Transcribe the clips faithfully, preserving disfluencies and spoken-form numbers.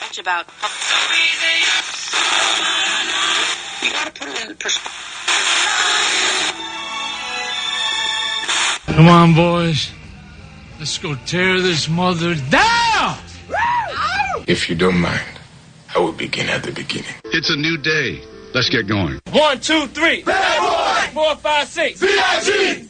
much about. You gotta put it in perspective. Come on, boys. Let's go tear this mother down! If you don't mind, I will begin at the beginning. It's a new day. Let's get going. One, two, three. Bad boy! Four, five, six. V I G!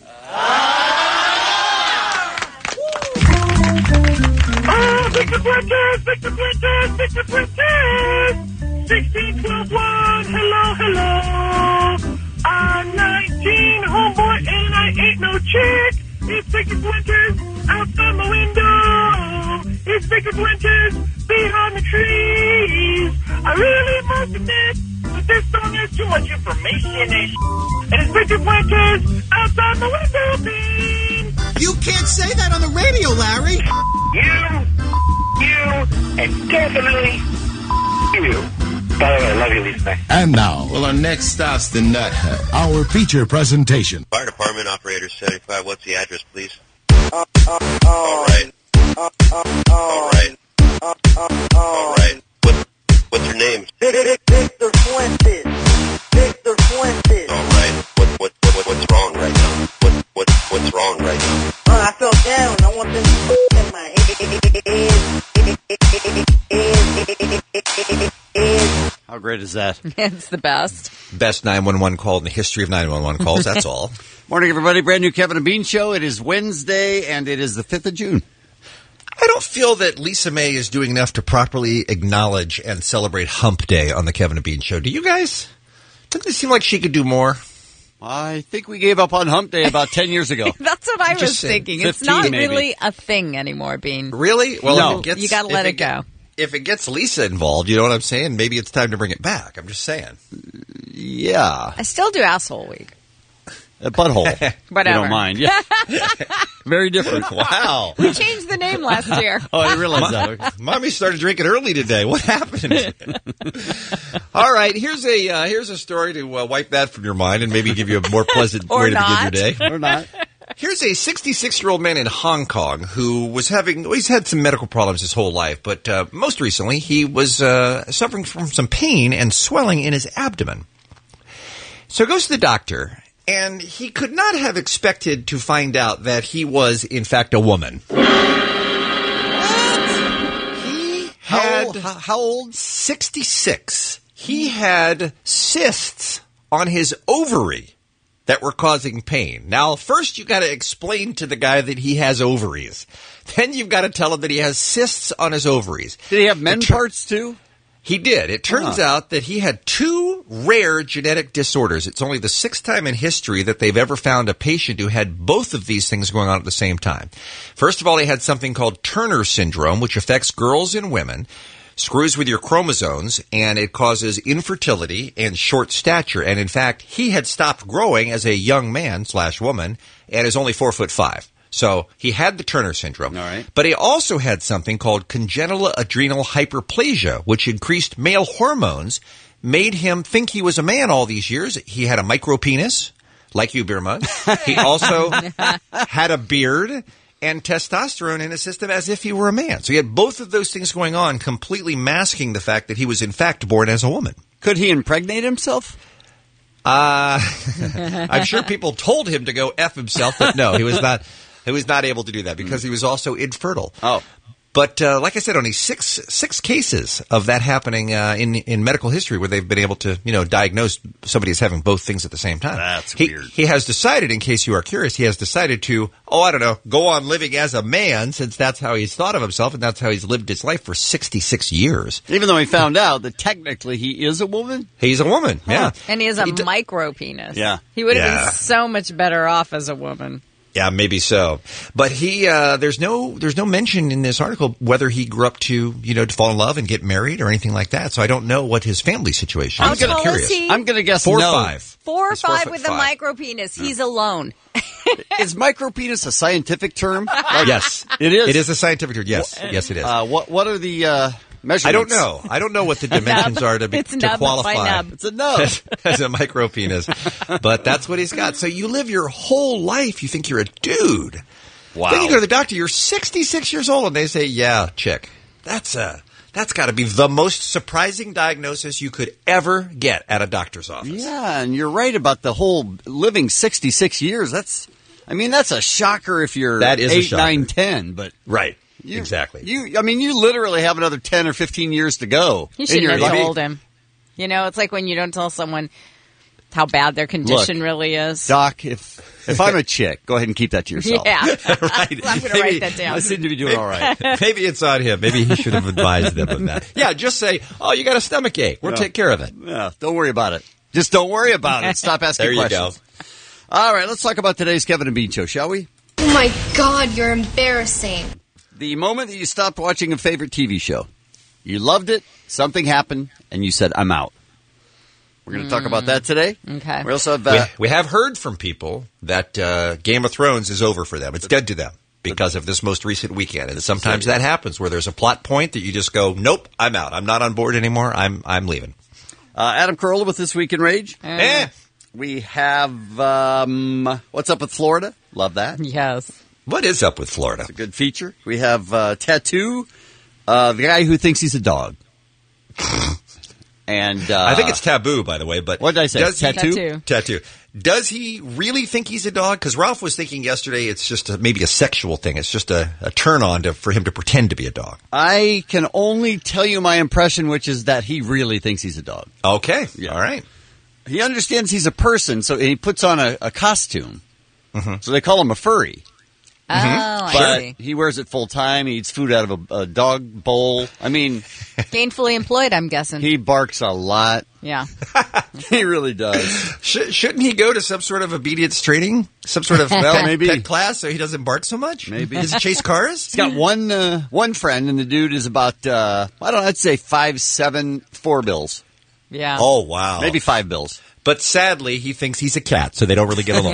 Oh, Victor Fuentes! Victor Fuentes! Victor Fuentes! sixteen, twelve, one. Hello, hello. I'm nineteen, homeboy, and I ain't no chick. It's Victor Fuentes outside my window. It's Victor Fuentes behind the trees. I really must admit that this song has too much information in it. And it's Victor Fuentes outside my window, Bean. You can't say that on the radio, Larry. You, you, and definitely you. By the way, I love you, Lisa. And now, Well, our next stop's the Nut Hut. our feature presentation. Fire Department, Operator seventy-five. What's the address, please? Uh, uh, uh, All right. uh, uh, uh, All right. uh, uh, uh, All right. What, what's your name? Victor Fuentes. Victor Fuentes. All right. What, what, what, what's wrong right now? What, what, what's wrong right now? Uh, I fell down. I want this in my head. How great is that? It's the best. Best nine one one call in the history of nine one one calls, that's all. Morning, everybody. Brand new Kevin and Bean Show. It is Wednesday, and it is the fifth of June. I don't feel that Lisa May is doing enough to properly acknowledge and celebrate Hump Day on the Kevin and Bean Show. Do you guys? Doesn't it seem like she could do more? I think we gave up on Hump Day about ten years ago. That's what I Just was saying. thinking. It's fifteen, not maybe. really a thing anymore, Bean. Really? Well, No. if it gets, You gotta let if it go. get- If it gets Lisa involved, you know what I'm saying? Maybe it's time to bring it back. I'm just saying. Yeah. I still do Asshole Week. A butthole. Whatever. You don't mind. Yeah. Very different. Wow. We changed the name last year. Oh, I realize that. Mommy started drinking early today. What happened? All right, here's a uh, here's a story to uh, wipe that from your mind and maybe give you a more pleasant Or way to not. begin your day. Or not. Here's a sixty-six-year-old man in Hong Kong who was having, well, he's had some medical problems his whole life, but uh, most recently he was uh, suffering from some pain and swelling in his abdomen. So he goes to the doctor, and he could not have expected to find out that he was, in fact, a woman. What? He How had old? How, how old? sixty-six. He had cysts on his ovary that were causing pain. Now, first you got to explain to the guy that he has ovaries. Then you've got to tell him that he has cysts on his ovaries. Did he have men It tur- parts, too? He did. It turns Huh. out that he had two rare genetic disorders. It's only the sixth time in history that they've ever found a patient who had both of these things going on at the same time. First of all, he had something called Turner syndrome, which affects girls and women, screws with your chromosomes, and it causes infertility and short stature. And in fact, he had stopped growing as a young man slash woman and is only four foot five. So he had the Turner syndrome. All right. But he also had something called congenital adrenal hyperplasia, which increased male hormones, made him think he was a man all these years. He had a micropenis, like you, Beer Mug. He also had a beard and testosterone in his system as if he were a man. So he had both of those things going on, completely masking the fact that he was in fact born as a woman. Could he impregnate himself? Uh, I'm sure people told him to go F himself, but no, he was not. He was not able to do that because he was also infertile. Oh. But uh, like I said, only six six cases of that happening uh, in in medical history where they've been able to, you know, diagnose somebody as having both things at the same time. That's he, weird. He has decided, in case you are curious, he has decided to, oh, I don't know, go on living as a man since that's how he's thought of himself and that's how he's lived his life for sixty-six years. Even though he found out that technically he is a woman? He's a woman, yeah. And he has a He d- micro penis. Yeah. He would have Yeah. been so much better off as a woman. Yeah, maybe so. But he, uh, there's no, there's no mention in this article whether he grew up to, you know, to fall in love and get married or anything like that. So I don't know what his family situation How is. I'm tall curious. is he? I'm going to guess Four no. or five. Four or He's four five foot with a five. micro penis. He's alone. Is micropenis a scientific term? Yes, It is. It is a scientific term. Yes, yes, it is. Uh, what What are the uh, measurements? I don't know. I don't know what the dimensions are to be, It's to nub by qualify nub. It's a no. as, as a micro penis, but that's what he's got. So you live your whole life, you think you're a dude. Wow. Then you go to the doctor. You're sixty-six years old, and they say, "Yeah, chick, that's a That's got to be the most surprising diagnosis you could ever get at a doctor's office. Yeah, and you're right about the whole living sixty-six years. That's, I mean, that's a shocker if you're That is a eight, shocker. nine, ten. But Right. you, Exactly. You, I mean, you literally have another ten or fifteen years to go. You in shouldn't your have life. told him. You know, it's like when you don't tell someone how bad their condition Look, really is. Doc, if if I'm a chick, go ahead and keep that to yourself. Yeah. Right. I'm going to write that down. I seem to be doing maybe, all right. Maybe it's on him. Maybe he should have advised them of that. Yeah, just say, oh, you got a stomach ache. We'll No. take care of it. Yeah, don't worry about it. Just don't worry about it. Stop asking There you questions. All right, let's talk about today's Kevin and Bean show, shall we? Oh my God, you're embarrassing. The moment that you stopped watching a favorite T V show. You loved it, something happened, and you said, I'm out. We're going to talk about that today. Okay. We also have... We, Uh, we have heard from people that uh, Game of Thrones is over for them. It's dead to them because of this most recent weekend. And sometimes that happens where there's a plot point that you just go, nope, I'm out. I'm not on board anymore. I'm I'm leaving. uh, Adam Carolla with This Week in Rage. Eh. We have... Um, What's Up with Florida? Love that. Yes. What is up with Florida? It's a good feature. We have uh, Tattoo, uh, the guy who thinks he's a dog. And uh, I think it's taboo, by the way. But what did I say? Does he- Tattoo? Tattoo. Tattoo. Does he really think he's a dog? Because Ralph was thinking yesterday it's just a, maybe a sexual thing. It's just a, a turn on to, for him to pretend to be a dog. I can only tell you my impression, which is that he really thinks he's a dog. Okay. Yeah. All right. He understands he's a person, so he puts on a, a costume. Mm-hmm. So they call him a furry. Oh, I But see. he wears it full time. He eats food out of a, a dog bowl. I mean, Gainfully employed, I'm guessing. he barks a lot. yeah. He really does. Sh- shouldn't he go to some sort of obedience training? Some sort of Well, pet, maybe. pet class so he doesn't bark so much? Maybe. Does he chase cars? He's got one uh, one friend, and the dude is about, uh, I don't know, I'd say five, seven, four bills. Yeah. Oh, wow. Maybe five bills. But sadly, he thinks he's a cat, so they don't really get along.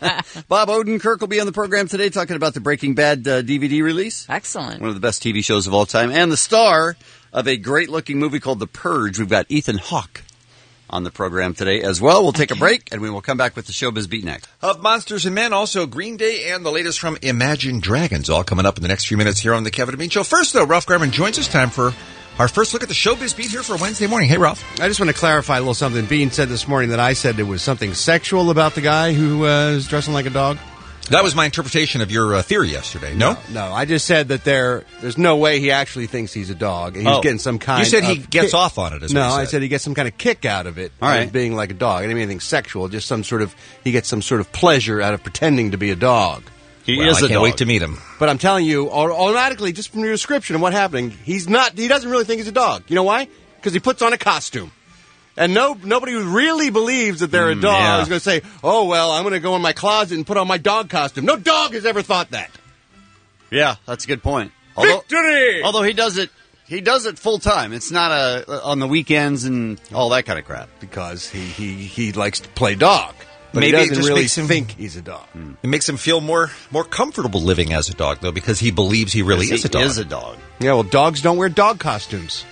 Bob Odenkirk will be on the program today talking about the Breaking Bad uh, D V D release. Excellent. One of the best T V shows of all time. And the star of a great-looking movie called The Purge. We've got Ethan Hawke on the program today as well. We'll take a break, and we will come back with the Showbiz Beat next. Of Monsters and Men, also Green Day, and the latest from Imagine Dragons, all coming up in the next few minutes here on the Kevin and Bean Show. First, though, Ralph Garman joins us. Time for our first look at the Showbiz Beat here for Wednesday morning. Hey, Ralph. I just want to clarify a little something. Bean said this morning that I said there was something sexual about the guy who uh, is dressing like a dog. That was my interpretation of your uh, theory yesterday. No? No, I just said that there, there's no way he actually thinks he's a dog. He's Oh. getting some kind You said he of gets kick- off on it, is No, what you I said. said he gets some kind of kick out of it, All out right. of being like a dog. I didn't mean anything sexual, just some sort of, he gets some sort of pleasure out of pretending to be a dog. He Well, is I a can't dog. wait to meet him. But I'm telling you, au- automatically, just from your description of what happening, he's not, he doesn't really think he's a dog. You know why? Because he puts on a costume. And no, nobody who really believes that they're a Mm, dog yeah. is going to say, oh, well, I'm going to go in my closet and put on my dog costume. No dog has ever thought that. Yeah, that's a good point. Although, Victory! although he does it, he does it full time. It's not a on the weekends and all that kind of crap. Because he, he, he likes to play dog. But Maybe he it doesn't just really makes him- think he's a dog. It makes him feel more more comfortable living as a dog, though, because he believes he really He is a dog. is a dog. Yeah, well, dogs don't wear dog costumes.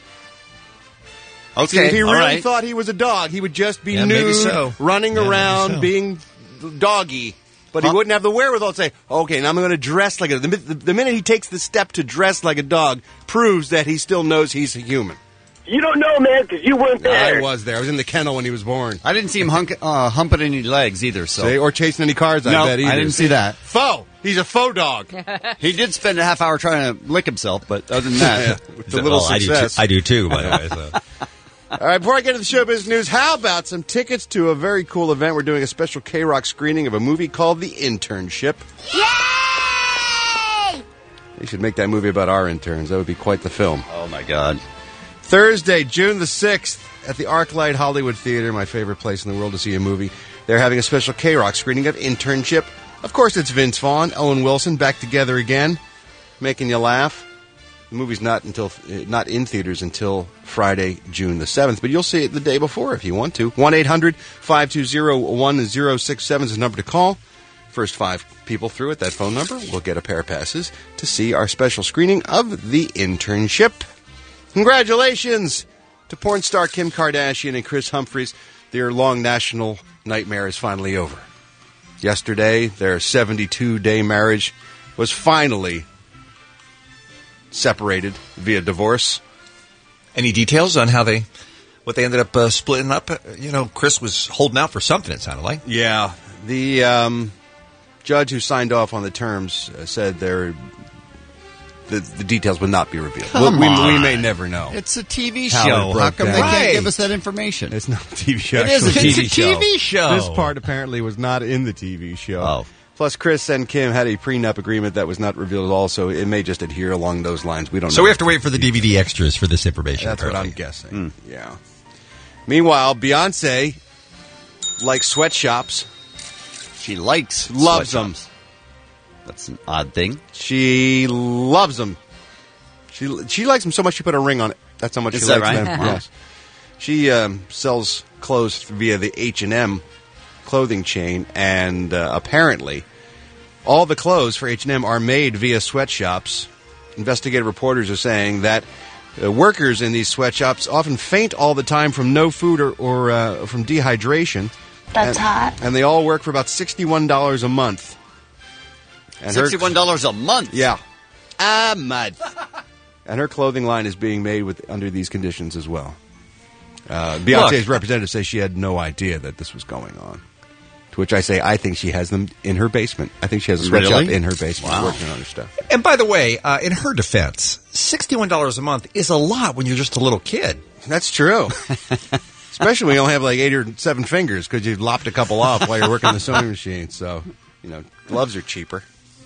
See, Okay, if he all really right. thought he was a dog, he would just be Yeah, nude, maybe so. running Yeah, maybe around, so. being doggy. But he Huh? wouldn't have the wherewithal to say, okay, now I'm going to dress like a... The, the, the minute he takes the step to dress like a dog proves that he still knows he's a human. You don't know, man, because you weren't there. I was there. I was in the kennel when he was born. I didn't see him hunk, uh, humping any legs either. So See? Or chasing any cars, I no, bet either. I didn't see that. Faux! He's a faux dog. He did spend a half hour trying to lick himself, but other than that, With a little Oh, I do, too, success. I do too, by the way. So. All right, before I get to the showbiz news, how about some tickets to a very cool event? We're doing a special K-Rock screening of a movie called The Internship. Yay! They should make that movie about our interns. That would be quite the film. oh my god, Thursday, June the sixth, at the ArcLight Hollywood Theater, my favorite place in the world to see a movie. They're having a special K-Rock screening of Internship. Of course, it's Vince Vaughn, Owen Wilson, back together again, making you laugh. The movie's not until not in theaters until Friday, June the seventh, but you'll see it the day before if you want to. one eight hundred five two zero one zero six seven is the number to call. First five people through at that phone number will get a pair of passes to see our special screening of The Internship. Congratulations to porn star Kim Kardashian and Chris Humphries. Their long national nightmare is finally over. Yesterday, their seventy-two day marriage was finally separated via divorce. Any details on how they, what they ended up uh, splitting up? Uh, You know, Chris was holding out for something, it sounded like. Yeah. The um, judge who signed off on the terms uh, said there the, the details would not be revealed. Come we, on. we may never know. It's a T V How show. it broke How come they down. can't Right. give us that information? It's not a T V show. It is a actually. T V It's a T V show. This part apparently was not in the T V show. Oh. Plus, Chris and Kim had a prenup agreement that was not revealed at all, so it may just adhere along those lines. We don't know. So we have to wait for the D V D extras for this information. That's what I'm apparently. guessing. Yeah. Meanwhile, Beyonce likes sweatshops. She likes Loves sweatshops. them. That's an odd thing. She loves them. She she likes them so much she put a ring on it. That's how much Is she that likes right? them. Wow. Yes. She um, sells clothes via the H and M clothing chain, and uh, apparently all the clothes for H and M are made via sweatshops. Investigative reporters are saying that uh, workers in these sweatshops often faint all the time from no food or, or uh, from dehydration. That's and, hot. And they all work for about sixty-one dollars a month. And her- Sixty-one dollars a month. yeah. A month. And her clothing line is being made with under these conditions as well. Uh, Beyonce's representative says she had no idea that this was going on. To which I say, I think she has them in her basement. I think she has a sweatshop Really? in her basement Wow. working on her stuff. And by the way, uh, in her defense, sixty-one dollars a month is a lot when you're just a little kid. That's true. Especially when you only have like eight or seven fingers because you've lopped a couple off while you're working the sewing machine. So, you know, gloves are cheaper.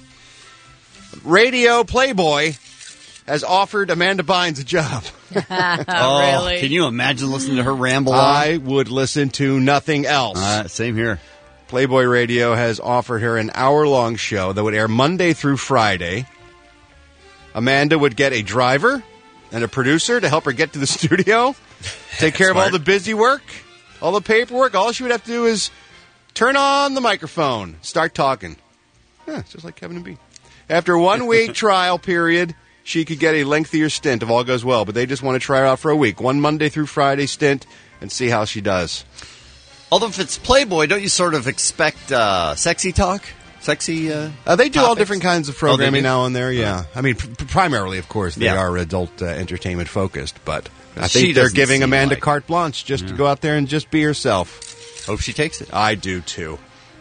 Radio Playboy has offered Amanda Bynes a job. Oh, really? Can you imagine listening to her ramble on? I would listen to nothing else. Uh, same here. Playboy Radio has offered her an hour-long show that would air Monday through Friday. Amanda would get a driver and a producer to help her get to the studio, take care of all Smart. the busy work, all the paperwork. All she would have to do is turn on the microphone, start talking. Yeah, it's just like Kevin and Bean. After a one-week trial period, she could get a lengthier stint if all goes well, but they just want to try her out for a week. One Monday through Friday stint and see how she does. Although if it's Playboy, don't you sort of expect uh, sexy talk? Sexy uh, Uh, they do all topics? different kinds of Oh, they programming do? now and there, yeah. I mean, pr- primarily, of course, they Yeah. are adult uh, entertainment focused, but I She think they're doesn't giving seem Amanda like- carte blanche just to go out there and just be herself. Hope she takes it. I do, too.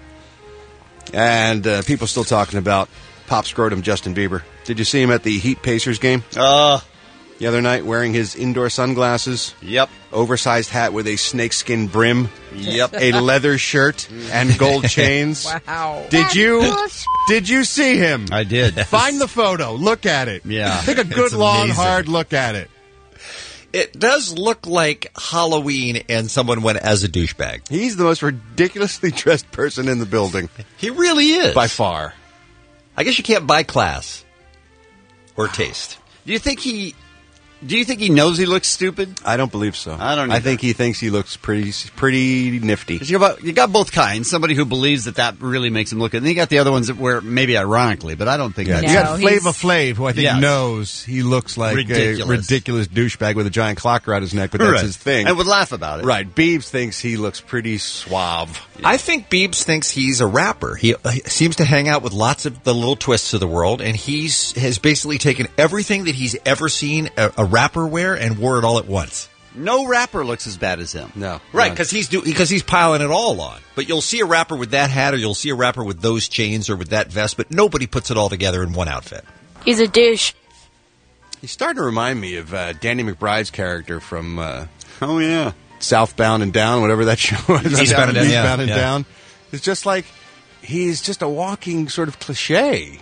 And uh, people still talking about pop scrotum Justin Bieber. Did you see him at the Heat Pacers game Uh, the other night wearing his indoor sunglasses, yep. oversized hat with a snakeskin brim, Yep. a leather shirt, and gold chains? Wow. Did you did you see him? I did. Find the photo. Look at it. Yeah. Take a good, It's long, amazing. hard look at it. It does look like Halloween and someone went as a douchebag. He's the most ridiculously dressed person in the building. He really is. By far. I guess you can't buy class or taste. Do you think he? Do you think he knows he looks stupid? I don't believe so. I don't I either. think he thinks he looks pretty pretty nifty. 'Cause You got, you got both kinds. Somebody who believes that that really makes him look good. And then you got the other ones that were maybe ironically, but I don't think Yeah. that's You No, got he's- Flava Flav, who I think Yes. knows he looks like Ridiculous. a ridiculous douchebag with a giant clock around his neck, but that's Right. his thing. And would laugh about it. Right. Biebs thinks he looks pretty suave. I think Biebs thinks he's a rapper. He, he seems to hang out with lots of the little twists of the world, and he's has basically taken everything that he's ever seen a, a rapper wear and wore it all at once. No rapper looks as bad as him. No. Right, no. because he's do, because he's piling it all on. But you'll see a rapper with that hat, or you'll see a rapper with those chains, or with that vest. But nobody puts it all together in one outfit. He's a douche. He's starting to remind me of uh, Danny McBride's character from uh, Oh yeah. Southbound and Down, whatever that show was. Eastbound and Down, yeah, Eastbound and yeah. Down. It's just like he's just a walking sort of cliche.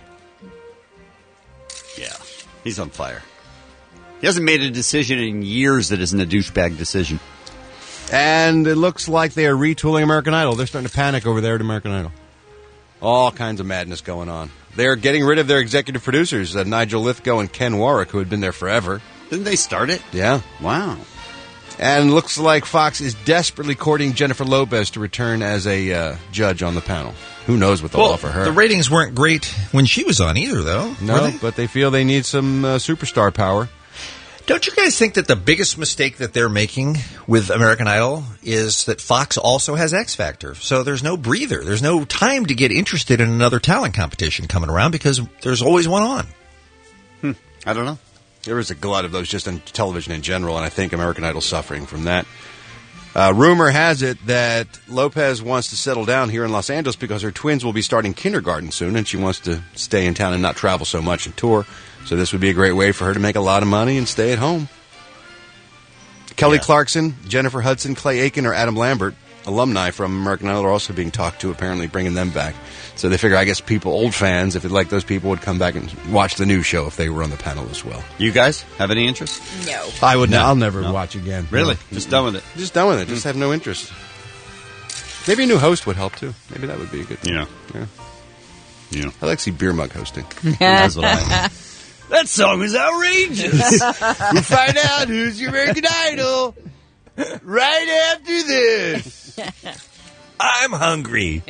Yeah. He's on fire. He hasn't made a decision in years that isn't a douchebag decision. And it looks like they are retooling American Idol. They're starting to panic over there at American Idol. All kinds of madness going on. They're getting rid of their executive producers, uh, Nigel Lithgow and Ken Warwick, who had been there forever. Didn't they start it? Yeah. Wow. And looks like Fox is desperately courting Jennifer Lopez to return as a uh, judge on the panel. Who knows what they'll offer her. the ratings weren't great when she was on either, though. were no, they? but they feel they need some uh, superstar power. Don't you guys think that the biggest mistake that they're making with American Idol is that Fox also has X Factor? So there's no breather. There's no time to get interested in another talent competition coming around because there's always one on. I don't know. There is a glut of those just on television in general, and I think American Idol's suffering from that. Uh, rumor has it that Lopez wants to settle down here in Los Angeles because her twins will be starting kindergarten soon, and she wants to stay in town and not travel so much and tour. So this would be a great way for her to make a lot of money and stay at home. Kelly Yeah. Clarkson, Jennifer Hudson, Clay Aiken, or Adam Lambert, alumni from American Idol, are also being talked to, apparently bringing them back. So they figure, I guess, people, old fans, if they like those people, would come back and watch the new show if they were on the panel as well. You guys have any interest? No. I would No, not. I'll never No. watch again. Really? No. Just done with it? Just done with it. Just have no interest. Maybe a new host would help, too. Maybe that would be a good thing. Yeah. Yeah. Yeah. I like to see Beer Mug hosting. That's what I That song was outrageous. We'll find out who's your American Idol right after this. I'm hungry.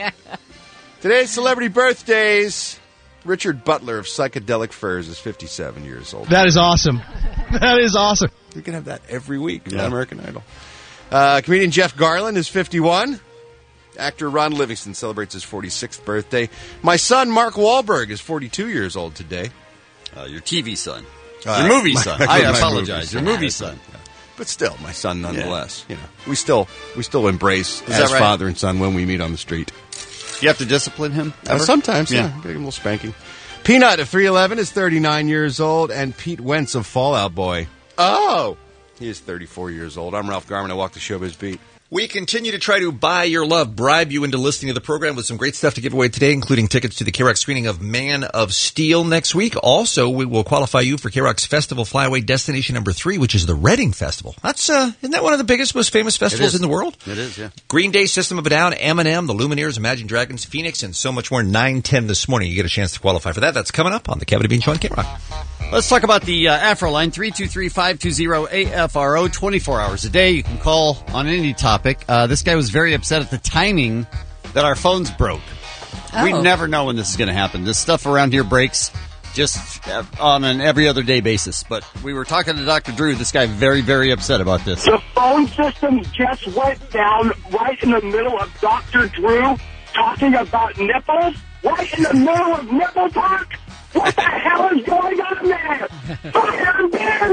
Today's celebrity birthdays. Richard Butler of Psychedelic Furs is fifty-seven years old. That is awesome. That is awesome. We can have that every week Yeah. on American Idol. Uh, comedian Jeff Garland is fifty-one. Actor Ron Livingston celebrates his forty-sixth birthday. My son, Mark Wahlberg, is forty-two years old today. Uh, your T V son. Uh, your movie my- son. my- I my apologize. movie Your son. movie son. But still, my son nonetheless. You know, we still we still embrace that as right? father and son when we meet on the street. You have to discipline him? Uh, ever? sometimes, yeah. Yeah. Give him a little spanking. Peanut of three eleven is thirty-nine years old, and Pete Wentz of Fall Out Boy. Oh! He is thirty-four years old. I'm Ralph Garman. I walk the showbiz beat. We continue to try to buy your love, bribe you into listening to the program with some great stuff to give away today, including tickets to the K-Rock screening of Man of Steel next week. Also, we will qualify you for K-Rock's Festival Flyaway Destination number three, which is the Reading Festival. That's, uh, isn't that one of the biggest, most famous festivals is. in the world? It is, yeah. Green Day, System of a Down, Eminem, the Lumineers, Imagine Dragons, Phoenix, and so much more. nine ten this morning. You get a chance to qualify for that. That's coming up on the Kevin and Bean Show on K-Rock. Let's talk about the uh, Afro line, three two three, five two zero, A F R O, twenty-four hours a day. You can call on any topic. Uh, this guy was very upset at the timing that our phones broke. Oh. We never know when this is going to happen. This stuff around here breaks just uh, on an every other day basis. But we were talking to Doctor Drew. This guy very, very upset about this. The phone system just went down right in the middle of Doctor Drew talking about nipples, right in the middle of nipple talk. What the hell is going on there? Fire Bear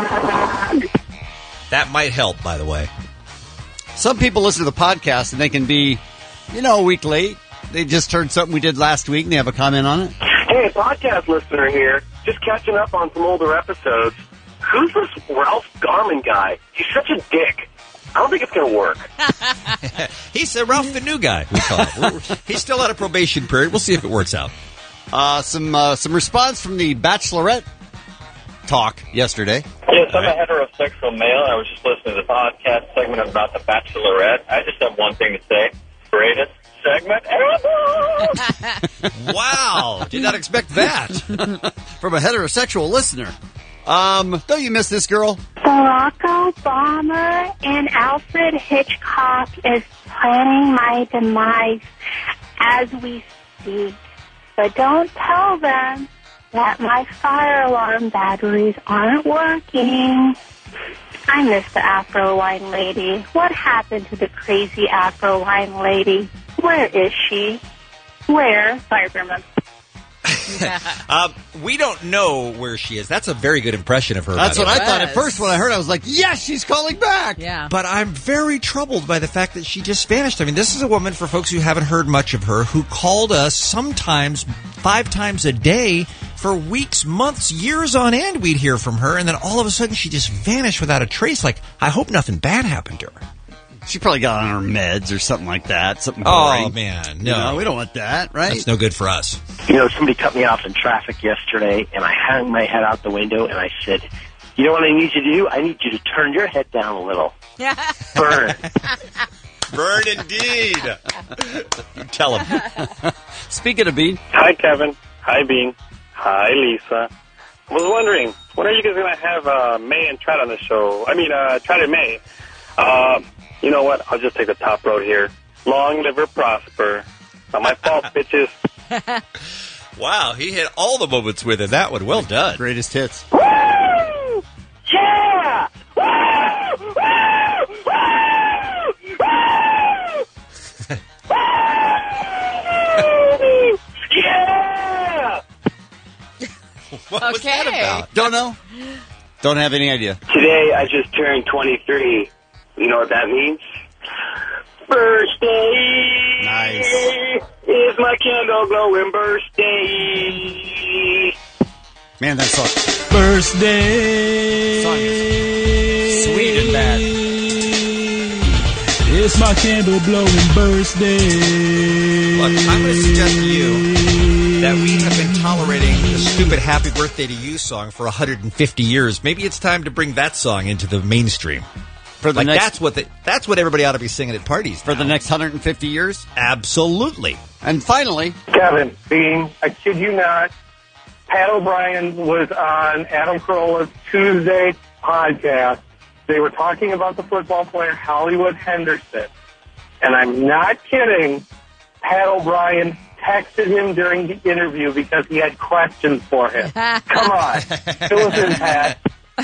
Rug! That might help, by the way. Some people listen to the podcast and they can be, you know, a week late. They just heard something we did last week and they have a comment on it. Hey, podcast listener here. Just catching up on some older episodes. Who's this Ralph Garman guy? He's such a dick. I don't think it's going to work. He's uh, Ralph the new guy, we call it. We're- He's still out of probation period. We'll see if it works out. Uh, some uh, some response from the Bachelorette talk yesterday. Yes, I'm a heterosexual male. I was just listening to the podcast segment about the Bachelorette. I just have one thing to say. Greatest segment ever! Wow. Did not expect that. From a heterosexual listener. Um, don't you miss this girl? Barack Obama and Alfred Hitchcock is planning my demise as we speak. But don't tell them that my fire alarm batteries aren't working. I miss the Afro line lady. What happened to the crazy Afro line lady? Where is she? Where? Sorry, Berman. um, we don't know where she is. That's a very good impression of her. That's by the what way. I thought at first when I heard it. I was like, yes, she's calling back. Yeah. But I'm very troubled by the fact that she just vanished. I mean, this is a woman, for folks who haven't heard much of her, who called us sometimes five times a day for weeks, months, years on end. We'd hear from her, and then all of a sudden she just vanished without a trace. Like, I hope nothing bad happened to her. She probably got on her meds or something like that. Something boring. Oh, man. You No. know, we don't want that, right? That's no good for us. You know, somebody cut me off in traffic yesterday, and I hung my head out the window, and I said, you know what I need you to do? I need you to turn your head down a little. Burn. Burn indeed. You tell him. Speaking of Bean. Hi, Kevin. Hi, Bean. Hi, Lisa. I was wondering, when are you guys going to have uh, May and Trout on the show? I mean, uh, Trout and May. Uh, you know what? I'll just take the top road here. Long live or prosper. Not my fault, bitches. Wow, he hit all the moments with it. That one, well done. Greatest hits. Woo! Yeah! Woo! Woo! Woo! Woo! Yeah! What was that Okay. about? Don't know. Don't have any idea. Today, I just turned twenty-three. You know what that means? Birthday! Nice. Is my candle glowing birthday? Man, that song. Birthday. Song is sweet and bad. It's my candle blowing birthday. Look, I'm going to suggest to you that we have been tolerating the stupid Happy Birthday to You song for one hundred fifty years. Maybe it's time to bring that song into the mainstream. For the like next, that's what the, that's what everybody ought to be singing at parties for now. the next one hundred fifty years. Absolutely. And finally, Kevin, Bean, I kid you not, Pat O'Brien was on Adam Carolla's Tuesday podcast. They were talking about the football player Hollywood Henderson. And I'm not kidding. Pat O'Brien texted him during the interview because he had questions for him. Come on. Fill us in, Pat.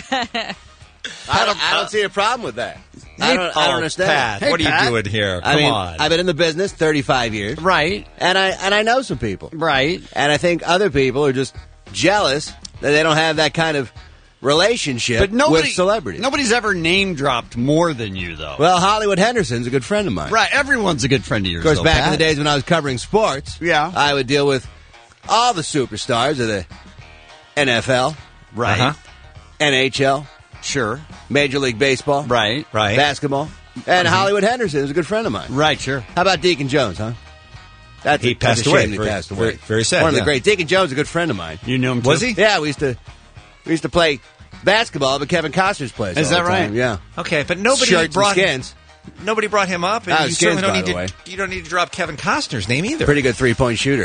I don't, I don't see a problem with that. I don't, I don't Oh, understand. Pat, Hey, what are Pat. you doing here? Come I mean, on. I've been in the business thirty-five years. right, And I and I know some people. right. And I think other people are just jealous that they don't have that kind of relationship But nobody, with celebrities. nobody's ever name dropped more than you, though. Well, Hollywood Henderson's a good friend of mine. right, everyone's a good friend of yours. Of course, though, back Pat. in the days when I was covering sports, Yeah. I would deal with all the superstars of the N F L, right, Uh-huh. N H L, sure, Major League Baseball, right, Right. basketball, and Hollywood Henderson is a good friend of mine. right, sure. How about Deacon Jones, huh? That's He a, that's passed a away. shame He Very- passed away. very- very sad, One of the yeah. great. Deacon Jones is a good friend of mine. You knew him, Was too? he? Yeah, we used to we used to play basketball, but Kevin Costner's place. Is all that the time. right? Yeah. Okay, but nobody Shirts brought and skins. nobody brought him up, and Ah, you Skins, certainly don't by need the to. way. You don't need to drop Kevin Costner's name either. Pretty good three point shooter.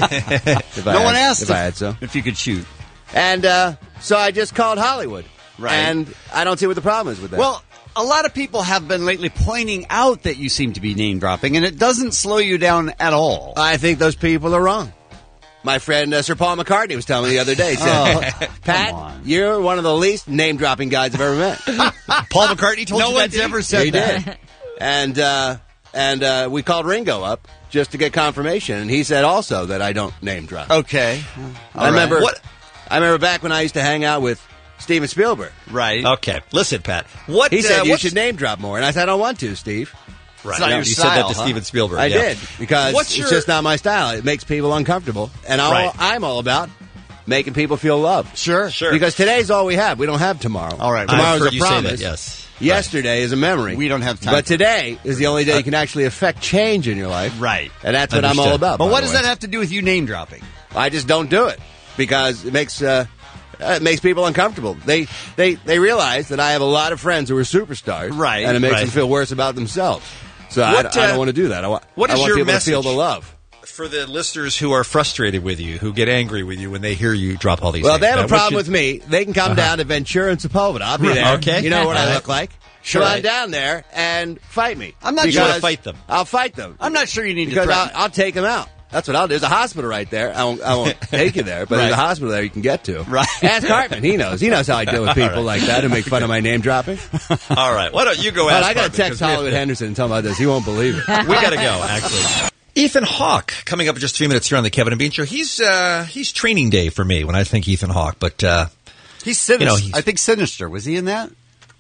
If I No had- one asked if if, I had so. if you could shoot. And uh, so I just called Hollywood. Right. And I don't see what the problem is with that. Well, a lot of people have been lately pointing out that you seem to be name dropping, and it doesn't slow you down at all. I think those people are wrong. My friend uh, Sir Paul McCartney was telling me the other day. He said, Oh, Pat, on. you're one of the least name-dropping guys I've ever met. Paul McCartney told No you that. one's did he? ever said he that. did. And, uh, and uh, we called Ringo up just to get confirmation, and he said also that I don't name drop. Okay. I remember, What- I remember back when I used to hang out with Steven Spielberg. Right. Okay, listen, Pat. What He said uh, you what's- should name drop more, and I said I don't want to, Steve. Right. It's not Yeah, your you style, said that to huh? Steven Spielberg. I yeah. did because What's it's your- just not my style. It makes people uncomfortable, and I'll, Right. I'm all about making people feel loved. Sure. Sure. Because today's all we have. We don't have tomorrow. All right. Tomorrow's I've heard a you say promise. that, yes. Yesterday is a memory. We don't have time But for it. today is the only day you can actually affect change in your life. Right. And that's what I'm all Understood. about. But by what the does way. that have to do with you name dropping? I just don't do it because it makes uh, it makes people uncomfortable. They they they realize that I have a lot of friends who are superstars, Right, And it makes right. them feel worse about themselves. So I, What, I don't uh, want to do that. I want, what I is want your people message? to feel the love. For the listeners who are frustrated with you, who get angry with you when they hear you drop all these Well, names, they have a Pat, what problem should- with me. They can come Uh-huh. down to Ventura and Sepulveda. I'll be Right. there. Okay. You know what All I right. look like. Sure. Come on Right. down there and fight me. I'm not You sure. wanna Because fight them. I'll fight them. I'm not sure you need Because to I'll, threaten. I'll take them out. That's what I'll do. There's a hospital right there. I won't, I won't take you there, but there's a Right. hospital there you can get to. Right. Ask Hartman. He knows. He knows how I deal with people All right. like that who make fun of my name dropping. All right. Why don't you go But ask I got to Hartman, text 'cause we have Hollywood to- Henderson and tell him about this. He won't believe it. We got to go, actually. Ethan Hawke coming up in just a few minutes here on the Kevin and Bean Show. He's uh, he's training day for me when I think Ethan Hawke, but uh, He's sinister. You know, he's- I think Sinister. Was he in that?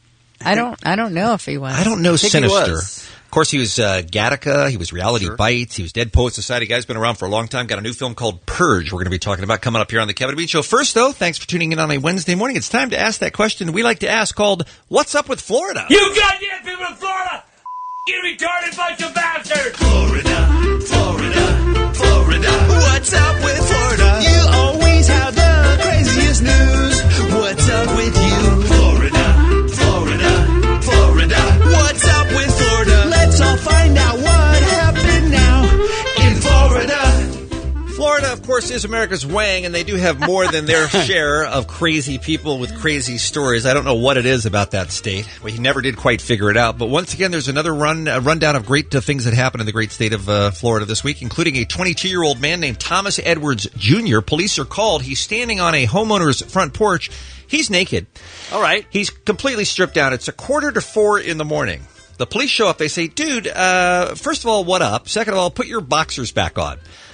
I don't. I don't know if he was. I don't know I think he Sinister. was. Of course, he was uh, Gattaca. He was Reality Sure. Bites. He was Dead Poet Society. Guy's been around for a long time. Got a new film called Purge. We're going to be talking about coming up here on the Kevin and Bean Show. First, though, thanks for tuning in on a Wednesday morning. It's time to ask that question we like to ask called, "What's up with Florida?" You goddamn people in Florida! You retarded bunch of bastards! Florida, Florida, Florida. What's up with Florida? You always have the craziest news. What's up with you? Florida, Florida, Florida. What's up with Florida? Let's all find out what happened now in Florida. Florida, of course, is America's Wang, and they do have more than their share of crazy people with crazy stories. I don't know what it is about that state. We never did quite figure it out. But once again, there's another run a rundown of great uh, things that happened in the great state of uh, Florida this week, including a twenty-two-year-old man named Thomas Edwards Junior Police are called. He's standing on a homeowner's front porch. He's naked. All right. He's completely stripped down. It's a quarter to four in the morning. The police show up. They say, dude, uh, first of all, what up? Second of all, put your boxers back on.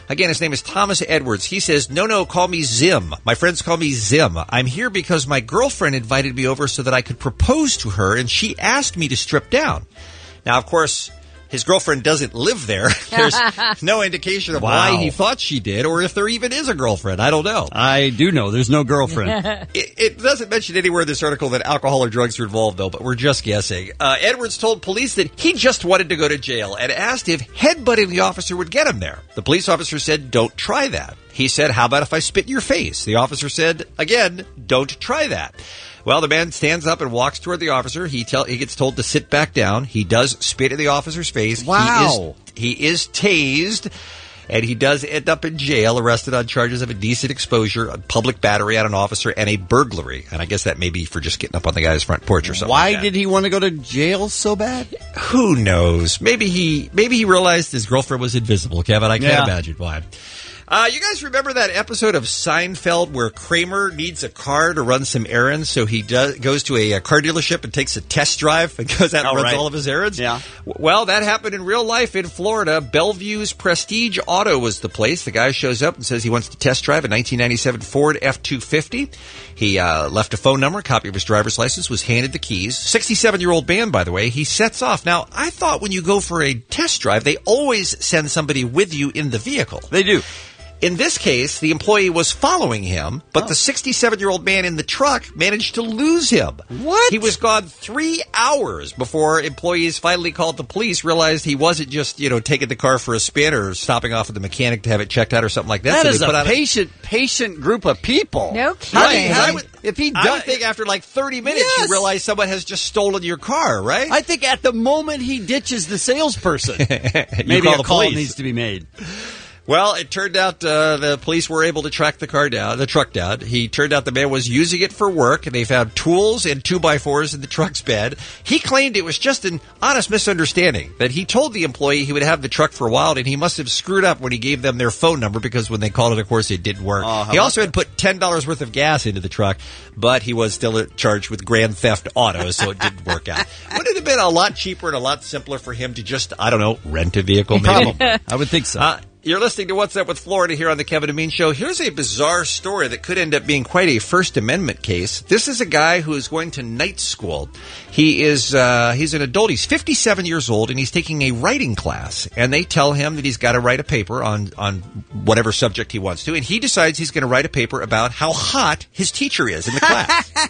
Again, his name is Thomas Edwards. He says, no, no, call me Zim. My friends call me Zim. I'm here because my girlfriend invited me over so that I could propose to her, and she asked me to strip down. Now, of course, his girlfriend doesn't live there. There's no indication of Wow. why he thought she did, or if there even is a girlfriend. I don't know. I do know. There's no girlfriend. It, it doesn't mention anywhere in this article that alcohol or drugs are involved, though, but we're just guessing. Uh, Edwards told police that he just wanted to go to jail and asked if headbutting the officer would get him there. The police officer said, don't try that. He said, how about if I spit in your face? The officer said, again, don't try that. Well, the man stands up and walks toward the officer. He tell he gets told to sit back down. He does spit in the officer's face. Wow. He is, he is tased. And he does end up in jail, arrested on charges of indecent exposure, a public battery on an officer, and a burglary. And I guess that may be for just getting up on the guy's front porch or something. Why like that. did he want to go to jail so bad? Who knows? Maybe he maybe he realized his girlfriend was invisible, Kevin. I can't Yeah. imagine why. Uh, you guys remember that episode of Seinfeld where Kramer needs a car to run some errands, so he does, goes to a, a car dealership and takes a test drive and goes out and Oh, runs right. all of his errands? Yeah. W- Well, that happened in real life in Florida. Bellevue's Prestige Auto was the place. The guy shows up and says he wants to test drive a nineteen ninety-seven Ford F two fifty. He uh, left a phone number, a copy of his driver's license, was handed the keys. sixty-seven-year-old man, by the way. He sets off. Now, I thought when you go for a test drive, they always send somebody with you in the vehicle. They do. In this case, the employee was following him, but the sixty-seven-year-old man in the truck managed to lose him. What? He was gone three hours before employees finally called the police, realized he wasn't just, you know, taking the car for a spin or stopping off at the mechanic to have it checked out or something like that. That So is they a put out patient, patient group of people. No kidding. Right. I would, If he I does, would think after like thirty minutes, Yes. you realize someone has just stolen your car, right? I think at the moment he ditches the salesperson, maybe call a the call police. needs to be made. Well, it turned out uh, the police were able to track the car down, the truck down. He turned out the man was using it for work, and they found tools and two by fours in the truck's bed. He claimed it was just an honest misunderstanding, that he told the employee he would have the truck for a while, and he must have screwed up when he gave them their phone number, because when they called it, of course, it didn't work. Oh, how he also about had put ten dollars worth of gas into the truck, but he was still charged with grand theft auto, so it didn't work out. Would it have been a lot cheaper and a lot simpler for him to just, I don't know, rent a vehicle, maybe? Probably. I would think so. Uh, You're listening to What's Up with Florida here on the Kevin and Bean Show. Here's a bizarre story that could end up being quite a First Amendment case. This is a guy who is going to night school. He is uh, he's an adult. He's fifty-seven years old, and he's taking a writing class. And they tell him that he's got to write a paper on, on whatever subject he wants to. And he decides he's going to write a paper about how hot his teacher is in the class.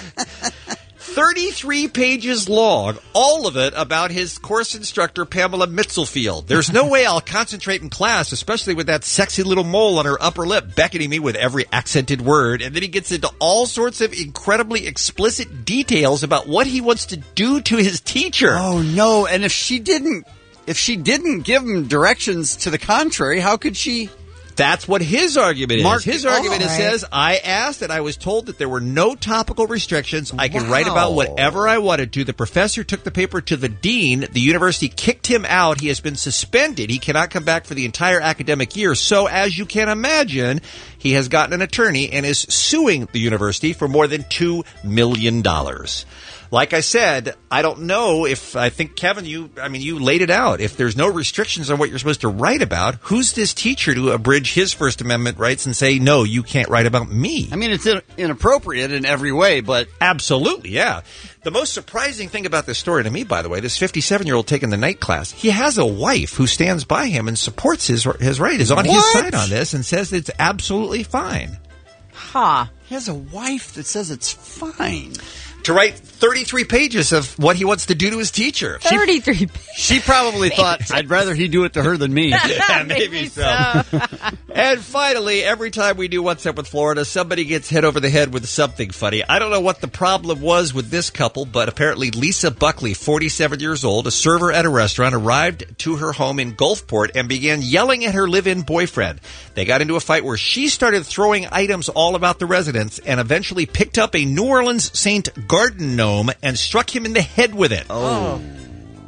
thirty-three pages long, all of it about his course instructor, Pamela Mitzelfield. There's no way I'll concentrate in class, especially with that sexy little mole on her upper lip beckoning me with every accented word. And then he gets into all sorts of incredibly explicit details about what he wants to do to his teacher. Oh no! And if she didn't, if she didn't give him directions to the contrary, how could she? That's what his argument Mark- is. His argument oh, is right. says, I asked and I was told that there were no topical restrictions. I could write Wow. about whatever I wanted to. The professor took the paper to the dean. The university kicked him out. He has been suspended. He cannot come back for the entire academic year. So, as you can imagine, he has gotten an attorney and is suing the university for more than two million dollars. Like I said, I don't know if, I think, Kevin, you, I mean, you laid it out. If there's no restrictions on what you're supposed to write about, who's this teacher to abridge his First Amendment rights and say, no, you can't write about me? I mean, it's in, inappropriate in every way, but Absolutely, yeah. The most surprising thing about this story to me, by the way, this fifty-seven-year-old taking the night class, he has a wife who stands by him and supports his, his right, is on his What? side on this and says it's absolutely fine. Huh. he has a wife that says it's fine. To write thirty-three pages of what he wants to do to his teacher. thirty-three She probably thought, I'd rather he do it to her than me. Yeah, maybe so. And finally, every time we do What's Up with Florida, somebody gets hit over the head with something funny. I don't know what the problem was with this couple, but apparently Lisa Buckley, forty-seven years old, a server at a restaurant, arrived to her home in Gulfport and began yelling at her live-in boyfriend. They got into a fight where she started throwing items all about the residence and eventually picked up a New Orleans Saint garden gnome and struck him in the head with it. Oh.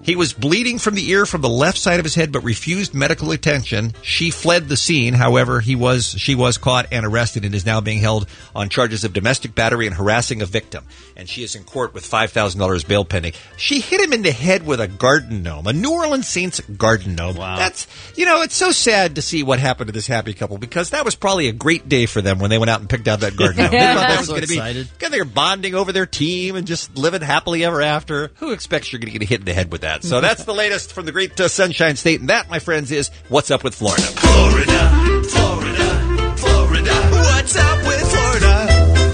He was bleeding from the ear from the left side of his head, but refused medical attention. She fled the scene. However, he was she was caught and arrested and is now being held on charges of domestic battery and harassing a victim. And she is in court with five thousand dollars bail pending. She hit him in the head with a garden gnome, a New Orleans Saints garden gnome. Wow. That's, you know, it's so sad to see what happened to this happy couple because that was probably a great day for them when they went out and picked out that garden gnome. They thought that was So going to be, excited. because they were bonding over their team and just living happily ever after. Who expects you're going to get hit in the head with that? So that's the latest from the great uh, Sunshine State. And that, my friends, is What's Up with Florida. Florida, Florida, Florida. What's up with Florida?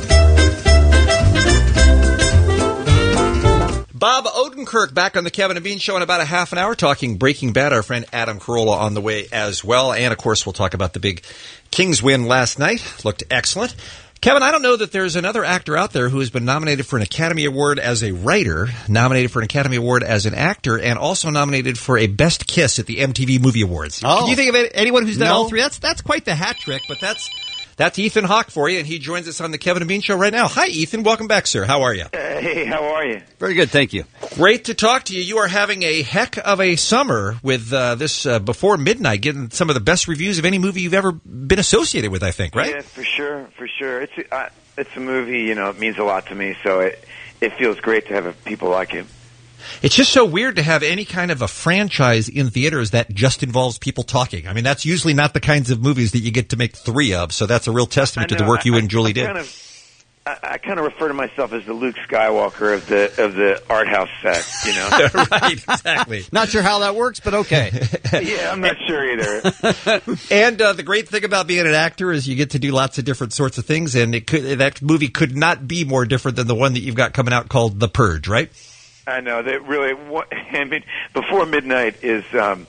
Bob Odenkirk back on the Kevin and Bean Show in about a half an hour talking Breaking Bad. Our friend Adam Carolla on the way as well. And, of course, we'll talk about the big Kings win last night. Looked excellent. Kevin, I don't know that there's another actor out there who has been nominated for an Academy Award as a writer, nominated for an Academy Award as an actor, and also nominated for a Best Kiss at the M T V Movie Awards. Oh. Can you think of anyone who's done No. all three? That's that's quite the hat trick, but that's that's Ethan Hawke for you, and he joins us on the Kevin and Bean Show right now. Hi, Ethan. Welcome back, sir. How are you? Uh, hey, how are you? Very good, thank you. Great to talk to you. You are having a heck of a summer with uh, this uh, Before Midnight, getting some of the best reviews of any movie you've ever been associated with, I think, right? Yeah, for sure, for sure. It's uh, it's a movie, you know, it means a lot to me, so it it feels great to have people like it. It's just so weird to have any kind of a franchise in theaters that just involves people talking. I mean, that's usually not the kinds of movies that you get to make three of, so that's a real testament I to the know, work you I, and Julie I did. Kind of, I, I kind of refer to myself as the Luke Skywalker of the of the art house set, you know? Right, exactly. Not sure how that works, but okay. Yeah, I'm not sure either. And uh, the great thing about being an actor is you get to do lots of different sorts of things, and it could, that movie could not be more different than the one that you've got coming out called The Purge, right? I know that really. What, I mean, Before Midnight is, um,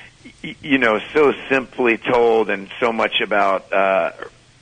y- you know, so simply told and so much about, uh,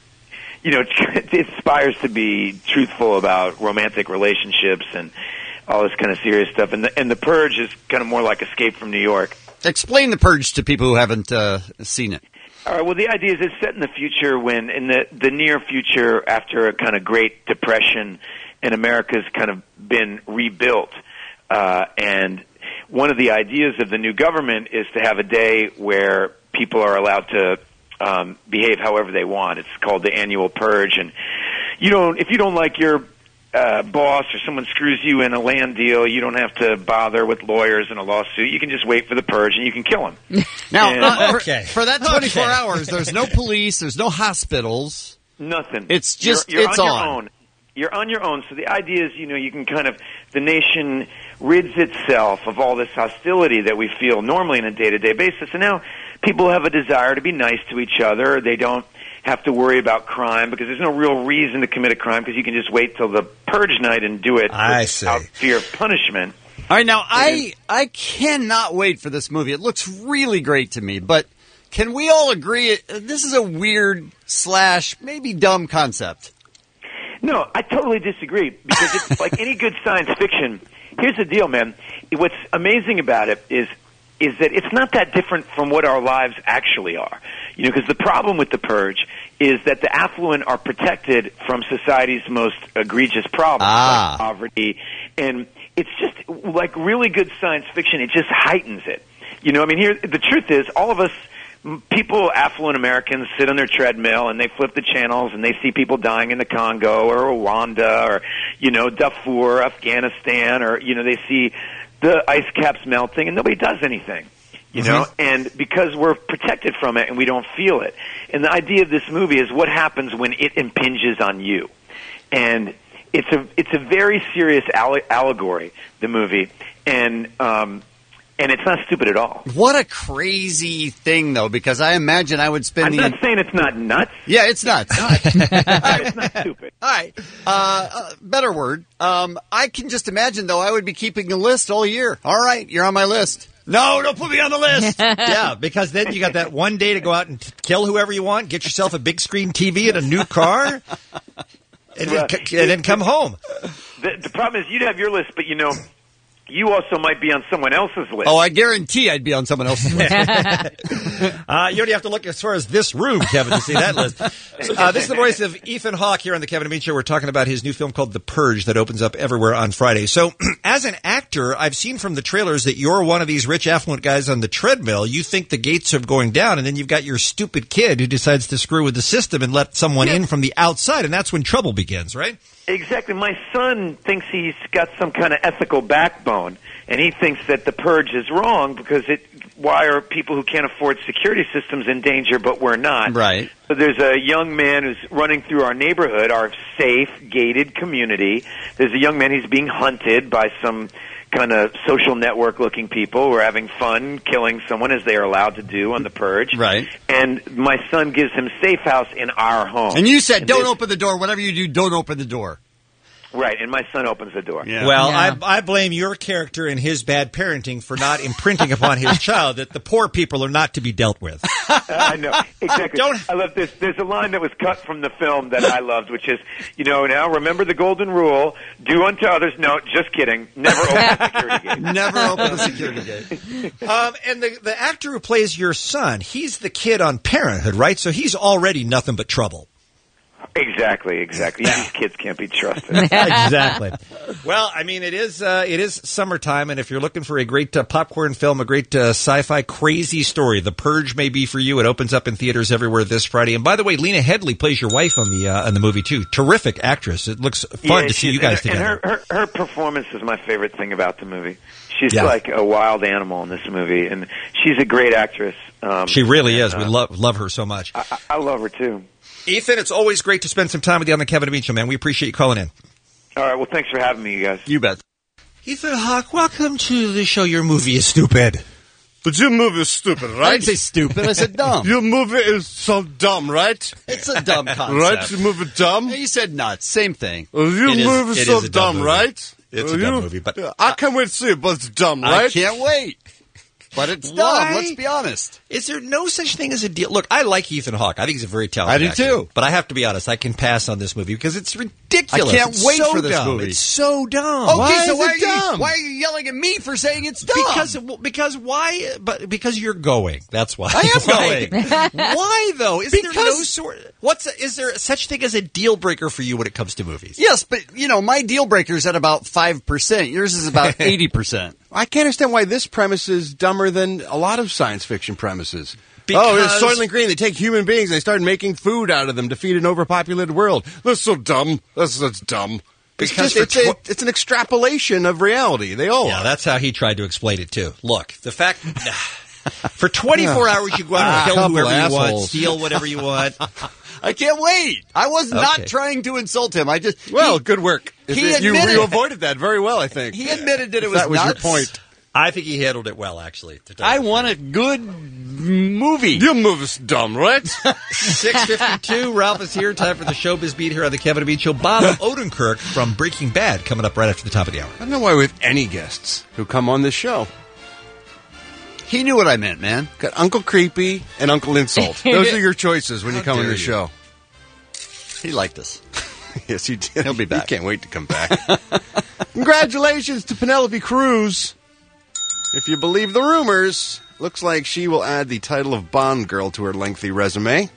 you know, it aspires to be truthful about romantic relationships and all this kind of serious stuff. And the, and the Purge is kind of more like Escape from New York. Explain The Purge to people who haven't uh, seen it. All right. Well, the idea is it's set in the future when, in the the near future, after a kind of Great Depression, and America's kind of been rebuilt. Uh, and one of the ideas of the new government is to have a day where people are allowed to um, behave however they want. It's called the annual purge. And you don't, if you don't like your uh, boss or someone screws you in a land deal, you don't have to bother with lawyers and a lawsuit. You can just wait for the purge and you can kill them. Now, And- uh, for, Okay. for that twenty-four Okay. hours, there's no police, there's no hospitals. Nothing. It's just- you're, you're it's on, on. your own. You're on your own. So the idea is, you know, you can kind of, the nation rids itself of all this hostility that we feel normally on a day-to-day basis. And now people have a desire to be nice to each other. They don't have to worry about crime because there's no real reason to commit a crime because you can just wait till the purge night and do it I see. without fear of punishment. All right, now, I, I cannot wait for this movie. It looks really great to me, but can we all agree it, this is a weird slash maybe dumb concept? No, I totally disagree because it's like any good science fiction. Here's the deal, man. What's amazing about it is is that it's not that different from what our lives actually are. You know, because the problem with the purge is that the affluent are protected from society's most egregious problems, Ah. like poverty, and it's just like really good science fiction. It just heightens it. You know, I mean, here the truth is, all of us. People, affluent Americans, sit on their treadmill and they flip the channels and they see people dying in the Congo or Rwanda or, you know, Darfur, Afghanistan, or, you know, they see the ice caps melting and nobody does anything, you know, Mm-hmm. and because we're protected from it and we don't feel it. And the idea of this movie is what happens when it impinges on you. And it's a, it's a very serious alle- allegory, the movie. And, um, And it's not stupid at all. What a crazy thing, though, because I imagine I would spend I'm the... not saying it's not nuts. Yeah, it's nuts. It's not stupid. All right. Uh, uh, better word. Um, I can just imagine, though, I would be keeping a list all year. All right, you're on my list. No, don't put me on the list. Yeah, because then you got that one day to go out and t- kill whoever you want, get yourself a big screen T V and a new car, and, then, c- and then come home. The, the problem is you'd have your list, but, you know, you also might be on someone else's list. Oh, I guarantee I'd be on someone else's list. Uh, you only have to look as far as this room, Kevin, to see that list. Uh, this is the voice of Ethan Hawke here on the Kevin and Bean Show. We're talking about his new film called The Purge that opens up everywhere on Friday. So, as an actor, actor, I've seen from the trailers that you're one of these rich, affluent guys on the treadmill. You think the gates are going down, and then you've got your stupid kid who decides to screw with the system and let someone in from the outside, and that's when trouble begins, right? Exactly. My son thinks he's got some kind of ethical backbone, and he thinks that the purge is wrong because it. Why are people who can't afford security systems in danger, but we're not? Right. So there's a young man who's running through our neighborhood, our safe, gated community. There's a young man who's being hunted by some kind of social network-looking people who are having fun killing someone, as they are allowed to do on the purge. Right. And my son gives him safe house in our home. And you said, And don't this- open the door. Whatever you do, don't open the door. Right, and my son opens the door. Well, I, I blame your character and his bad parenting for not imprinting upon his child that the poor people are not to be dealt with. I know, exactly. I love this. There's a line that was cut from the film that I loved, which is, you know, now remember the golden rule, do unto others. No, just kidding. Never open the security gate. Never open the security gate. Um, and the, the actor who plays your son, he's the kid on Parenthood, right? So he's already nothing but trouble. Exactly, exactly. These kids can't be trusted. Exactly. Well, I mean, it is uh, it is summertime, and if you're looking for a great uh, popcorn film, a great uh, sci-fi crazy story, The Purge may be for you. It opens up in theaters everywhere this Friday. And by the way, Lena Headey plays your wife on the uh, in the movie too. Terrific actress. It looks fun Yeah, to see she's- you guys and, together. And her, her, her performance is my favorite thing about the movie. She's Yeah. like a wild animal in this movie, and she's a great actress. Um, She really is. uh, We love love her so much. I, I love her too. Ethan, it's always great to spend some time with you on the Kevin and Bean Show, man. We appreciate you calling in. All right, well, thanks for having me, you guys. You bet. Ethan Hawke, welcome to the show. Your movie is stupid. But your movie is stupid, right? I didn't say stupid. I said dumb. Your movie is so dumb, right? It's a dumb concept. Right? Your movie dumb? You said nuts. Same thing. Uh, your It is- movie it so is a dumb dumb, movie. right? It's Uh, a dumb you- movie, but I can't wait to see it, but it's dumb, I right? can't wait. But it's dumb. Why? Let's be honest. Is there no such thing as a deal? Look, I like Ethan Hawke. I think he's a very talented I do actor. too. But I have to be honest, I can pass on this movie because it's ridiculous. I can't It's wait so for this dumb. movie. It's so dumb. Okay, Why so is why it are, you, dumb? why are you yelling at me for saying it's dumb? Because well, because why? But because you're going. That's why. I am Why? going. Why though? Is there no Because- sort? What's a, is there such thing as a deal breaker for you when it comes to movies? Yes, but, you know, my deal breaker's at about five percent. Yours is about eighty percent. I can't understand why this premise is dumber than a lot of science fiction premises. Because- oh, it's Soylent Green. They take human beings and they start making food out of them to feed an overpopulated world. That's so dumb. That's, that's dumb. It's, Because just, for it's, a, tw- it's an extrapolation of reality. They all Yeah, are. that's how he tried to explain it too. Look, the fact for twenty-four hours you go out and Ah, kill couple whoever you want, assholes. steal whatever you want. I can't wait. I was not Okay. trying to insult him. I just Well, he, good work. he you, admitted- you avoided that very well, I think. he admitted that it If was that was nuts. your point. I think he handled it well, actually. to tell I you the want a good movie. Your movie's dumb, right? six fifty-two, Ralph is here. Time for the Showbiz Beat here on the Kevin and Bean Show. Bob Odenkirk from Breaking Bad coming up right after the top of the hour. I don't know why we have any guests who come on this show. He knew what I meant, man. Got Uncle Creepy and Uncle Insult. Those are your choices when you How come on dare the you. show. He liked us. Yes, he did. He'll be back. He can't wait to come back. Congratulations to Penelope Cruz. If you believe the rumors, looks like she will add the title of Bond girl to her lengthy resume.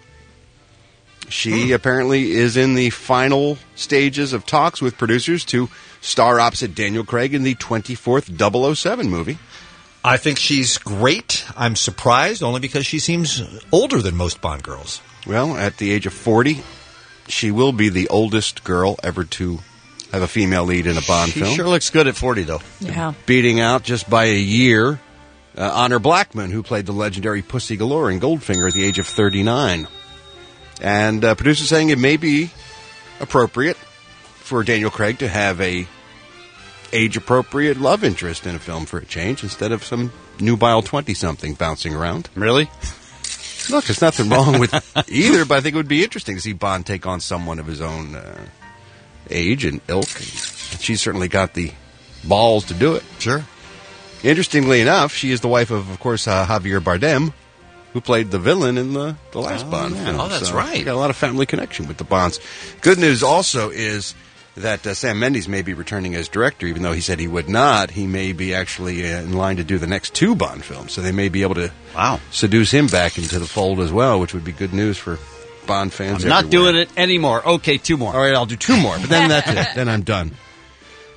She Hmm. apparently is in the final stages of talks with producers to star opposite Daniel Craig in the twenty-fourth double oh seven movie. I think she's great. I'm surprised only because she seems older than most Bond girls. Well, at the age of forty, she will be the oldest girl ever to have a female lead in a Bond She film. sure looks good at forty, though. Yeah. Beating out just by a year uh, Honor Blackman, who played the legendary Pussy Galore in Goldfinger at the age of thirty-nine. And uh, producers saying it may be appropriate for Daniel Craig to have a age-appropriate love interest in a film for a change instead of some nubile twenty-something bouncing around. Really? Look, there's nothing wrong with either, but I think it would be interesting to see Bond take on someone of his own uh, age and ilk. And she's certainly got the balls to do it. Sure. Interestingly enough, she is the wife of, of course, uh, Javier Bardem, who played the villain in the, the last Oh, Bond yeah. film. Oh, that's So, right. Got a lot of family connection with the Bonds. Good news also is that uh, Sam Mendes may be returning as director, even though he said he would not. He may be actually uh, in line to do the next two Bond films, so they may be able to Wow. seduce him back into the fold as well, which would be good news for Bond fans. I'm not everywhere. doing it anymore. Okay, two more. All right, I'll do two more, but then that's it. Then I'm done.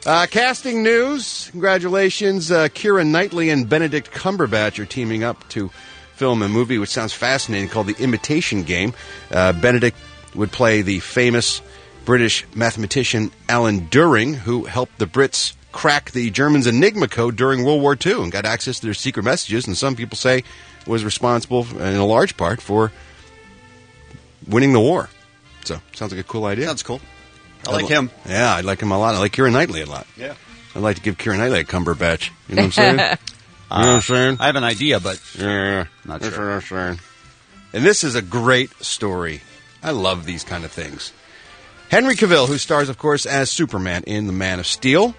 Uh, casting news. Congratulations. Uh, Keira Knightley and Benedict Cumberbatch are teaming up to film a movie which sounds fascinating called The Imitation Game. Uh, Benedict would play the famous British mathematician Alan Turing, who helped the Brits crack the Germans' Enigma code during World War Two and got access to their secret messages, and some people say was responsible in a large part for winning the war. So, sounds like a cool idea. Sounds cool. I like him. Yeah, I like him a lot. I like Keira Knightley a lot. Yeah. I'd like to give Keira Knightley a Cumberbatch. You know what I'm saying? You know what I'm saying? I have an idea, but yeah, not that's sure. what I'm saying. And this is a great story. I love these kind of things. Henry Cavill, who stars, of course, as Superman in The Man of Steel.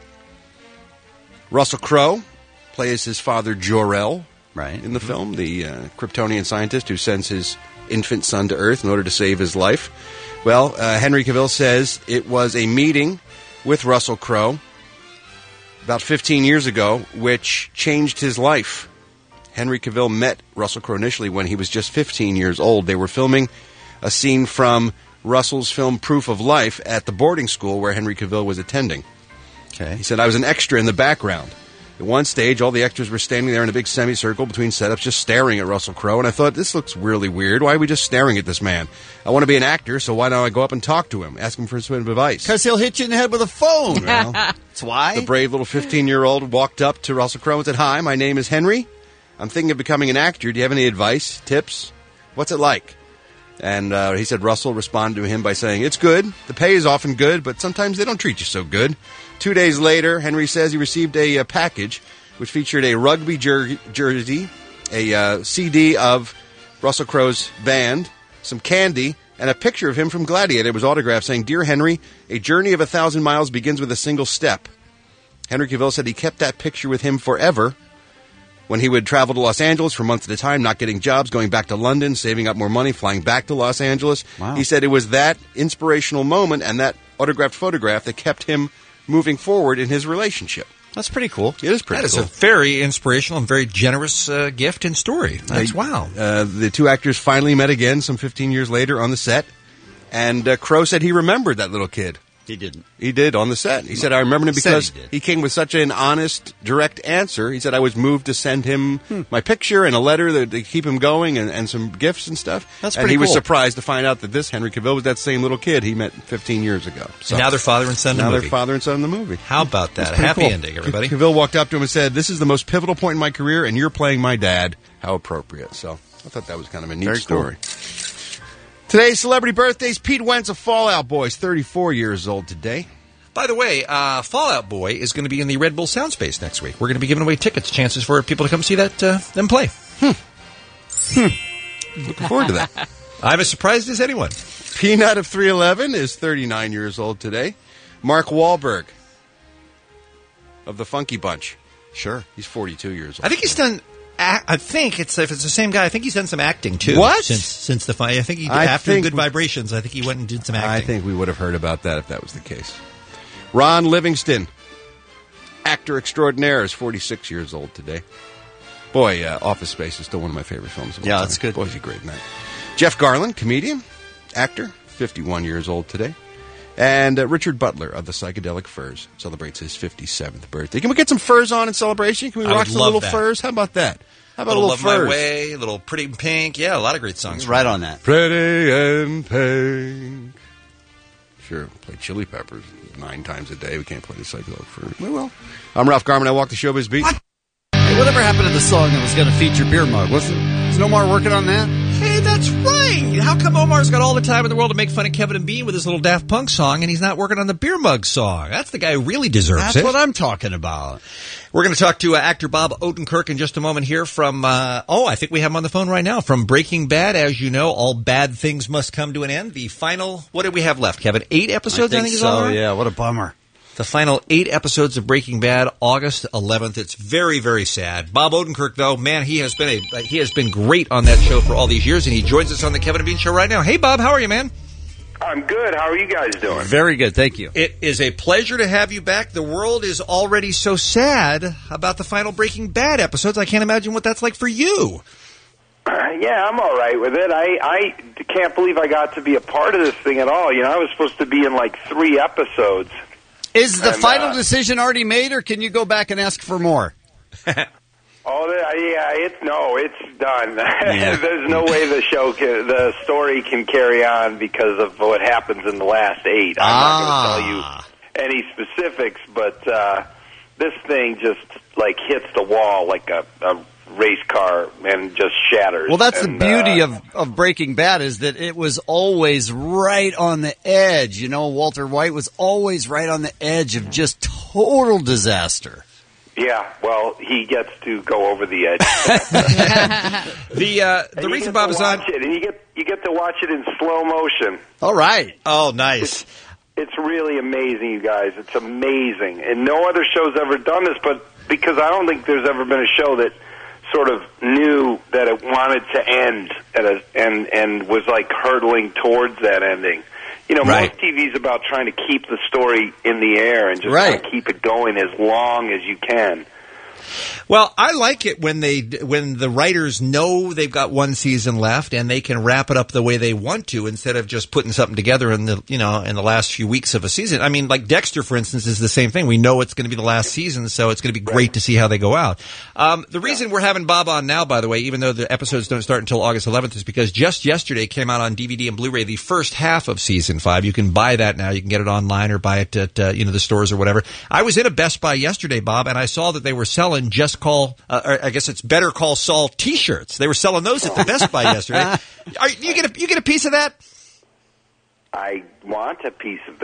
Russell Crowe plays his father Jor-El right. in the film, the uh, Kryptonian scientist who sends his infant son to Earth in order to save his life. Well, uh, Henry Cavill says it was a meeting with Russell Crowe about fifteen years ago, which changed his life. Henry Cavill met Russell Crowe initially when he was just fifteen years old. They were filming a scene from Russell's film Proof of Life at the boarding school where Henry Cavill was attending. Okay. He said, I was an extra in the background. At one stage, all the extras were standing there in a big semicircle between setups just staring at Russell Crowe, and I thought, this looks really weird. Why are we just staring at this man? I want to be an actor, so why don't I go up and talk to him, ask him for some advice? Because he'll hit you in the head with a phone. Well, that's why. The brave little fifteen-year-old walked up to Russell Crowe and said, hi, my name is Henry. I'm thinking of becoming an actor. Do you have any advice, tips? What's it like? And uh, he said Russell responded to him by saying, it's good. The pay is often good, but sometimes they don't treat you so good. Two days later, Henry says he received a, a package which featured a rugby jer- jersey, a uh, C D of Russell Crowe's band, some candy, and a picture of him from Gladiator. It was autographed saying, Dear Henry, a journey of a thousand miles begins with a single step. Henry Cavill said he kept that picture with him forever. When he would travel to Los Angeles for months at a time, not getting jobs, going back to London, saving up more money, flying back to Los Angeles. Wow. He said it was that inspirational moment and that autographed photograph that kept him moving forward in his relationship. That's pretty cool. It is pretty That cool. is a very inspirational and very generous uh, gift and story. That's Uh, wow. Uh, the two actors finally met again some fifteen years later on the set, and uh, Crowe said he remembered that little kid. He didn't. He did on the set. He said, I remember him Said because he did. he came with such an honest, direct answer. He said, I was moved to send him my picture and a letter that, to keep him going and, and some gifts and stuff. That's and pretty he was cool. surprised to find out that this Henry Cavill was that same little kid he met fifteen years ago. So And now they're father and son in the now movie. they're father and son in the movie. How about that? It's A pretty happy cool. ending, everybody. Cavill walked up to him and said, this is the most pivotal point in my career, and you're playing my dad. How appropriate. So I thought that was kind of a neat Very cool. story. Today's celebrity birthdays, Pete Wentz of Fallout Boy is thirty-four years old today. By the way, uh, Fallout Boy is going to be in the Red Bull Sound Space next week. We're going to be giving away tickets, chances for people to come see that uh, them play. Looking forward to that. I'm as surprised as anyone. Peanut of three eleven is thirty-nine years old today. Mark Wahlberg of the Funky Bunch. Sure. He's forty-two years old. I think he's done. ac- I think it's if it's the same guy. I think he's done some acting too. What? Since since the fi- I think he I after think Good we- Vibrations. I think he went and did some acting. I think we would have heard about that if that was the case. Ron Livingston, actor extraordinaire, is forty-six years old today. Boy, uh, Office Space is still one of my favorite films of all Yeah, time. that's good. Boy, is he great in that. Jeff Garland, comedian, actor, fifty-one years old today. And uh, Richard Butler of the Psychedelic Furs celebrates his fifty-seventh birthday. Can we get some furs on in celebration? Can we I rock would some love little that. furs? How about that? How about Little a Love little My furs? Way, Little Pretty Pink. Yeah, a lot of great songs. Right on that. Pretty and pink. Sure, play Chili Peppers nine times a day. We can't play the Psychedelic Furs. We will. I'm Ralph Garman. I walk the showbiz beat. What? Hey, whatever happened to the song that was going to feature Beer Mug? Wasn't is Omar working on that? Hey, that's right. How come Omar's got all the time in the world to make fun of Kevin and Bean with his little Daft Punk song, and he's not working on the Beer Mug song? That's the guy who really deserves That's it. what I'm talking about. We're going to talk to uh, actor Bob Odenkirk in just a moment here from, uh, oh, I think we have him on the phone right now, from Breaking Bad. As you know, all bad things must come to an end. The final, what do we have left, Kevin? Eight episodes, I I think, think is so, all right? yeah. What a bummer. The final eight episodes of Breaking Bad, August eleventh. It's very, very sad. Bob Odenkirk, though, man, he has been a he has been great on that show for all these years, and he joins us on the Kevin and Bean Show right now. Hey, Bob, how are you, man? I'm good. How are you guys doing? Very good, thank you. It is a pleasure to have you back. The world is already so sad about the final Breaking Bad episodes. I can't imagine what that's like for you. Yeah, I'm all right with it. I, I can't believe I got to be a part of this thing at all. You know, I was supposed to be in like three episodes. Is the And, final uh, decision already made, or can you go back and ask for more? Oh, the- yeah, it's no, it's done. Yeah. There's no way the show, can, the story can carry on because of what happens in the last eight. I'm Ah. not going to tell you any specifics, but uh, this thing just like hits the wall like a, a race car and just shatters. Well, that's And, the beauty uh, of, of Breaking Bad is that it was always right on the edge. You know, Walter White was always right on the edge of just total disaster. Yeah, well, he gets to go over the edge. The uh, the And you reason get Bob to is on. watch it, and you get you get to watch it in slow motion. All right. Oh, nice. It's really amazing, you guys. It's amazing, and no other show's ever done this. But because I don't think there's ever been a show that sort of knew that it wanted to end at a, and and was like hurtling towards that ending. You know, Right. most T V's about trying to keep the story in the air and just Right. kinda keep it going as long as you can. Well, I like it when they when the writers know they've got one season left and they can wrap it up the way they want to instead of just putting something together in the you know in the last few weeks of a season. I mean, like Dexter, for instance, is the same thing. We know it's going to be the last season, so it's going to be great to see how they go out. Um, the reason we're having Bob on now, by the way, even though the episodes don't start until August eleventh, is because just yesterday came out on D V D and Blu-ray the first half of season five. You can buy that now. You can get it online or buy it at uh, you know the stores or whatever. I was in a Best Buy yesterday, Bob, and I saw that they were selling Just Call, uh, or I guess it's Better Call Saul T-shirts. They were selling those at the Best Buy yesterday. Are, you get a you get a piece of that? I want a piece of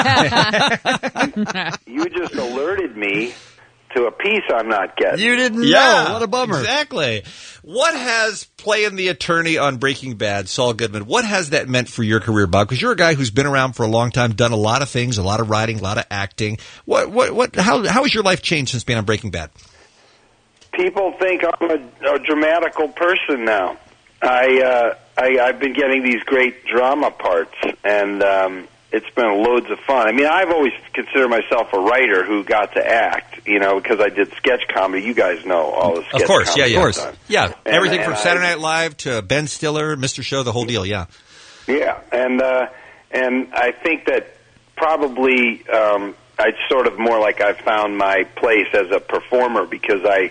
that. you, you just alerted me to a piece I'm not getting. You didn't Yeah, know. What a bummer. Exactly. What has playing the attorney on Breaking Bad, Saul Goodman, what has that meant for your career, Bob? Because you're a guy who's been around for a long time, done a lot of things, a lot of writing, a lot of acting. What, what, what, how, how has your life changed since being on Breaking Bad? People think I'm a, a dramatical person now. I, uh, I I've been getting these great drama parts, and um, it's been loads of fun. I mean, I've always considered myself a writer who got to act, you know, because I did sketch comedy. You guys know all the sketch Of course, yeah, comedy yeah. I've done. Yeah, And- everything and from I- Saturday Night Live to Ben Stiller, Mister Show, the whole deal, yeah. Yeah, and uh, and I think that probably um, I sort of more like I've found my place as a performer because I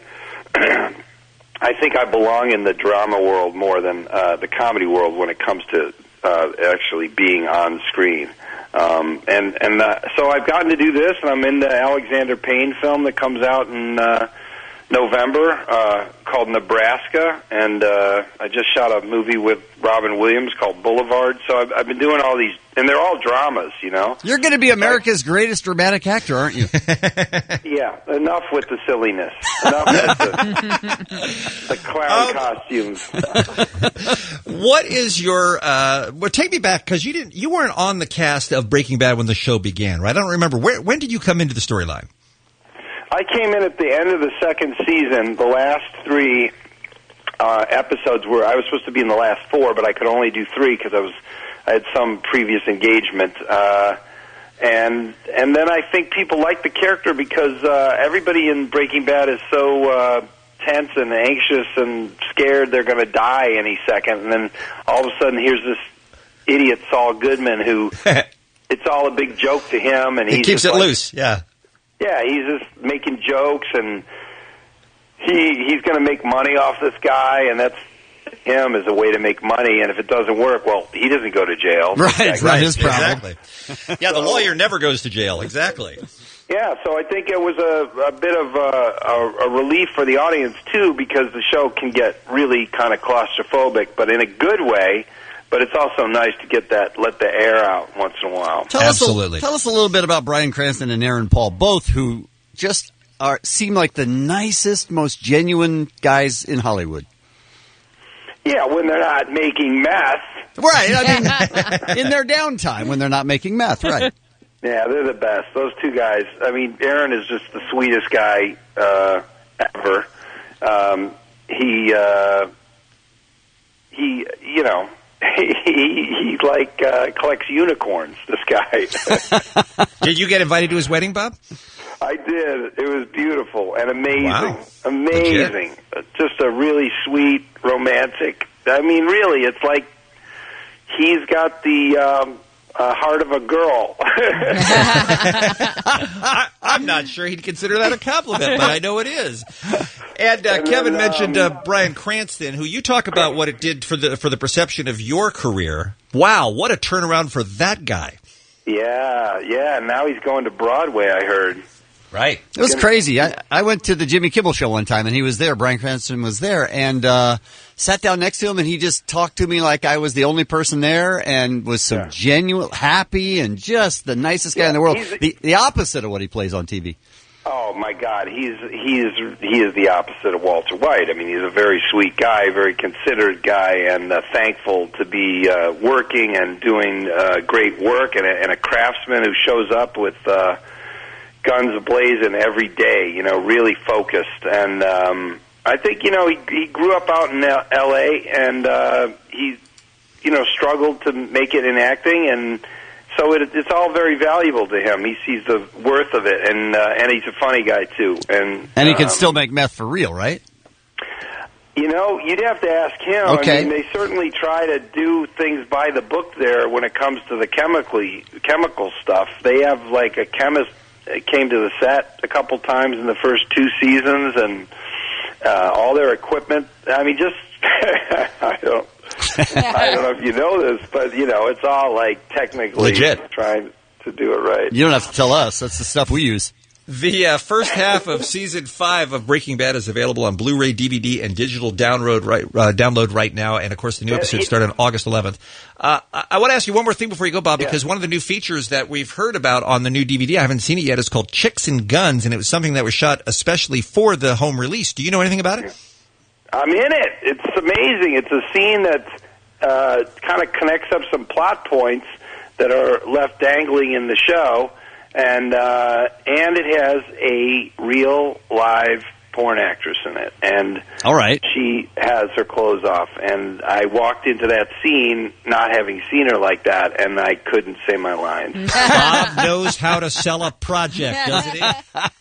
I think I belong in the drama world more than uh, the comedy world when it comes to uh, actually being on screen. Um, and and uh, so I've gotten to do this, and I'm in the Alexander Payne film that comes out in uh, November uh, called Nebraska, and uh, I just shot a movie with Robin Williams called Boulevard. So I've, I've been doing all these, and they're all dramas, you know. You're going to be America's greatest dramatic actor, aren't you? Yeah, enough with the silliness. Enough with the, the clown costumes. What is your, uh, well, take me back, because you didn't, you weren't on the cast of Breaking Bad when the show began, right? I don't remember. Where, when did you come into the storyline? I came in at the end of the second season. The last three uh, episodes were I was supposed to be in the last four, but I could only do three because I was I had some previous engagement. Uh, and and then I think people like the character because uh, everybody in Breaking Bad is so uh, tense and anxious and scared they're going to die any second. And then all of a sudden, here's this idiot Saul Goodman who it's all a big joke to him, and He he's keeps just it like, loose, yeah. Yeah, he's just making jokes, and he he's going to make money off this guy, and that's him as a way to make money. And if it doesn't work, well, he doesn't go to jail. Right, That right, guy- exactly. Yeah, the lawyer never goes to jail, exactly. Yeah, so I think it was a, a bit of a, a, a relief for the audience, too, because the show can get really kind of claustrophobic, but in a good way. But it's also nice to get that, let the air out once in a while. Tell Us a, tell us a little bit about Bryan Cranston and Aaron Paul, both who just are seem like the nicest, most genuine guys in Hollywood. Yeah, when they're not making meth. Right, I mean, in their downtime when they're not making meth, right. Yeah, they're the best. Those two guys. I mean, Aaron is just the sweetest guy uh, ever. Um, he, uh, he, you know, he, he like uh, collects unicorns. This guy. Did you get invited to his wedding, Bob? I did. It was beautiful and amazing. Wow. Amazing. Just a really sweet, romantic. I mean, really, it's like he's got the. Um, uh, heart of a girl. I, I'm not sure he'd consider that a compliment, but I know it is. And, uh, And Kevin then, mentioned um, uh, Bryan Cranston, who you talk about what it did for the for the perception of your career. Wow, what a turnaround for that guy. Yeah, yeah. Now he's going to Broadway, I heard. Right. It was crazy. I, I went to the Jimmy Kimmel show one time, and he was there. Bryan Cranston was there, and uh, sat down next to him, and he just talked to me like I was the only person there, and was so Yeah. genuine, happy, and just the nicest guy Yeah, in the world. he's- The, the opposite of what he plays on T V. Oh my God, he's he's he is the opposite of Walter White. I mean, he's a very sweet guy, very considerate guy, and uh, thankful to be uh, working and doing uh, great work, and a, and a craftsman who shows up with uh, guns ablazing every day. You know, really focused. And um, I think you know he, he grew up out in L A and uh, he you know struggled to make it in acting and. So it, it's all very valuable to him. He sees the worth of it, and uh, and he's a funny guy too. And And he can um, still make meth for real, right? you know, you'd have to ask him. Okay. I mean, they certainly try to do things by the book there when it comes to the chemically chemical stuff. They have like a chemist that came to the set a couple times in the first two seasons, and uh, all their equipment. I mean, just I don't. I don't know if you know this, but you know, it's all like technically Legit. trying to do it right. You don't have to tell us. That's the stuff we use. The uh, first half of season five of Breaking Bad is available on Blu-ray, D V D, and digital download right uh, download right now. And of course, the new episodes start on August eleventh. Uh, I, I want to ask you one more thing before you go, Bob, because one of the new features that we've heard about on the new D V D, I haven't seen it yet, is called Chicks and Guns, and it was something that was shot especially for the home release. Do you know anything about it? I'm in it. It's amazing. It's a scene that uh, kind of connects up some plot points that are left dangling in the show, and uh, and it has a real live porn actress in it, and all right, she has her clothes off. And I walked into that scene not having seen her like that, and I couldn't say my lines. Bob knows how to sell a project, doesn't he?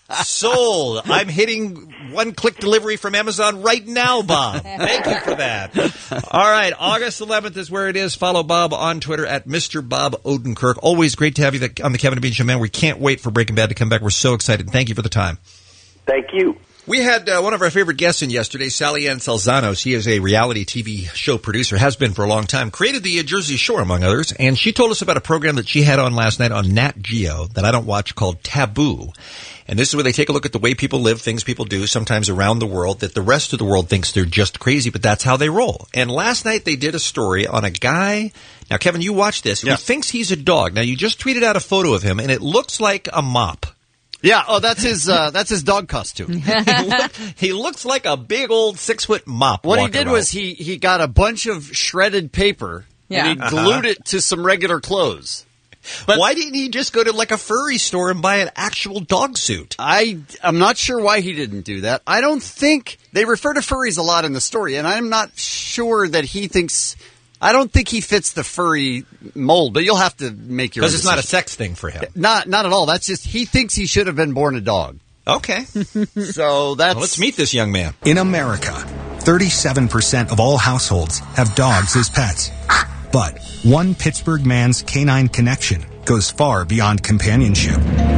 Sold. I'm hitting one-click delivery from Amazon right now, Bob. Thank you for that. All right, August eleventh is where it is. Follow Bob on Twitter at Mister Bob Odenkirk. Always great to have you on the Kevin and Bean Show, man. We can't wait for Breaking Bad to come back. We're so excited. Thank you for the time. Thank you. We had uh, one of our favorite guests in yesterday, Sally Ann Salzano. She is a reality T V show producer, has been for a long time, created the uh, Jersey Shore, among others, and she told us about a program that she had on last night on Nat Geo that I don't watch called Taboo. And this is where they take a look at the way people live, things people do, sometimes around the world, that the rest of the world thinks they're just crazy, but that's how they roll. And last night they did a story on a guy, now Kevin, you watched this, who Yeah. thinks he's a dog. Now you just tweeted out a photo of him, and it looks like a mop. Yeah. Oh, that's his. Uh, that's his dog costume. he, look, he looks like a big old six foot mop. What he walking did around. was he he got a bunch of shredded paper Yeah. and he Uh-huh. glued it to some regular clothes. But why didn't he just go to like a furry store and buy an actual dog suit? I I'm not sure why he didn't do that. I don't think they refer to furries a lot in the story, and I'm not sure that he thinks. I don't think he fits the furry mold, but you'll have to make your own Because it's not a decision. sex thing for him. Not not at all. That's just he thinks he should have been born a dog. Okay. So that's Well, let's meet this young man. In America, thirty-seven percent of all households have dogs as pets. But one Pittsburgh man's canine connection goes far beyond companionship.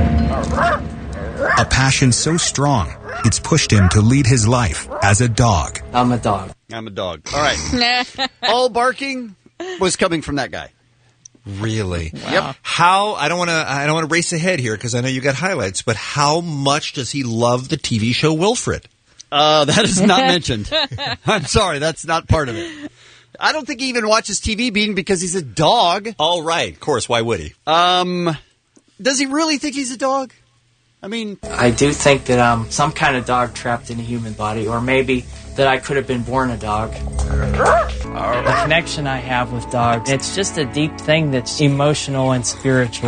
A passion so strong, it's pushed him to lead his life as a dog. I'm a dog. I'm a dog. All right. All barking was coming from that guy. Really? Wow. Yep. How? I don't want to. I don't want to race ahead here because I know you got highlights. But how much does he love the T V show Wilfred? Uh, that is not mentioned. I'm sorry, that's not part of it. I don't think he even watches T V, Bean, because he's a dog. All right. Of course. Why would he? Um, does he really think he's a dog? I mean, I do think that I'm some kind of dog trapped in a human body, or maybe that I could have been born a dog. The connection I have with dogs, it's just a deep thing that's emotional and spiritual.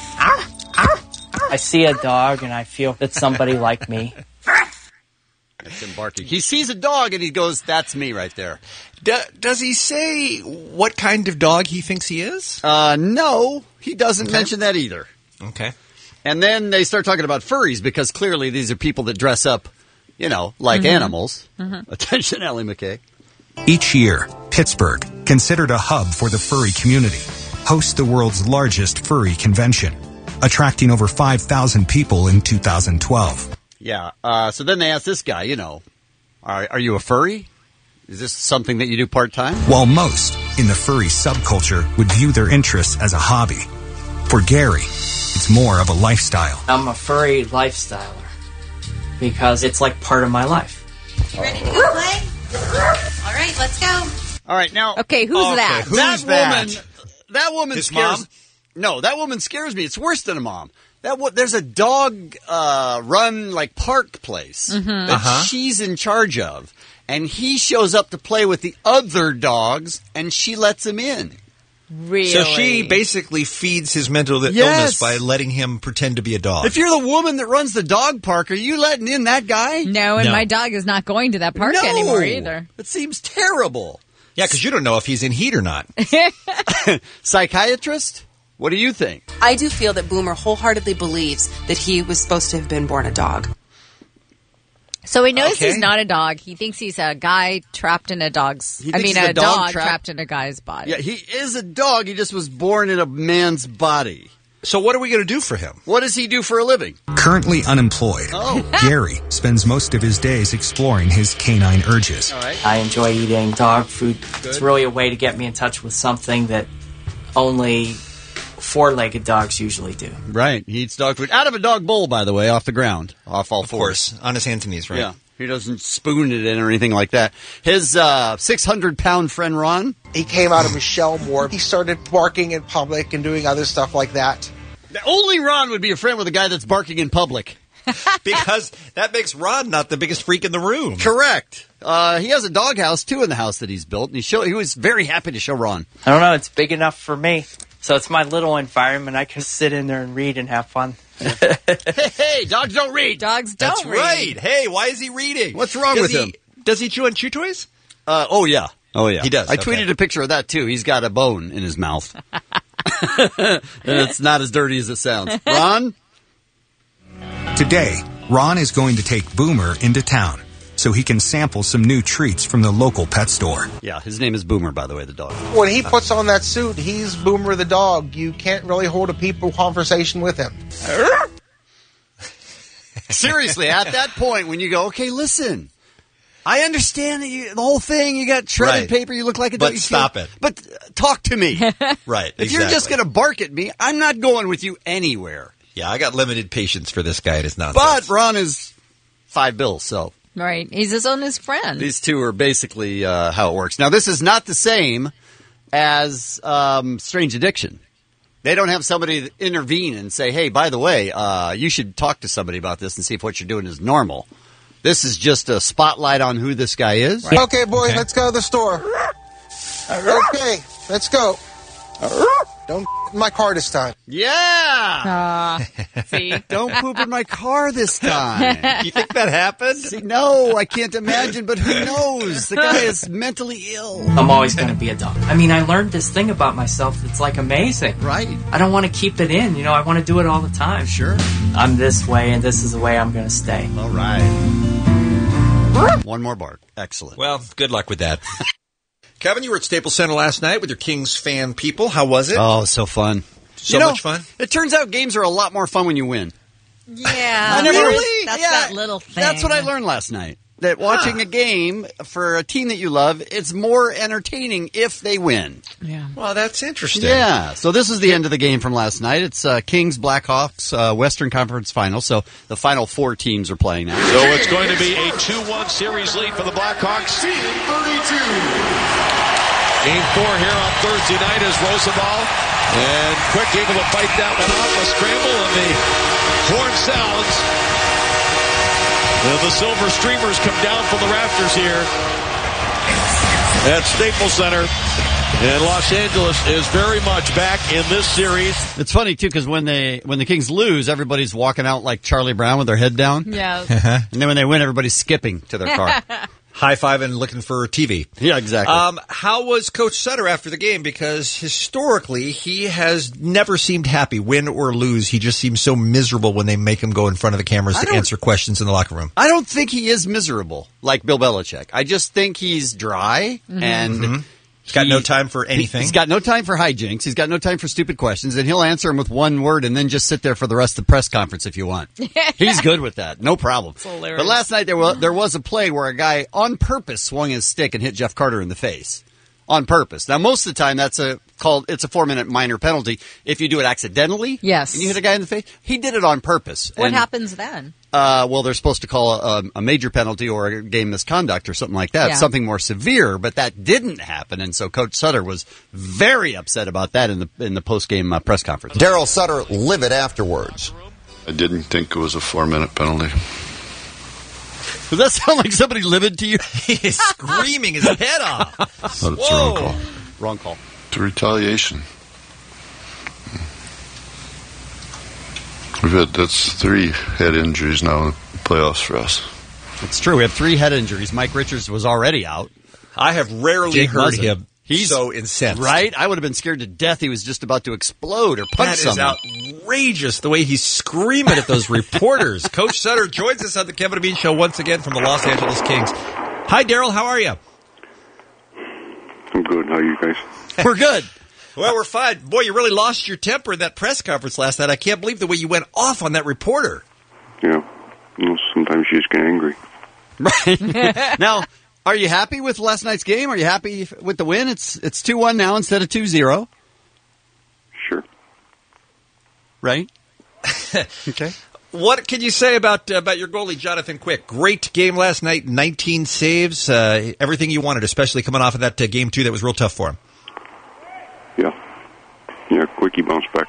I see a dog and I feel that somebody like me. that's him barking. He sees a dog and he goes, "That's me right there." Do, does he say what kind of dog he thinks he is? Uh, no, he doesn't Okay. mention that either. Okay. And then they start talking about furries because clearly these are people that dress up, you know, like Mhm. animals. Mhm. Attention, Ellie McKay. Each year, Pittsburgh, considered a hub for the furry community, hosts the world's largest furry convention, attracting over five thousand people in two thousand twelve. Yeah. Uh, so then they asked this guy, you know, are, are you a furry? Is this something that you do part-time? While most in the furry subculture would view their interests as a hobby, for Gary, it's more of a lifestyle. I'm a furry lifestyler because it's like part of my life. You ready to go play? All right, let's go. All right, now. Okay, who's okay, that? Who's that, that? woman? That woman His scares. mom? No, that woman scares me. It's worse than a mom. That wo- there's a dog uh, run like park place Mm-hmm. that Uh-huh. she's in charge of, and he shows up to play with the other dogs, and she lets him in. Really? So she basically feeds his mental Yes. illness by letting him pretend to be a dog. If you're the woman that runs the dog park, are you letting in that guy? No, and No. my dog is not going to that park No. anymore either. It seems terrible. Yeah, because you don't know if he's in heat or not. Psychiatrist, what do you think? I do feel that Boomer wholeheartedly believes that he was supposed to have been born a dog. So he knows Okay. he's not a dog. He thinks he's a guy trapped in a dog's. He I thinks mean, he's a, a dog dog trapped- trapped in a guy's body. Yeah, he is a dog. He just was born in a man's body. So what are we going to do for him? What does he do for a living? Currently unemployed, Oh. Gary spends most of his days exploring his canine urges. All right. I enjoy eating dog food. It's really a way to get me in touch with something that only four-legged dogs usually do. Right. He eats dog food out of a dog bowl, by the way, off the ground, off all Of fours. course, on his hands and knees, right? Yeah. He doesn't spoon it in or anything like that. His uh, six hundred pound friend Ron. He came out of Michelle Moore. He started barking in public and doing other stuff like that. Only Ron would be a friend with a guy that's barking in public. Because that makes Ron not the biggest freak in the room. Correct. Uh, he has a doghouse, too, in the house that he's built, and he, show, he was very happy to show Ron. I don't know. It's big enough for me. So it's my little environment. I can sit in there and read and have fun. Hey, hey, dogs don't read. Dogs don't That's read. right. Hey, why is he reading? What's wrong Does with he, him? Does he chew on chew toys? Uh, oh, yeah. Oh, yeah. He does, I okay. tweeted a picture of that, too. He's got a bone in his mouth. And it's not as dirty as it sounds. Ron? Today, Ron is going to take Boomer into town so he can sample some new treats from the local pet store. Yeah, his name is Boomer, by the way, the dog. When he puts on that suit, he's Boomer the dog. You can't really hold a people conversation with him. Seriously, at that point when you go, okay, listen, I understand that you, the whole thing, you got shredded Right. paper, you look like a But dog. you stop can't- it. But uh, talk to me. Right, If you're just going to bark at me, I'm not going with you anywhere. Yeah, I got limited patience for this guy and his nonsense. But Ron is five bills, so Right. He's his own his friend. these two are basically uh, how it works. Now, this is not the same as um, Strange Addiction. They don't have somebody intervene and say, hey, by the way, uh, you should talk to somebody about this and see if what you're doing is normal. This is just a spotlight on who this guy is. Okay, boys, let's go to the store. Okay, let's go. Don't in my car this time. Yeah! Uh, see? Don't poop in my car this time. You think that happened? See, no, I can't imagine, but who knows? The guy is mentally ill. I'm always going to be a dog. I mean, I learned this thing about myself that's like amazing. Right. I don't want to keep it in. You know, I want to do it all the time. Sure. I'm this way, and this is the way I'm going to stay. All right. One more bark. Excellent. Well, good luck with that. Kevin, you were at Staples Center last night with your Kings fan people. How was it? Oh, so fun. So You know, much fun. It turns out games are a lot more fun when you win. Yeah. I never- Really? That's Yeah, that little thing. That's what I learned last night. That watching Huh. a game for a team that you love, it's more entertaining if they win. Yeah. Well, that's interesting. Yeah. So this is the end of the game from last night. It's uh, Kings Blackhawks uh, Western Conference Final. So the final four teams are playing now. So it's going to be a two one series lead for the Blackhawks. Game four here on Thursday night is Rosenthal. And Quick able to fight that one off. A scramble and the horn sounds. And the silver streamers come down from the rafters here at Staples Center. And Los Angeles is very much back in this series. It's funny too because when they when the Kings lose, everybody's walking out like Charlie Brown with their head down. Yeah. And then when they win, everybody's skipping to their car. High-fiving, looking for T V. Yeah, exactly. Um, how was Coach Sutter after the game? Because historically, he has never seemed happy, win or lose. He just seems so miserable when they make him go in front of the cameras I to don't- answer questions in the locker room. I don't think he is miserable like Bill Belichick. I just think he's dry Mm-hmm. and Mm-hmm. He's got He- no time for anything. He's got no time for hijinks. He's got no time for stupid questions, and he'll answer them with one word and then just sit there for the rest of the press conference if you want. He's good with that. No problem. hilarious. But last night there was, there was a play where a guy on purpose swung his stick and hit Jeff Carter in the face. On purpose. Now, most of the time, that's a called. It's a four-minute minor penalty. If you do it accidentally, Yes. and you hit a guy in the face, he did it on purpose. What And, happens then? Uh, well, they're supposed to call a, a major penalty or a game misconduct or something like that, Yeah. something more severe. But that didn't happen, and so Coach Sutter was very upset about that in the in the post-game uh, press conference. Daryl Sutter livid afterwards. I didn't think it was a four-minute penalty. Does that sound like somebody livid to you? He's screaming his head off. But it's a wrong call. Wrong call. It's a retaliation. We've had, that's three head injuries now in the playoffs for us. It's true. We have three head injuries. Mike Richards was already out. I have rarely Jake heard Muzzin. him He's so incensed. Right? I would have been scared to death. He was just about to explode or punch That is someone. outrageous, the way he's screaming at those reporters. Coach Sutter joins us on the Kevin and Bean Show once again from the Los Angeles Kings. Hi, Daryl. How are you? I'm good. How are you guys? We're good. Well, we're fine. Boy, you really lost your temper in that press conference last night. I can't believe the way you went off on that reporter. Yeah. You know, sometimes you just get angry. Right. Now, are you happy with last night's game? Are you happy with the win? It's it's two one now instead of two zero. Sure. Right? Okay. What can you say about uh, about your goalie, Jonathan Quick? Great game last night, nineteen saves, uh, everything you wanted, especially coming off of that uh, game two that was real tough for him. Yeah. Yeah, Quickie bounced back.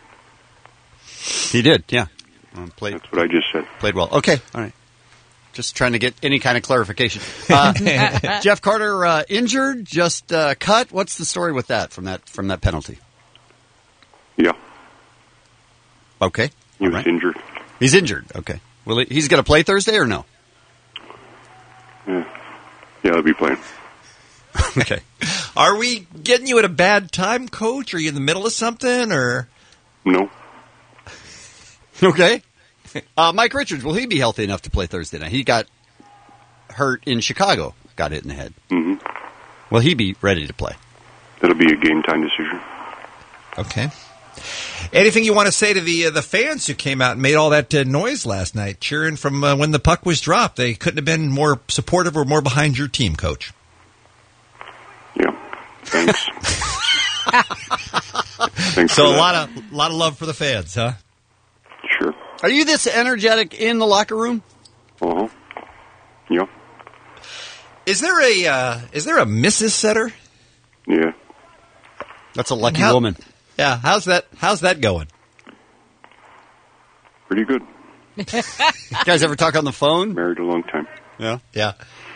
He did, yeah. Um, played, That's what I just said. Played well. Okay, all right. Just trying to get any kind of clarification. Uh, Jeff Carter uh, injured, just uh, cut. What's the story with that from that from that penalty? Yeah. Okay. He was injured. He's injured. Okay. Will he, he's going to play Thursday or no? Yeah. Yeah, I'll be playing. Okay. Are we getting you at a bad time, Coach? Are you in the middle of something, or no? Okay. Uh, Mike Richards, will he be healthy enough to play Thursday night? He got hurt in Chicago, got hit in the head. Mm-hmm. Will he be ready to play? That'll be a game time decision. Okay. Anything you want to say to the uh, the fans who came out and made all that uh, noise last night, cheering from uh, when the puck was dropped? They couldn't have been more supportive or more behind your team, Coach. Yeah. Thanks. Thanks So for a that. lot of lot of love for the fans, huh? Sure. Are you this energetic in the locker room? Uh-huh. Yeah. Is there a uh, is there a Missus Setter? Yeah. That's a lucky How- woman. Yeah. How's that? How's that going? Pretty good. You guys ever talk on the phone? Married a long time. Yeah. Yeah.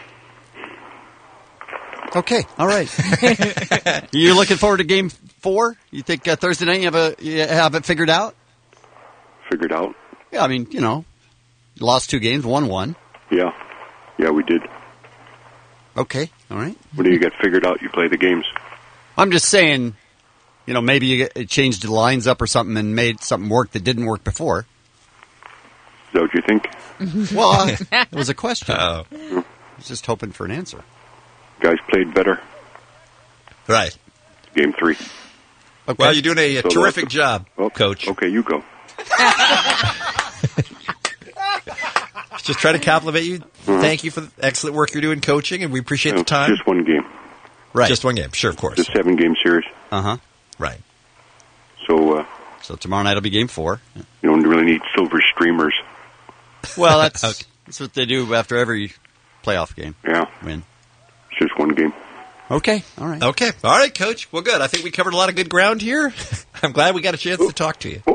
Okay. All right. You looking forward to game four? You think uh, Thursday night you have a you have it figured out? Figured out? Yeah. I mean, you know, you lost two games, won one. Yeah. Yeah, we did. Okay. All right. When do you get figured out, you play the games. I'm just saying, you know, maybe you get, changed the lines up or something and made something work that didn't work before. Is that what you think? Well, uh, it was a question. Oh. I was just hoping for an answer. Guys played better. Right. Game three. Okay. Well, you're doing a, a So terrific lots of- job, Oh, Coach. Okay, you go. Just trying to compliment you. Uh-huh. Thank you for the excellent work you're doing coaching, and we appreciate No, the time. Just one game. Right. Just one game. Sure, of course. It's a seven-game series. Uh huh. Right. So uh, So tomorrow night will be game four. you don't really need silver streamers. Well, that's Okay. that's what they do after every playoff game. Yeah. Win. It's just one game. Okay. All right. Okay. All right, Coach. Well, good. I think we covered a lot of good ground here. I'm glad we got a chance to talk to you. Why?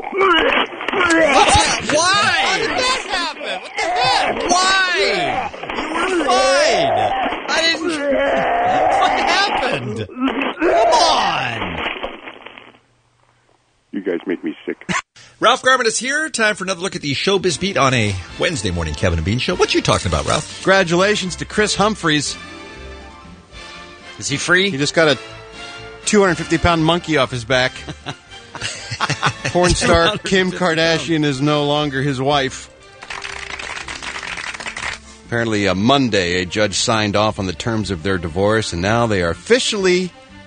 How did that happen? What the heck? Why? You were fine. I didn't. What happened? Come on. You guys make me sick. Ralph Garman is here. Time for another look at the Showbiz Beat on a Wednesday morning Kevin and Bean show. What you talking about, Ralph? Congratulations to Chris Humphries. Is he free? He just got a two hundred fifty pound monkey off his back. Porn star Kim Kardashian is no longer his wife. Apparently, uh, Monday, a judge signed off on the terms of their divorce, and now they are officially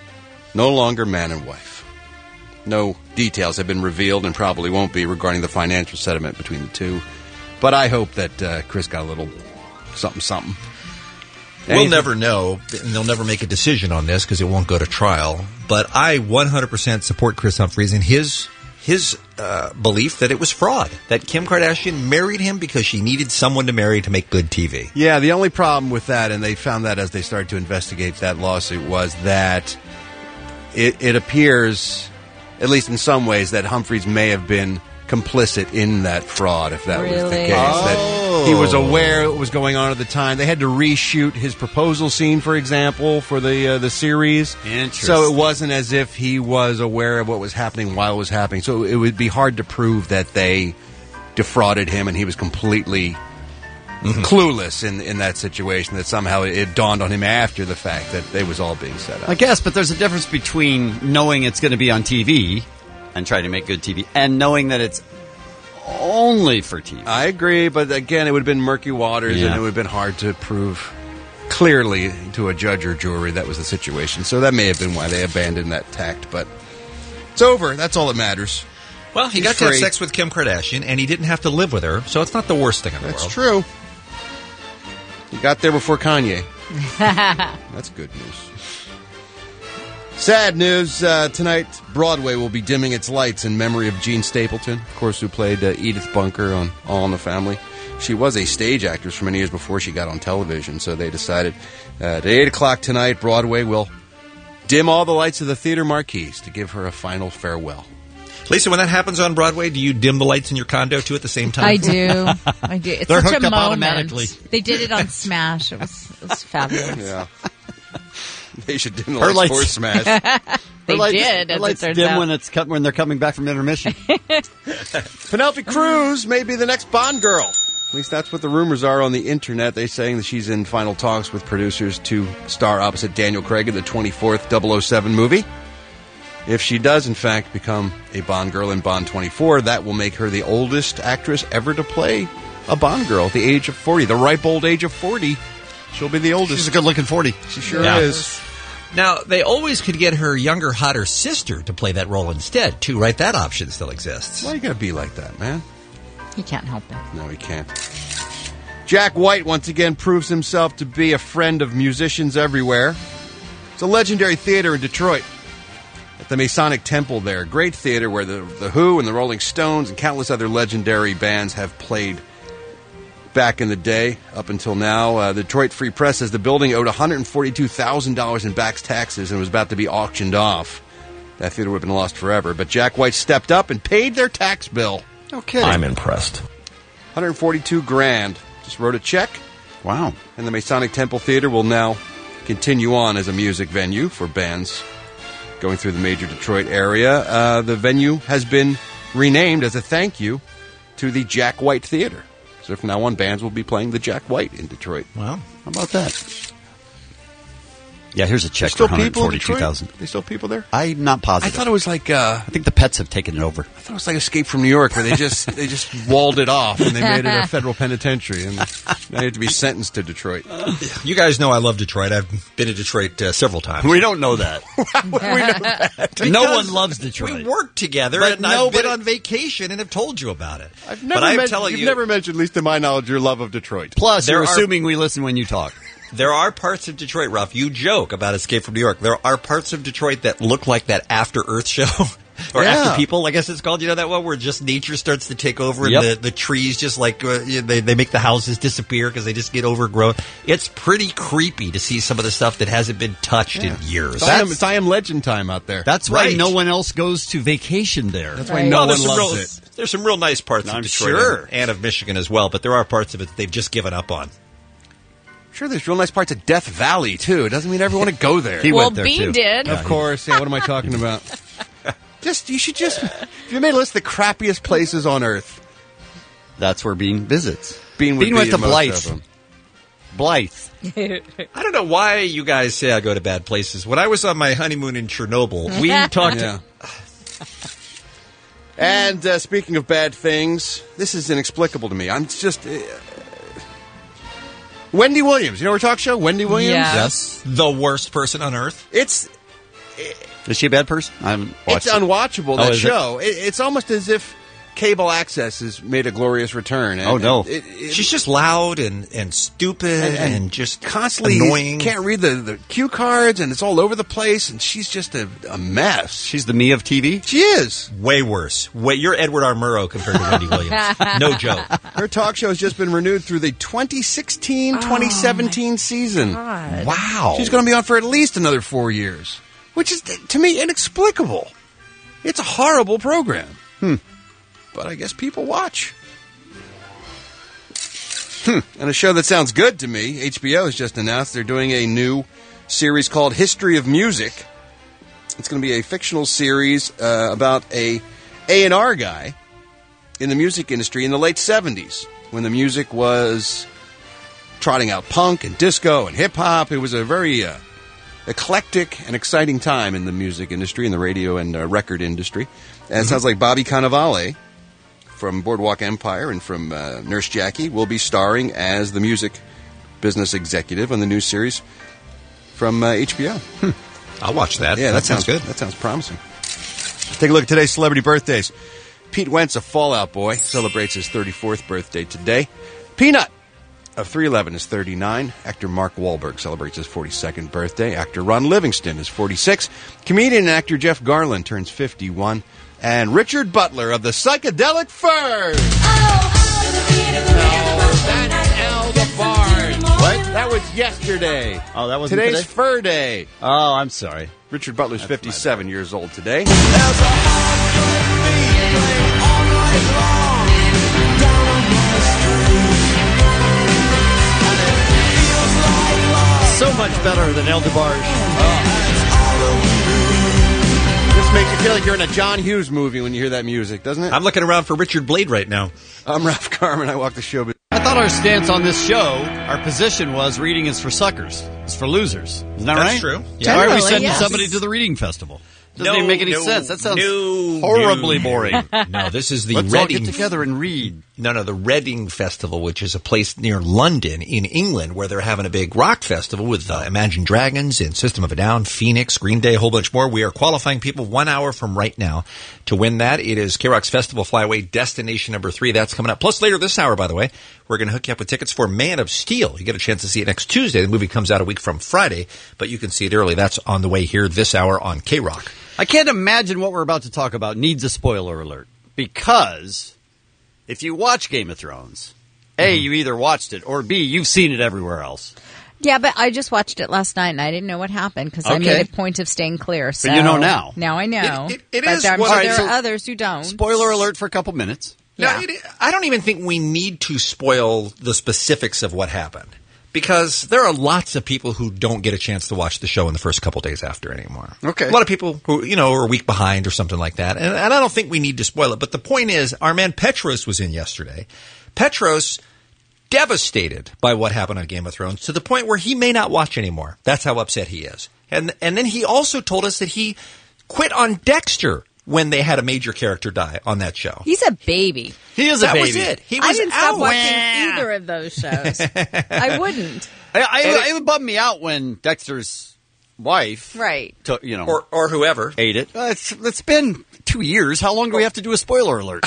no longer man and wife. No details have been revealed and probably won't be regarding the financial settlement between the two. But I hope that uh, Chris got a little something, something. We'll Anything? never know, and they'll never make a decision on this because it won't go to trial. But I one hundred percent support Chris Humphries in his his uh, belief that it was fraud, that Kim Kardashian married him because she needed someone to marry to make good T V. Yeah, the only problem with that, and they found that as they started to investigate that lawsuit, was that it, it appears, at least in some ways, that Humphries may have been complicit in that fraud, if that was the Really? case. Oh. That he was aware what was going on at the time. They had to reshoot his proposal scene, for example, for the uh, the series. Interesting. So it wasn't as if he was aware of what was happening while it was happening. So it would be hard to prove that they defrauded him and he was completely clueless in in that situation, that somehow it dawned on him after the fact that it was all being set up. I guess, but there's a difference between knowing it's going to be on T V and trying to make good T V and knowing that it's only for T V. I agree, but again, it would have been murky waters, Yeah. and it would have been hard to prove clearly to a judge or jury that was the situation. So that may have been why they abandoned that tact, but it's over. That's all that matters. Well, he He's got to have free. sex with Kim Kardashian, and he didn't have to live with her, so it's not the worst thing in the That's world. true. He got there before Kanye. That's good news. Sad news. Uh, tonight, Broadway will be dimming its lights in memory of Jean Stapleton, of course, who played uh, Edith Bunker on All in the Family. She was a stage actress for many years before she got on television, so they decided uh, at eight o'clock tonight, Broadway will dim all the lights of the theater marquees to give her a final farewell. Lisa, when that happens on Broadway, do you dim the lights in your condo, too, at the same time? I do. I do. It's They're such hooked a up moment. automatically. They did it on Smash. It was, it was fabulous. Yeah. They should dim the Her lights, lights- for Smash. They Her lights- did, her as lights it turns dim out. when it's cut, when they're coming back from intermission. Penelope Cruz may be the next Bond girl. At least that's what the rumors are on the internet. They're saying that she's in final talks with producers to star opposite Daniel Craig in the twenty-fourth double oh seven movie. If she does, in fact, become a Bond girl in Bond twenty-four, that will make her the oldest actress ever to play a Bond girl at the age of forty. The ripe old age of forty. She'll be the oldest. She's a good-looking forty. She sure Yeah. is. Now, they always could get her younger, hotter sister to play that role instead, too, right? That option still exists. Why you gotta be like that, man? He can't help it. No, he can't. Jack White once again proves himself to be a friend of musicians everywhere. It's a legendary theater in Detroit. At the Masonic Temple there. Great theater where the, the Who and the Rolling Stones and countless other legendary bands have played back in the day, up until now. Uh, the Detroit Free Press says the building owed one hundred forty-two thousand dollars in back taxes and was about to be auctioned off. That theater would have been lost forever. But Jack White stepped up and paid their tax bill. Okay. I'm impressed. one hundred forty-two grand. Just wrote a check. Wow. And the Masonic Temple Theater will now continue on as a music venue for bands going through the major Detroit area. Uh, the venue has been renamed as a thank you to the Jack White Theater. So from now on, bands will be playing the Jack White in Detroit. Well, how about that? Yeah, here's a check for Still one hundred people in forty-two thousand Detroit? They still people there? I'm not I positive. thought it was like uh, I think the pets have taken it over. I thought it was like Escape from New York, where they just they just walled it off and they made it a federal penitentiary, and now you have to be sentenced to Detroit. You guys know I love Detroit. I've been to Detroit uh, several times. We don't know that. No Because one loves Detroit. We work together, But and I've nobody- been on vacation and have told you about it. I've never but I'm mentioned, telling you've you, never mentioned, at least to my knowledge, your love of Detroit. Plus, There you're are- assuming we listen when you talk. there are parts of Detroit, Ralph. You joke about Escape from New York. There are parts of Detroit that look like that After Earth show. Or Yeah. After People, I guess it's called. You know that one where just nature starts to take over and Yep. the, the trees just like uh, they, they make the houses disappear because they just get overgrown. It's pretty creepy to see some of the stuff that hasn't been touched in years. It's I, am, it's I Am Legend time out there. That's why Right. no one else goes to vacation there. That's why Right. no Well, one there's some loves real, it. There's some real nice parts I'm of Detroit sure. and, and of Michigan as well, but there are parts of it that they've just given up on. Sure, there's real nice parts of Death Valley, too. It doesn't mean everyone want to go there. He Well, went there Bean too. did. Of course, yeah, what am I talking about? Just, you should just, if you made a list of the crappiest places on earth, That's where Bean visits. Bean would Bean be went to in most Blythe. of them. Blythe. I don't know why you guys say I go to bad places. When I was on my honeymoon in Chernobyl, we talked Yeah. And uh, speaking of bad things, this is inexplicable to me. I'm just... Uh, Wendy Williams. You know her talk show? Wendy Williams? Yeah. yes, the worst person on earth. It's Is she a bad person? I haven't watched It's it. unwatchable, Oh, that is it? show. It? It's almost as if cable access has made a glorious return. And, Oh, no. and it- it- She's just loud and, and stupid and, just constantly annoying. can't read the, the cue cards, and it's all over the place, and she's just a, a mess. She's the me of T V? She is. Way worse. Way, you're Edward R. Murrow compared to Wendy Williams. No joke. Her talk show has just been renewed through the twenty sixteen twenty seventeen season. God. Wow. She's going to be on for at least another four years, which is, to me, inexplicable. It's a horrible program. Hmm. But I guess people watch. Hmm. And a show that sounds good to me, H B O has just announced they're doing a new series called History of Music. It's going to be a fictional series uh, about a A and R guy in the music industry in the late seventies, when the music was trotting out punk and disco and hip-hop. It was a very uh, eclectic and exciting time in the music industry, in the radio and uh, record industry. And it sounds like Bobby Cannavale from Boardwalk Empire and from uh, Nurse Jackie will be starring as the music business executive on the new series from uh, H B O. I'll watch that. Yeah, that, That sounds sounds good. That sounds promising. Take a look at today's celebrity birthdays. Pete Wentz, a Fallout Boy, celebrates his thirty-fourth birthday today. Peanut of three eleven is thirty-nine. Actor Mark Wahlberg celebrates his forty-second birthday. Actor Ron Livingston is forty-six. Comedian and actor Jeff Garland turns fifty-one. And Richard Butler of the Psychedelic Furs. What? That was yesterday. Oh, that was Today's today? Fur Day. Oh, I'm sorry. Richard Butler's fifty-seven years old today. So much better than El DeBarge. This makes you feel like you're in a John Hughes movie when you hear that music, doesn't it? I'm looking around for Richard Blade right now. I'm Ralph Carmen. I walk the show. I thought our stance on this show, our position was reading is for suckers. It's for losers. Isn't that That's right? true. Why are we Generally, sending yes. somebody to the reading festival? Doesn't No, even make any no, sense. That sounds no, horribly no. boring. No, this is the Let's all Reading get together and read. No, no, the Reading Festival, which is a place near London in England where they're having a big rock festival with uh, Imagine Dragons and System of a Down, Phoenix, Green Day, a whole bunch more. We are qualifying people one hour from right now to win that. It is K-Rock's Festival Flyaway Destination number three. That's coming up. Plus later this hour, by the way, we're going to hook you up with tickets for Man of Steel. You get a chance to see it next Tuesday. The movie comes out a week from Friday, but you can see it early. That's on the way here this hour on K-Rock. I can't imagine what we're about to talk about needs a spoiler alert. Because if you watch Game of Thrones, A, you either watched it, or B, you've seen it everywhere else. Yeah, but I just watched it last night and I didn't know what happened because I Okay. made a point of staying clear. So you know now. Now I know. It- it- it but is I'm what- sure All right, there so- are others who don't. Spoiler alert for a couple minutes. Now, Yeah. it, I don't even think we need to spoil the specifics of what happened because there are lots of people who don't get a chance to watch the show in the first couple days after anymore. Okay. A lot of people who, you know, are a week behind or something like that. And, and I don't think we need to spoil it. But the point is, our man Petros was in yesterday. Petros devastated by what happened on Game of Thrones to the point where he may not watch anymore. That's how upset he is. And and then he also told us that he quit on Dexter when they had a major character die on that show. He's a baby. He is a That baby. was it. He I was didn't out. stop watching either of those shows. I wouldn't. I, I, it would bum me out when Dexter's wife, Right. to, you know, Or or whoever. ate it. Uh, it's, it's been two years. How long do we have to do a spoiler alert?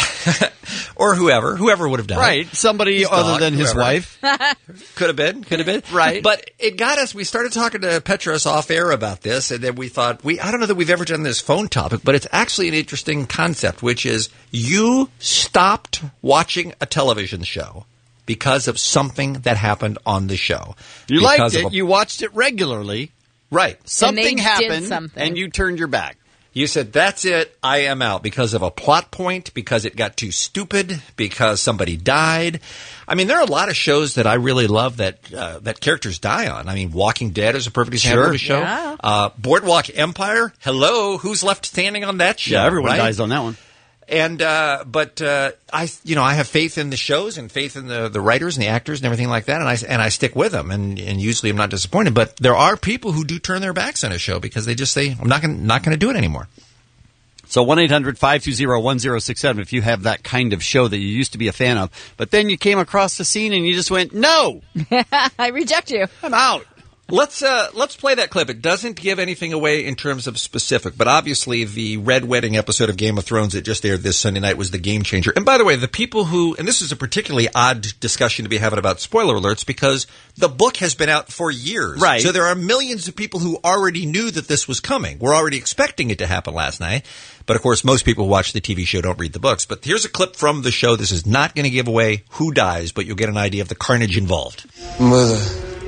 Or whoever. Whoever would have done it. Right. Somebody His other dog, than his whoever. wife. Could have been, could have been. Right. But it got us, we started talking to Petros off air about this, and then we thought, we I don't know that we've ever done this phone topic, but it's actually an interesting concept, which is you stopped watching a television show because of something that happened on the show. You Because liked of it. a- You watched it regularly. Right. Something And they did happened, something. and you turned your back. You said, that's it, I am out, because of a plot point, because it got too stupid, because somebody died. I mean, there are a lot of shows that I really love that uh, that characters die on. I mean, Walking Dead is a perfect example Sure. of a show. Yeah. Uh, Boardwalk Empire, hello, who's left standing on that show? Yeah, everyone right? dies on that one. And uh, but uh, I, you know, I have faith in the shows and faith in the, the writers and the actors and everything like that, and I and I stick with them, and, and usually I'm not disappointed. But there are people who do turn their backs on a show because they just say, I'm not going not going to do it anymore. So one eight hundred five two zero one zero six seven if you have that kind of show that you used to be a fan of, but then you came across the scene and you just went, no, I reject you. I'm out. Let's uh, let's play that clip. It doesn't give anything away in terms of specific, but obviously the Red Wedding episode of Game of Thrones that just aired this Sunday night was the game changer. And by the way, the people who, and this is a particularly odd discussion to be having about spoiler alerts because the book has been out for years. Right. So there are millions of people who already knew that this was coming. We're already expecting it to happen last night. But of course, most people who watch the T V show don't read the books. But here's a clip from the show. This is not going to give away who dies, but you'll get an idea of the carnage involved. Mother.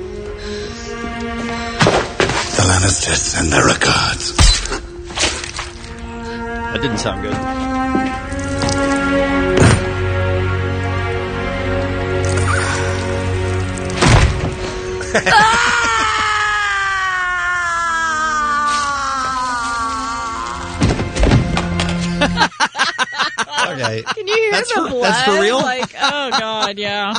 The Lannisters send their regards. That didn't sound good. Okay. Can you hear That's the for- blood? that's for real? Like, oh god, yeah.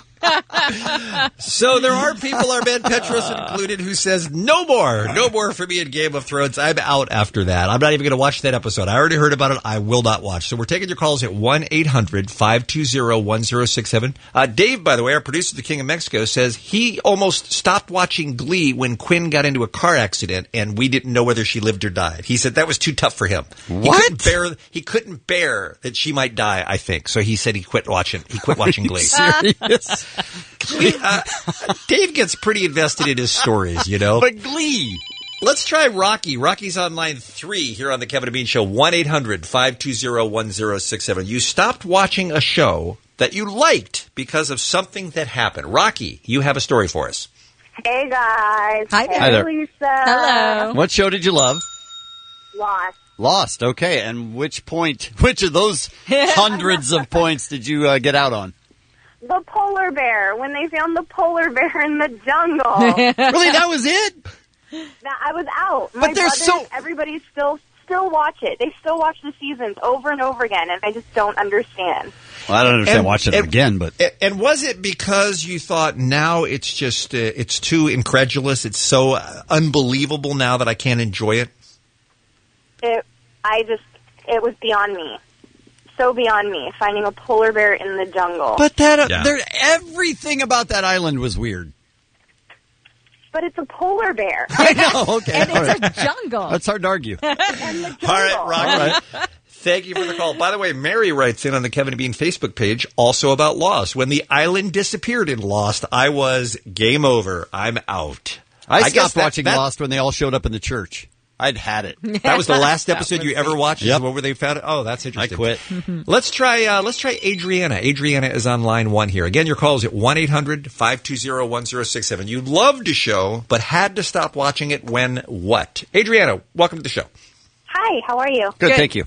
So there are people, our man Petros included, who says, no more, no more for me in Game of Thrones. I'm out after that. I'm not even going to watch that episode. I already heard about it. I will not watch. So we're taking your calls at one eight hundred five two zero one zero six seven. Uh, Dave, by the way, our producer, the King of Mexico, says he almost stopped watching Glee when Quinn got into a car accident and we didn't know whether she lived or died. He said that was too tough for him. What? He couldn't bear, he couldn't bear that she might die, I think. So he said he quit watching, he quit watching Glee. Serious? Glee, uh, Dave gets pretty invested in his stories, you know. But Glee. Let's try Rocky. Rocky's on line three here on the Kevin and Bean Show. one eight hundred five two zero one zero six seven. You stopped watching a show that you liked because of something that happened. Rocky, you have a story for us. Hey, guys. Hi Hey, Hi there. Lisa. Hello. What show did you love? Lost. Lost. Okay. And which point, which of those hundreds of points did you uh, get out on? The polar bear. When they found the polar bear in the jungle. Really? That was it? That, I was out. But My they're brothers, so- everybody still still watch it. They still watch the seasons over and over again, and I just don't understand. Well, I don't understand And- watching it and- again, but A- And was it because you thought now it's just, uh, it's too incredulous, it's so uh, unbelievable now that I can't enjoy it? It, I just, it was beyond me. So beyond me, finding a polar bear in the jungle. but that uh, Yeah. there, everything about that island was weird. But it's a polar bear. I know. Okay. And all it's right. a jungle. That's hard to argue. And the jungle. All right, Rocky. Thank you for the call. By the way, Mary writes in on the Kevin and Bean Facebook page also about Lost. When the island disappeared in Lost, I was game over. I'm out. I, guess stopped that- watching that- Lost when they all showed up in the church. I'd had it. That was the last That episode was you ever it. watched? Yep. What were they found? Oh, that's interesting. I quit. Let's try. Uh, let's try Adriana. Adriana is on line one here. Again, your call is at one eight hundred five two zero one zero six seven. You loved a show, but had to stop watching it when what? Adriana, welcome to the show. Hi, how are you? Good, thank you.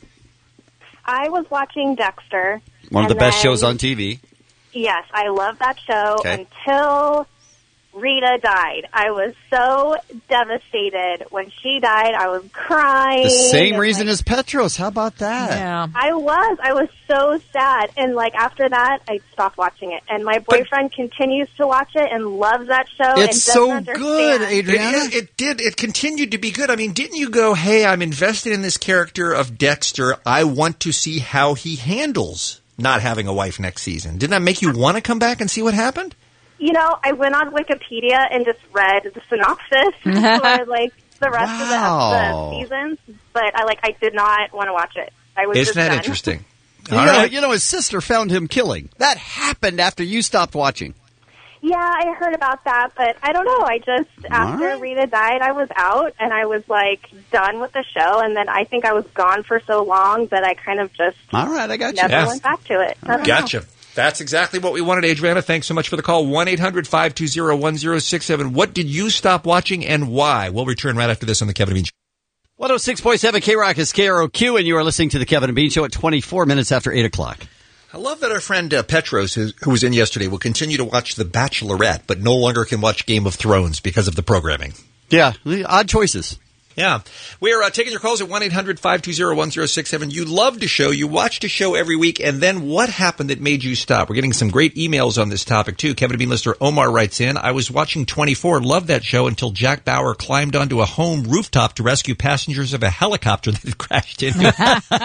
I was watching Dexter. One of the and best then- shows on T V. Yes, I love that show Okay. until Rita died. I was so devastated when she died. I was crying. The same and, reason like, as Petros. How about that? Yeah. I was. I was so sad. And, like, after that, I stopped watching it. And my boyfriend continues to watch it and loves that show. It's and doesn't so understand. good, Adriana. It, it did. It continued to be good. I mean, didn't you go, hey, I'm invested in this character of Dexter. I want to see how he handles not having a wife next season. Didn't that make you want to come back and see what happened? You know, I went on Wikipedia and just read the synopsis for, like, the rest Wow. of the, the seasons. But, I like, I did not want to watch it. I was Isn't just that done. interesting? You All know, right. you know, his sister found him killing. That happened after you stopped watching. Yeah, I heard about that, but I don't know. I just, after right. Rita died, I was out, and I was, like, done with the show, and then I think I was gone for so long that I kind of just All right, I got you. never Yeah. went back to it. I don't know. Gotcha. That's exactly what we wanted, Adriana. Thanks so much for the call. one eight hundred five two zero one zero six seven. What did you stop watching and why? We'll return right after this on the Kevin and Bean Show. one oh six point seven K-Rock is K R O Q, and you are listening to the Kevin and Bean Show at twenty-four minutes after eight o'clock. I love that our friend uh, Petros, who, who was in yesterday, will continue to watch The Bachelorette, but no longer can watch Game of Thrones because of the programming. Yeah, odd choices. Yeah. We're uh, taking your calls at one eight hundred five two zero one zero six seven. You loved a show. You watched a show every week. And then what happened that made you stop? We're getting some great emails on this topic, too. Kevin Bean listener Omar writes in, I was watching twenty-four, loved that show until Jack Bauer climbed onto a home rooftop to rescue passengers of a helicopter that had crashed into.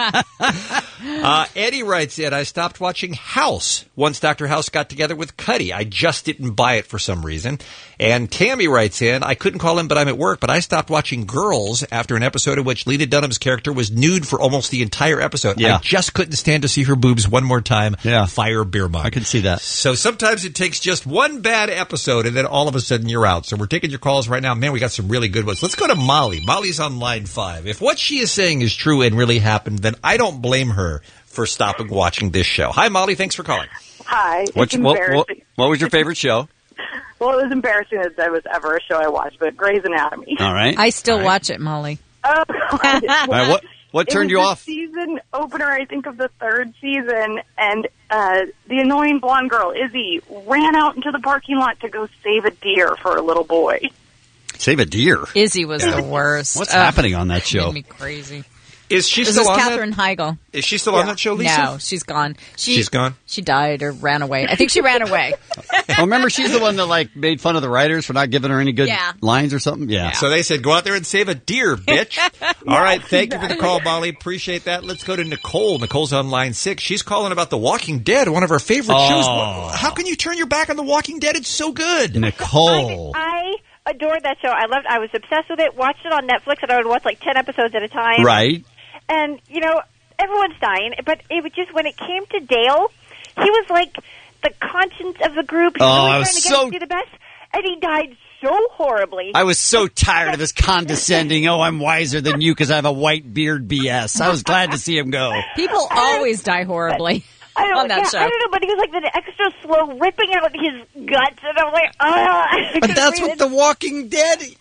uh, Eddie writes in, I stopped watching House once Doctor House got together with Cuddy. I just didn't buy it for some reason. And Tammy writes in, I couldn't call him, but I'm at work, but I stopped watching Girls after an episode in which Lena Dunham's character was nude for almost the entire episode. Yeah. I just couldn't stand to see her boobs one more time. Yeah. Fire beer mug. I can see that. So sometimes it takes just one bad episode and then all of a sudden you're out. So we're taking your calls right now. Man, we got some really good ones. Let's go to Molly. Molly's on line five. If what she is saying is true and really happened, then I don't blame her for stopping watching this show. Hi, Molly. Thanks for calling. Hi. What, It's what, embarrassing. what, what was your favorite show? Well, it was embarrassing that there was ever a show I watched, but Grey's Anatomy. All right. I still All right. watch it, Molly. Oh, God. All right, what, what It turned was you the off? Season opener, I think, of the third season, and uh, the annoying blonde girl, Izzy, ran out into the parking lot to go save a deer for a little boy. Save a deer. Izzy was the worst. What's Ugh, happening on that show? Made me crazy. Is she This still is on Katherine that? Heigl. Is she still on that show, Lisa? No, she's gone. She, She's gone? She died or ran away. I think she ran away. Oh, remember she's the one that like made fun of the writers for not giving her any good Yeah. lines or something? Yeah. So they said, go out there and save a deer, bitch. All right. Thank you for the call, Molly. Appreciate that. Let's go to Nicole. Nicole's on line six. She's calling about The Walking Dead, one of her favorite Oh. shows. What- How can you turn your back on The Walking Dead? It's so good. Nicole. I adored that show. I loved. I was obsessed with it. Watched it on Netflix, and I would watch like ten episodes at a time. Right. And you know, everyone's dying, but it was just when it came to Dale, he was like the conscience of the group. He was Oh, really I was trying to get so- us to be the best, and he died so horribly. I was so tired of his condescending, oh, I'm wiser than you because I have a white beard B S. I was glad to see him go. People always die horribly I don't, on that yeah, show. I don't know, but he was like the extra slow, ripping out his guts, and I was like, ah. But that's what The Walking Dead is.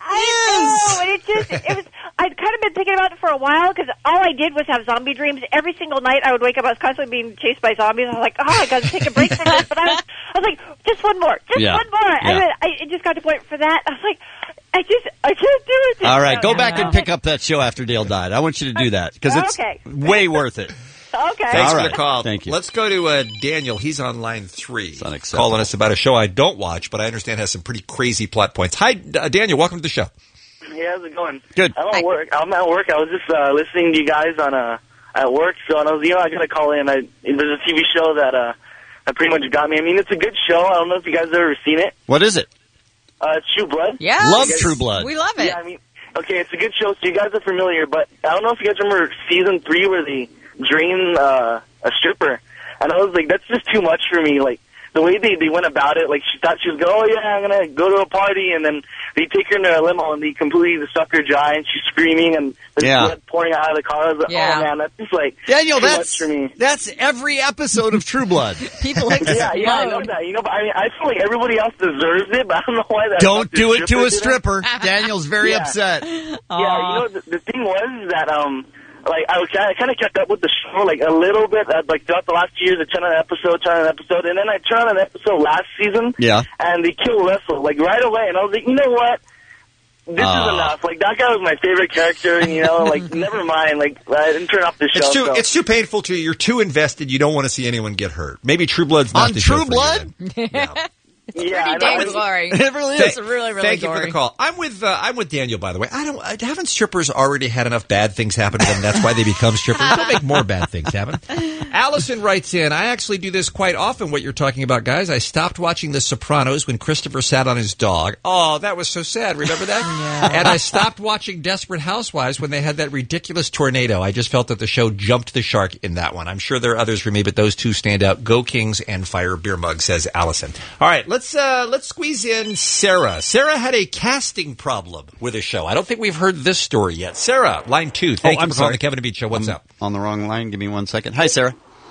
I know, and it just, it was, I'd kind of been thinking about it for a while, because all I did was have zombie dreams. Every single night I would wake up, I was constantly being chased by zombies. I was like, oh, I gotta take a break from this. But I was, I was like, just one more, just Yeah. one more. Yeah. And then I it just got to the point for that. I was like, I just, I can't do it. All right, go No, back no. and pick up that show after Dale died. I want you to do that because it's Okay. way worth it. Okay. Thanks All for right. the call. Thank you. Let's go to uh, Daniel. He's on line three. unacceptable. Calling us about a show I don't watch, but I understand has some pretty crazy plot points. Hi, uh, Daniel. Welcome to the show. Hey, how's it going? Good. I'm at work. I'm at work. I was just uh, listening to you guys on uh, at work, so and I was, you know, I gotta call in. I, there's a T V show that uh, that pretty much got me. I mean, it's a good show. I don't know if you guys have ever seen it. What is it? Uh, it's True Blood. Yes. Love You guys- True Blood. We love it. Yeah, I mean, okay, it's a good show, so you guys are familiar. But I don't know if you guys remember season three where they drain uh, a stripper, and I was like, that's just too much for me. Like the way they they went about it, like she thought she was going, oh yeah, I'm gonna go to a party, and then they take her into a limo and they completely suck her dry, and she's screaming and there's Yeah. blood pouring out of the car. I was like, Yeah. oh man, that's just like Daniel, too that's much for me. that's every episode of True Blood. People like Yeah, yeah, I know that. You know, but I mean, I feel like everybody else deserves it, but I don't know why that. Don't do it to a did it. stripper. Daniel's very Yeah. upset. Yeah, you know, the, the thing was that, um, like, I, was, I kind of kept up with the show, like, a little bit, uh, like, throughout the last two years, I turned on an episode, turned on an episode, and then I turned on an episode last season, Yeah. and they killed Russell, like, right away, and I was like, you know what? This Ah. is enough. Like, that guy was my favorite character, and, you know, like, never mind, like, I didn't turn off the show. It's too so. it's too painful to you. You're too invested. You don't want to see anyone get hurt. Maybe True Blood's not On the show True for Blood? you then. yeah, I know. Pretty It's- gory. It really It's is. really, really Thank you gory. for the call. I'm with uh, I'm with Daniel, by the way. I don't I, haven't strippers already had enough bad things happen to them. That's why they become strippers. Don't make more bad things happen. Allison writes in, I actually do this quite often. What you're talking about, guys. I stopped watching The Sopranos when Christopher sat on his dog. Oh, that was so sad. Remember that? Yeah. And I stopped watching Desperate Housewives when they had that ridiculous tornado. I just felt that the show jumped the shark in that one. I'm sure there are others for me, but those two stand out. Go Kings and Fire Beer Mug, says Allison. All right, let's uh, let's squeeze in Sarah. Sarah had a casting problem with a show. I don't think we've heard this story yet. Sarah, line two. Thank Oh, you I'm for calling sorry. the Kevin and Bean Show. What's I'm up? On the wrong line. Give me one second. Hi, Sarah.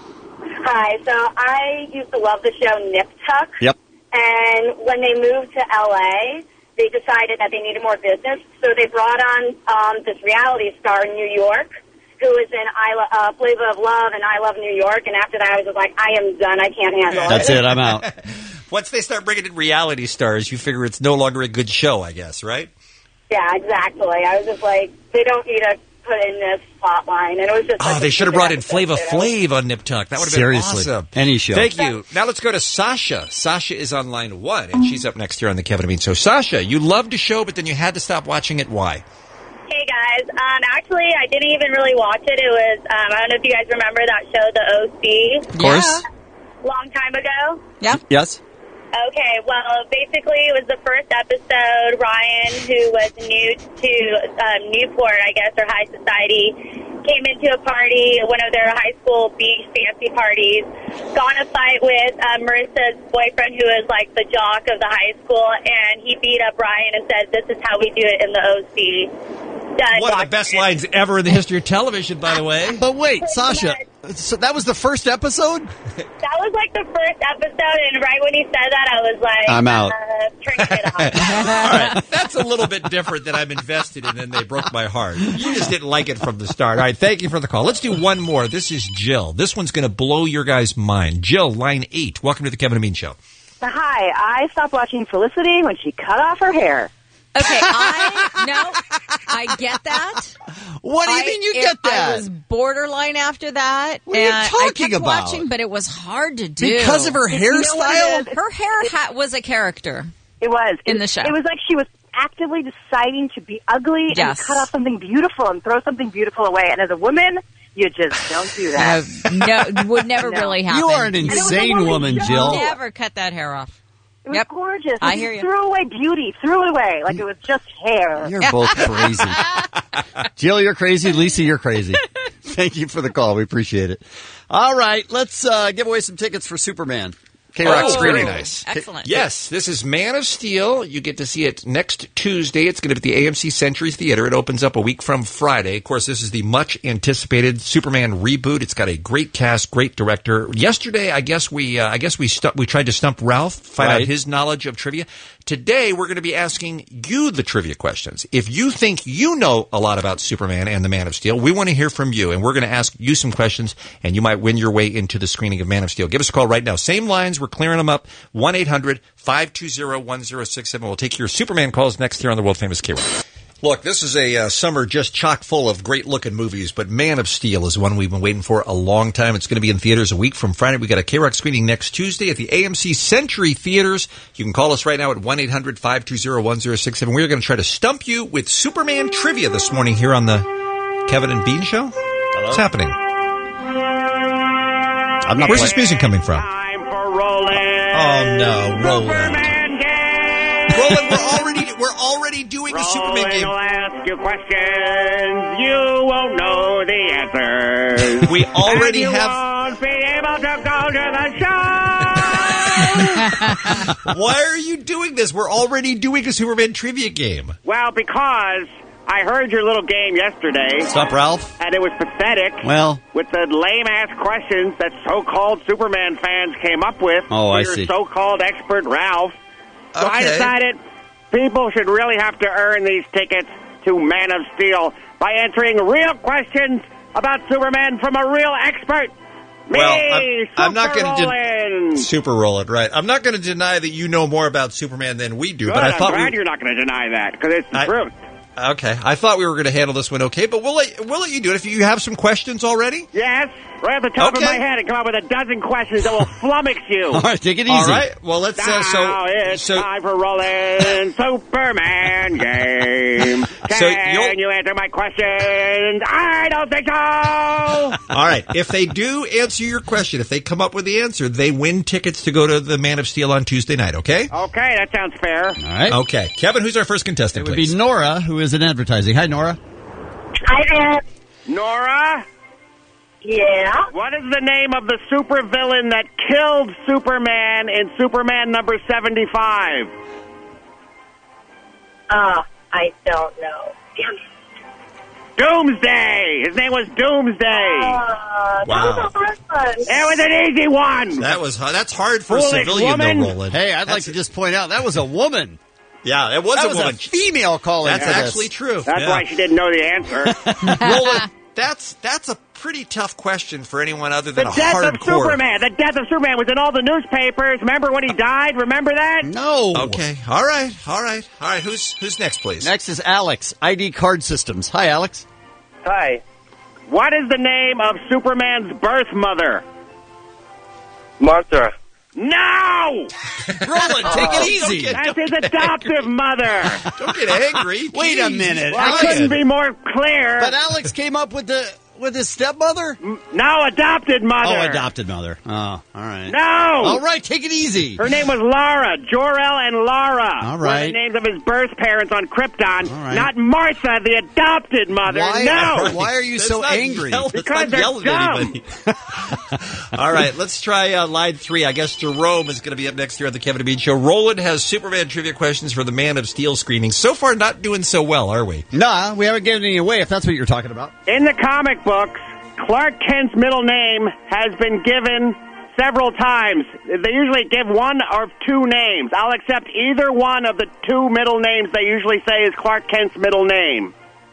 Hi, so I used to love the show Nip Tuck, Yep. and when they moved to L A, they decided that they needed more business, so they brought on um, this reality star in New York who was in I Lo- uh, Flavor of Love and I Love New York, and after that I was just like, I am done, I can't handle That's it. it. I'm out. Once they start bringing in reality stars, you figure it's no longer a good show, I guess, right? Yeah, exactly. I was just like, they don't need to put in this plot line. And it was just Oh, such they a should have stupid brought in episode, Flava you know? Flav on Nip Tuck. That would have been Seriously. awesome. Any show. Thank you. Now let's go to Sasha. Sasha is on line one, and she's up next here on the Kevin and Bean. So, Sasha, you loved the show, but then you had to stop watching it. Why? Hey guys, um, actually, I didn't even really watch it. It was, um, I don't know if you guys remember that show, The O C. Of course. Long time ago. Yeah. Yes. Okay, well, basically, it was the first episode. Ryan, who was new to um, Newport, I guess, or high society, came into a party, one of their high school beach fancy parties, got in a fight with uh, Marissa's boyfriend, who is like the jock of the high school, and he beat up Ryan and said, "This is how we do it in the O C." Done. One of the best lines ever in the history of television, by the way. But wait, Sasha, so that was the first episode? That was like the first episode, and right when he said that, I was like, I'm out. Uh, turning it off. All right, that's a little bit different than I'm invested in, and they broke my heart. You just didn't like it from the start. All right, thank you for the call. Let's do one more. This is Jill. This one's going to blow your guys' mind. Jill, line eight. Welcome to the Kevin and Bean Show. Hi, I stopped watching Felicity when she cut off her hair. Okay, I no, I get that. What do you I, mean you it, get that? I was borderline after that. What are you and talking I kept about? watching, but it was hard to do Because of her You know what hairstyle? it is? Her hair ha- was a character. It was. In It- the show. It was like she was actively deciding to be ugly Yes. and cut off something beautiful and throw something beautiful away. And as a woman, you just don't do that. Uh, no, would never No. really happen. You are an And it was a insane woman woman, show. Jill. Never cut that hair off. It was Yep. gorgeous. I And hear she you. threw away beauty, threw it away like it was just hair. You're both crazy. Jill, you're crazy. Lisa, you're crazy. Thank you for the call. We appreciate it. All right, let's uh, give away some tickets for Superman. K-Rock Oh, screening. very nice. Excellent. Yes, this is Man of Steel. You get to see it next Tuesday. It's going to be at the A M C Century Theater. It opens up a week from Friday. Of course, this is the much anticipated Superman reboot. It's got a great cast, great director. Yesterday, I guess we, uh, I guess we stu- we tried to stump Ralph, find Right. out his knowledge of trivia. Today, we're going to be asking you the trivia questions. If you think you know a lot about Superman and the Man of Steel, we want to hear from you, and we're going to ask you some questions, and you might win your way into the screening of Man of Steel. Give us a call right now. Same lines. We're clearing them up. one eight hundred five two zero one zero six seven. We'll take your Superman calls next here on the world-famous K-Rock. Look, this is a uh, summer just chock full of great-looking movies, but Man of Steel is one we've been waiting for a long time. It's going to be in theaters a week from Friday. We got a K-Rock screening next Tuesday at the A M C Century Theaters. You can call us right now at one eight hundred five two zero one zero six seven. We're going to try to stump you with Superman trivia this morning here on the Kevin and Bean Show. What's happening? I'm not Where's playing. this music coming from? Time for Roland. Oh, no, Roland. Superman game. Roland, we're already we're already doing a Superman Roland game. will ask you questions. You won't know the answers. We already and you have. won't be able to go to the show. Why are you doing this? We're already doing a Superman trivia game. Well, because I heard your little game yesterday. Stop, Ralph. And it was pathetic. Well, With the lame-ass questions that so-called Superman fans came up with. Oh, I your see. so-called expert Ralph. So I Okay. decided people should really have to earn these tickets to Man of Steel by answering real questions about Superman from a real expert. Me, Well, I'm- I'm not Super gonna do- Roland. Super Roland, right? I'm not going to deny that you know more about Superman than we do, Good, but I I'm thought glad we. you're not going to deny that, because it's the I- truth. Okay, I thought we were going to handle this one okay, but we'll let we'll let you do it if you have some questions already. Yes, right at the top Okay. of my head, and come up with a dozen questions that will flummox you. all right, take it easy. All right. Well, let's. Uh, Now so it's so time for Roland Superman game. Can So you'll- you answer my questions? I don't think so. all right. If they do answer your question, if they come up with the answer, they win tickets to go to the Man of Steel on Tuesday night. Okay. Okay, that sounds fair. All right. Okay. Kevin, who's our first contestant? It would please? be Nora, who is in advertising. Hi, Nora. Hi there. Nora, Yeah. what is the name of the supervillain that killed Superman in Superman number seventy-five? Uh, I don't know. Damn it. Doomsday. His name was Doomsday. Uh, that Wow. was a hard one. It was an easy one. That was hard. That's hard for Foolish a civilian, woman. though, Roland. Hey, I'd like That's- to just point out that was a woman. Yeah, it was that a was woman. a female calling. That's for this. actually true. That's Yeah. why she didn't know the answer. Roland, That's that's a pretty tough question for anyone other than The a death of hardcore. Superman. The death of Superman was in all the newspapers. Remember when he died? Remember that? No. Okay. All right. All right. All right. Who's who's next, please? Next is Alex, I D Card Systems. Hi, Alex. Hi. What is the name of Superman's birth mother? Martha. No! Roland, take it easy. That's his adoptive mother. Don't get angry. Wait a minute. Well, I couldn't be more clear. But Alex came up with the with his stepmother? No, adopted mother. Oh, adopted mother. Oh, all right. No! All right, take it easy. Her name was Lara. Jor-El and Lara. All Were right. the names of his birth parents on Krypton. All right. Not Martha, the adopted mother. Why, no! why are you That's so not angry? yell- that's Because not they're yelling dumb. at anybody. All right, let's try uh, line three. I guess Jerome is going to be up next here on the Kevin and Bean Show. Roland has Superman trivia questions for the Man of Steel screening. So far, not doing so well, are we? Nah, we haven't given any away, if that's what you're talking about. In the comic books, Clark Kent's middle name has been given several times. They usually give one or two names. I'll accept either one of the two middle names they usually say is Clark Kent's middle name.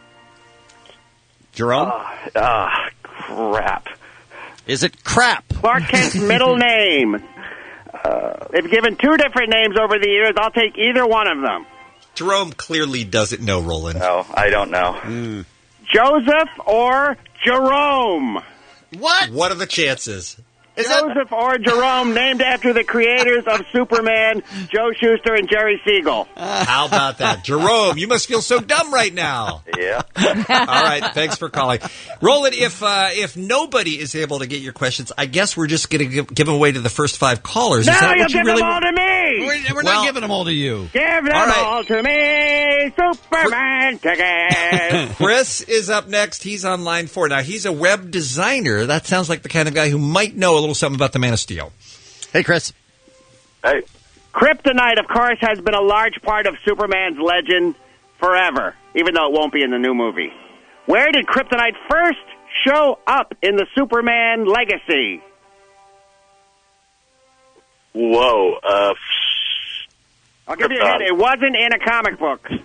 Jerome? Ah, crap. Is it crap? Clark Kent's middle name. Uh, they've given two different names over the years. I'll take either one of them. Jerome clearly doesn't know, Roland. No, I don't know. Mm. Joseph or Jerome? What? What are the chances? Is that Joseph or Jerome, named after the creators of Superman, Joe Shuster and Jerry Siegel. How about that? Jerome, you must feel so dumb right now. Yeah. All right, thanks for calling. Roland, if uh, if nobody is able to get your questions, I guess we're just going to give, give them away to the first five callers. No, Is that you'll what you give really them all to me! We're, we're Well- not giving them all to you. Give them All right. all to me, Superman tickets. Chris is up next. He's on line four. Now, he's a web designer. That sounds like the kind of guy who might know a little something about the Man of Steel. Hey, Chris. Hey. Kryptonite, of course, has been a large part of Superman's legend forever, even though it won't be in the new movie. Where did Kryptonite first show up in the Superman legacy? Whoa. Uh, I'll give you a hint. It wasn't in a comic book. is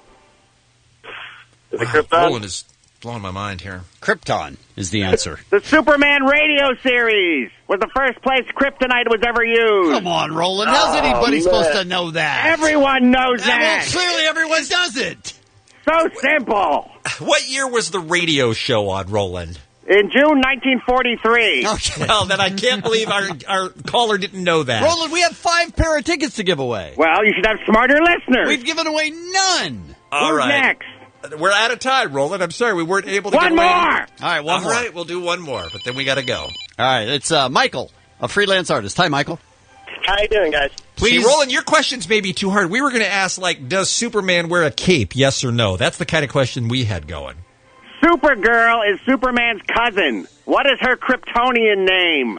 it Wow, Krypton? Roland is blowing my mind here. Krypton is the answer. The Superman radio series was the first place Kryptonite was ever used. Come on, Roland. How's Oh, anybody man. supposed to know that? Everyone knows Well, that. clearly everyone does it. So simple. What year was the radio show on, Roland? In June nineteen forty-three. Okay. Well, then I can't believe our, our caller didn't know that. Roland, we have five pair of tickets to give away. Well, you should have smarter listeners. We've given away none. All Who's right. next? We're out of time, Roland. I'm sorry. We weren't able to One get away. more. All right, one All more. right, we'll do one more, but then we got to go. All right, it's uh, Michael, a freelance artist. Hi, Michael. How you doing, guys? Please. See, Roland, your questions may be too hard. We were going to ask, like, does Superman wear a cape, yes or no? That's the kind of question we had going. Supergirl is Superman's cousin. What is her Kryptonian name?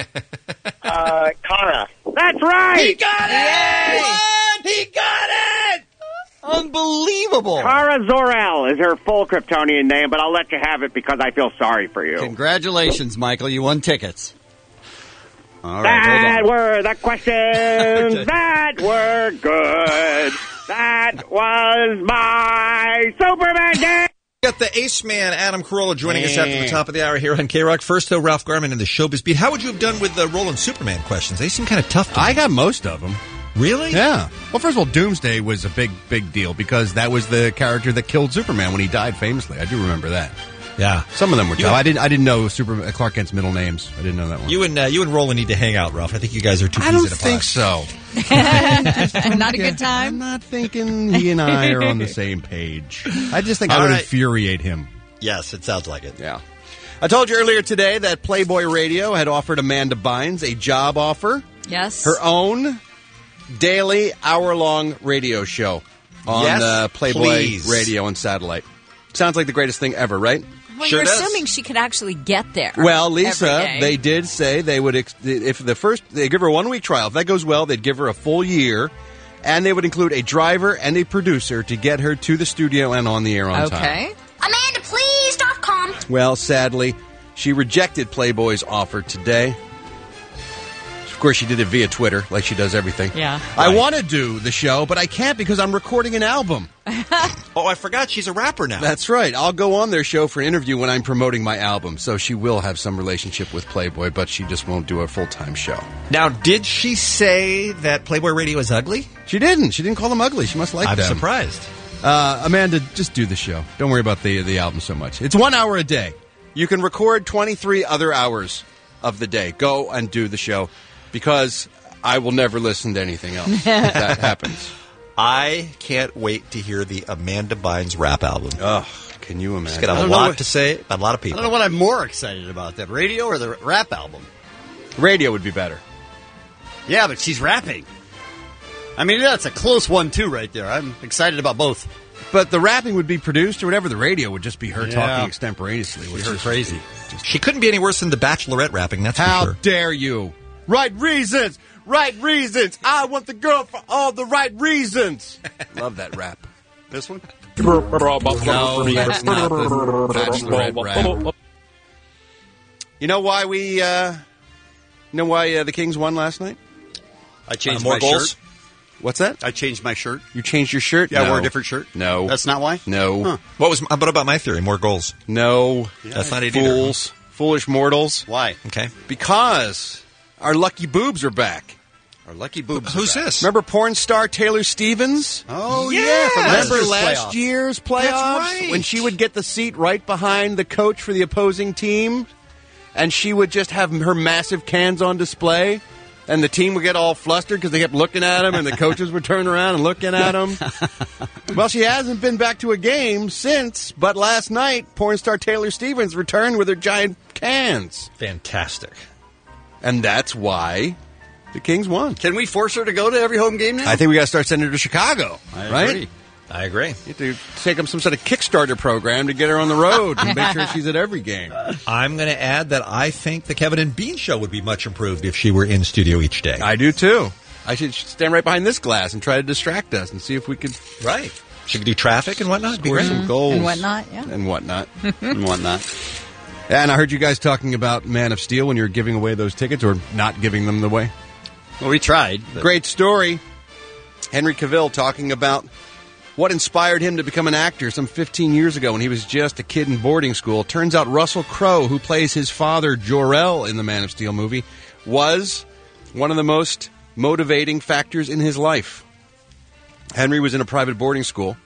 Uh, Kara. That's right. He got it! What? He got it! Unbelievable. Kara Zor-El is her full Kryptonian name, but I'll let you have it because I feel sorry for you. Congratulations, Michael. You won tickets. All right, That hold on. were the questions that were good. That was my Superman game. Got the ace man, Adam Carolla, joining us after the top of the hour here on K-Rock. First, though, Ralph Garman and the Showbiz Beat. How would you have done with the Roland Superman questions? They seem kind of tough to I me. got most of them. Really? Yeah. Well, first of all, Doomsday was a big, big deal because that was the character that killed Superman when he died famously. I do remember that. Yeah. Some of them were You- tough. I didn't. I didn't know Super uh, Clark Kent's middle names. I didn't know that one. You and uh, you and Roland need to hang out, Ralph. I think you guys are too I peas don't in a think pod. so. Not a good time. I'm not thinking he and I are on the same page. I just think I All would right. infuriate him. Yes, it sounds like it. Yeah. I told you earlier today that Playboy Radio had offered Amanda Bynes a job offer. Yes. Her own daily hour-long radio show on Yes, uh, Playboy please. Radio and satellite. Sounds like the greatest thing ever, right? Well, Sure you're does. assuming she could actually get there. Well, Lisa, every day. they did say they would, ex- if the first, they give her a one-week trial. If that goes well, they'd give her a full year, and they would include a driver and a producer to get her to the studio and on the air on time. Okay. Amanda Please dot com. Well, sadly, she rejected Playboy's offer today. Of course, she did it via Twitter, like she does everything. Yeah. I want to do the show, but I can't because I'm recording an album. Oh, I forgot she's a rapper now. That's right. I'll go on their show for an interview when I'm promoting my album. So she will have some relationship with Playboy, but she just won't do a full-time show. Now, did she say that Playboy Radio is ugly? She didn't. She didn't call them ugly. She must like I'm them. surprised. Uh, Amanda, just do the show. Don't worry about the the album so much. It's one hour a day. You can record twenty-three other hours of the day. Go and do the show because I will never listen to anything else if that happens. I can't wait to hear the Amanda Bynes rap album. Oh, can you imagine? She's got a lot to say about a lot of I people. don't know what I'm more excited about, that radio or the rap album. Radio would be better. Yeah, but she's rapping. I mean, that's a close one, too, right there. I'm excited about both. But the rapping would be produced or whatever. The radio would just be her Yeah. talking extemporaneously. Which Her is crazy. She couldn't be any worse than the Bachelorette rapping, that's How for sure. dare you? Right reasons! Right reasons! I want the girl for all the right reasons! Love that rap. This one? No, that's not the Bachelorette rap. You know why we, uh... You know why uh, the Kings won last night? I changed Uh, more my goals? shirt. What's that? I changed my shirt. You changed your shirt? Yeah, no. I wore a different shirt. No. That's not why? No. Huh. What was? What about my theory? More goals. No. That's not it either. Fools. Foolish mortals. Why? Okay. Because our lucky boobs are back. Our lucky boobs. Who's are back. this? Remember porn star Taylor Stevens? Oh, Yeah. yeah. From last Remember year's last playoffs. year's playoffs? That's right. When she would get the seat right behind the coach for the opposing team, and she would just have her massive cans on display, and the team would get all flustered because they kept looking at him, and the coaches would turn around and looking at him. Well, she hasn't been back to a game since, but last night, porn star Taylor Stevens returned with her giant cans. Fantastic. And that's why the Kings won. Can we force her to go to every home game now? I think we got to start sending her to Chicago, I right? agree. I agree. You have to take up some sort of Kickstarter program to get her on the road and make sure she's at every game. I'm going to add that I think the Kevin and Bean show would be much improved if she were in studio each day. I do too. I should stand right behind this glass and try to distract us and see if we could Right. She could do traffic and whatnot. Be score great. some goals And whatnot, yeah. and whatnot. and whatnot. And I heard you guys talking about Man of Steel when you were giving away those tickets or not giving them away. Well, we tried. But... Great story. Henry Cavill talking about what inspired him to become an actor some fifteen years ago when he was just a kid in boarding school. Turns out Russell Crowe, who plays his father Jor-El in the Man of Steel movie, was one of the most motivating factors in his life. Henry was in a private boarding school,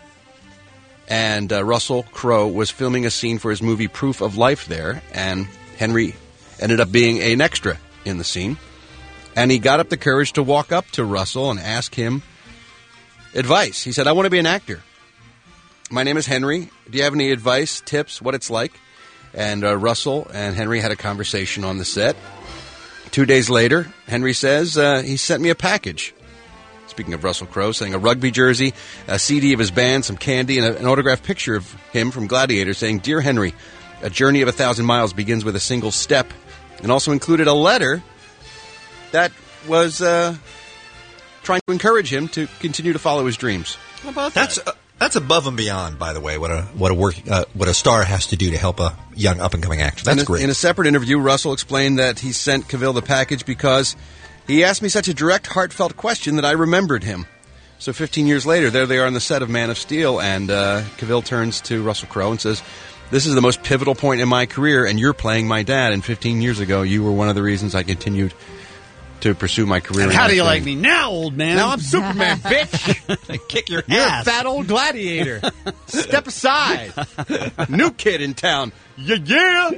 and uh, Russell Crowe was filming a scene for his movie Proof of Life there, and Henry ended up being an extra in the scene. And he got up the courage to walk up to Russell and ask him advice. He said, I want to be an actor. My name is Henry. Do you have any advice, tips, what it's like? And uh, Russell and Henry had a conversation on the set. Two days later, Henry says, uh, he sent me a package. Speaking of Russell Crowe, saying a rugby jersey, a C D of his band, some candy, and a, an autographed picture of him from Gladiator saying, Dear Henry, a journey of a thousand miles begins with a single step. And also included a letter that was uh, trying to encourage him to continue to follow his dreams. How about That's that? uh, that's above and beyond, by the way, what a what a work uh, what a star has to do to help a young up and coming actor. That's in a, great. In a separate interview, Russell explained that he sent Cavill the package because he asked me such a direct, heartfelt question that I remembered him. So fifteen years later, there they are on the set of Man of Steel, and uh, Cavill turns to Russell Crowe and says, this is the most pivotal point in my career, and you're playing my dad, and fifteen years ago, you were one of the reasons I continued to pursue my career. And how do you like me now, old man? Now I'm Superman, bitch. Kick your You're ass. a fat old gladiator. Step aside. New kid in town. Yeah, yeah.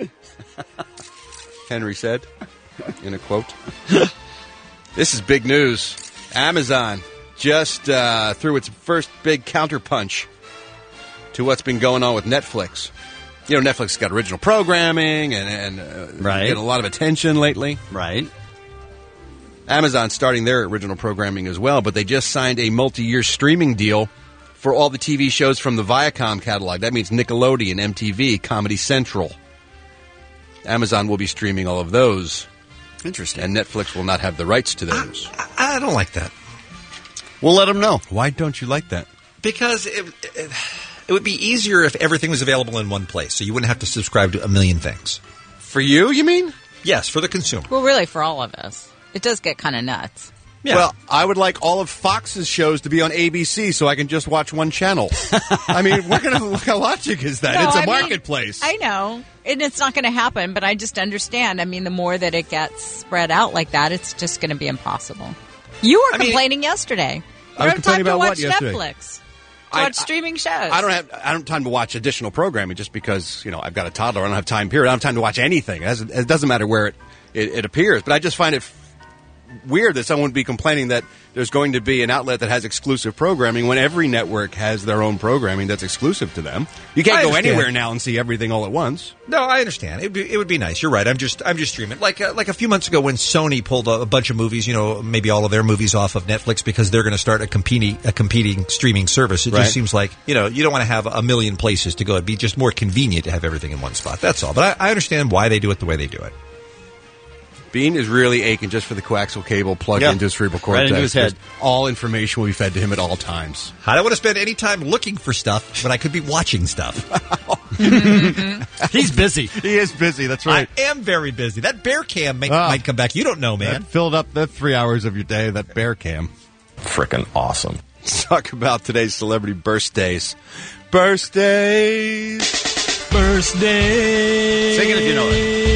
Henry said in a quote. This is big news. Amazon just uh, threw its first big counterpunch to what's been going on with Netflix. You know, Netflix has got original programming and, and uh, Right. getting a lot of attention lately. Right. Amazon starting their original programming as well, but they just signed a multi-year streaming deal for all the T V shows from the Viacom catalog. That means Nickelodeon, M T V, Comedy Central. Amazon will be streaming all of those. Interesting. And Netflix will not have the rights to those. I, I don't like that. We'll let them know. Why don't you like that? Because it, it, it would be easier if everything was available in one place, so you wouldn't have to subscribe to a million things. For you, you mean? Yes, for the consumer. Well, really, for all of us. It does get kind of nuts. Yeah. Well, I would like all of Fox's shows to be on A B C so I can just watch one channel. I mean, what kind of what kind of logic is that? No, it's a I mean, marketplace. I know. And it's not going to happen, but I just understand. I mean, the more that it gets spread out like that, it's just going to be impossible. You were I mean, complaining yesterday. You I was don't have time complaining to about watch what yesterday? Netflix. To I- watch streaming shows. I don't have I don't have time to watch additional programming just because, you know, I've got a toddler. I don't have time, period. I don't have time to watch anything. It, doesn't, it doesn't matter where it, it, it appears. But I just find it f- weird that someone would be complaining that there's going to be an outlet that has exclusive programming when every network has their own programming that's exclusive to them. You can't I go understand. anywhere now and see everything all at once. No, I understand. It'd be, it would be nice. You're right. I'm just I'm just streaming. Like uh, like a few months ago when Sony pulled a, a bunch of movies, you know, maybe all of their movies off of Netflix because they're going to start a competing a competing streaming service. It Right. just seems like, you know, you don't want to have a million places to go. It'd be just more convenient to have everything in one spot. That's all. But I, I understand why they do it the way they do it. Bean is really aching just for the coaxial cable plugged Yeah. into his cerebral Right cortex. into his head. Just all information will be fed to him at all times. I don't want to spend any time looking for stuff when I could be watching stuff. He's busy. He is busy. That's right. I am very busy. That bear cam may, Oh. might come back. You don't know, man. That filled up the three hours of your day, that bear cam. Frickin' awesome. Let's talk about today's celebrity birthdays. Birthdays. Birthday. Sing it if you know it.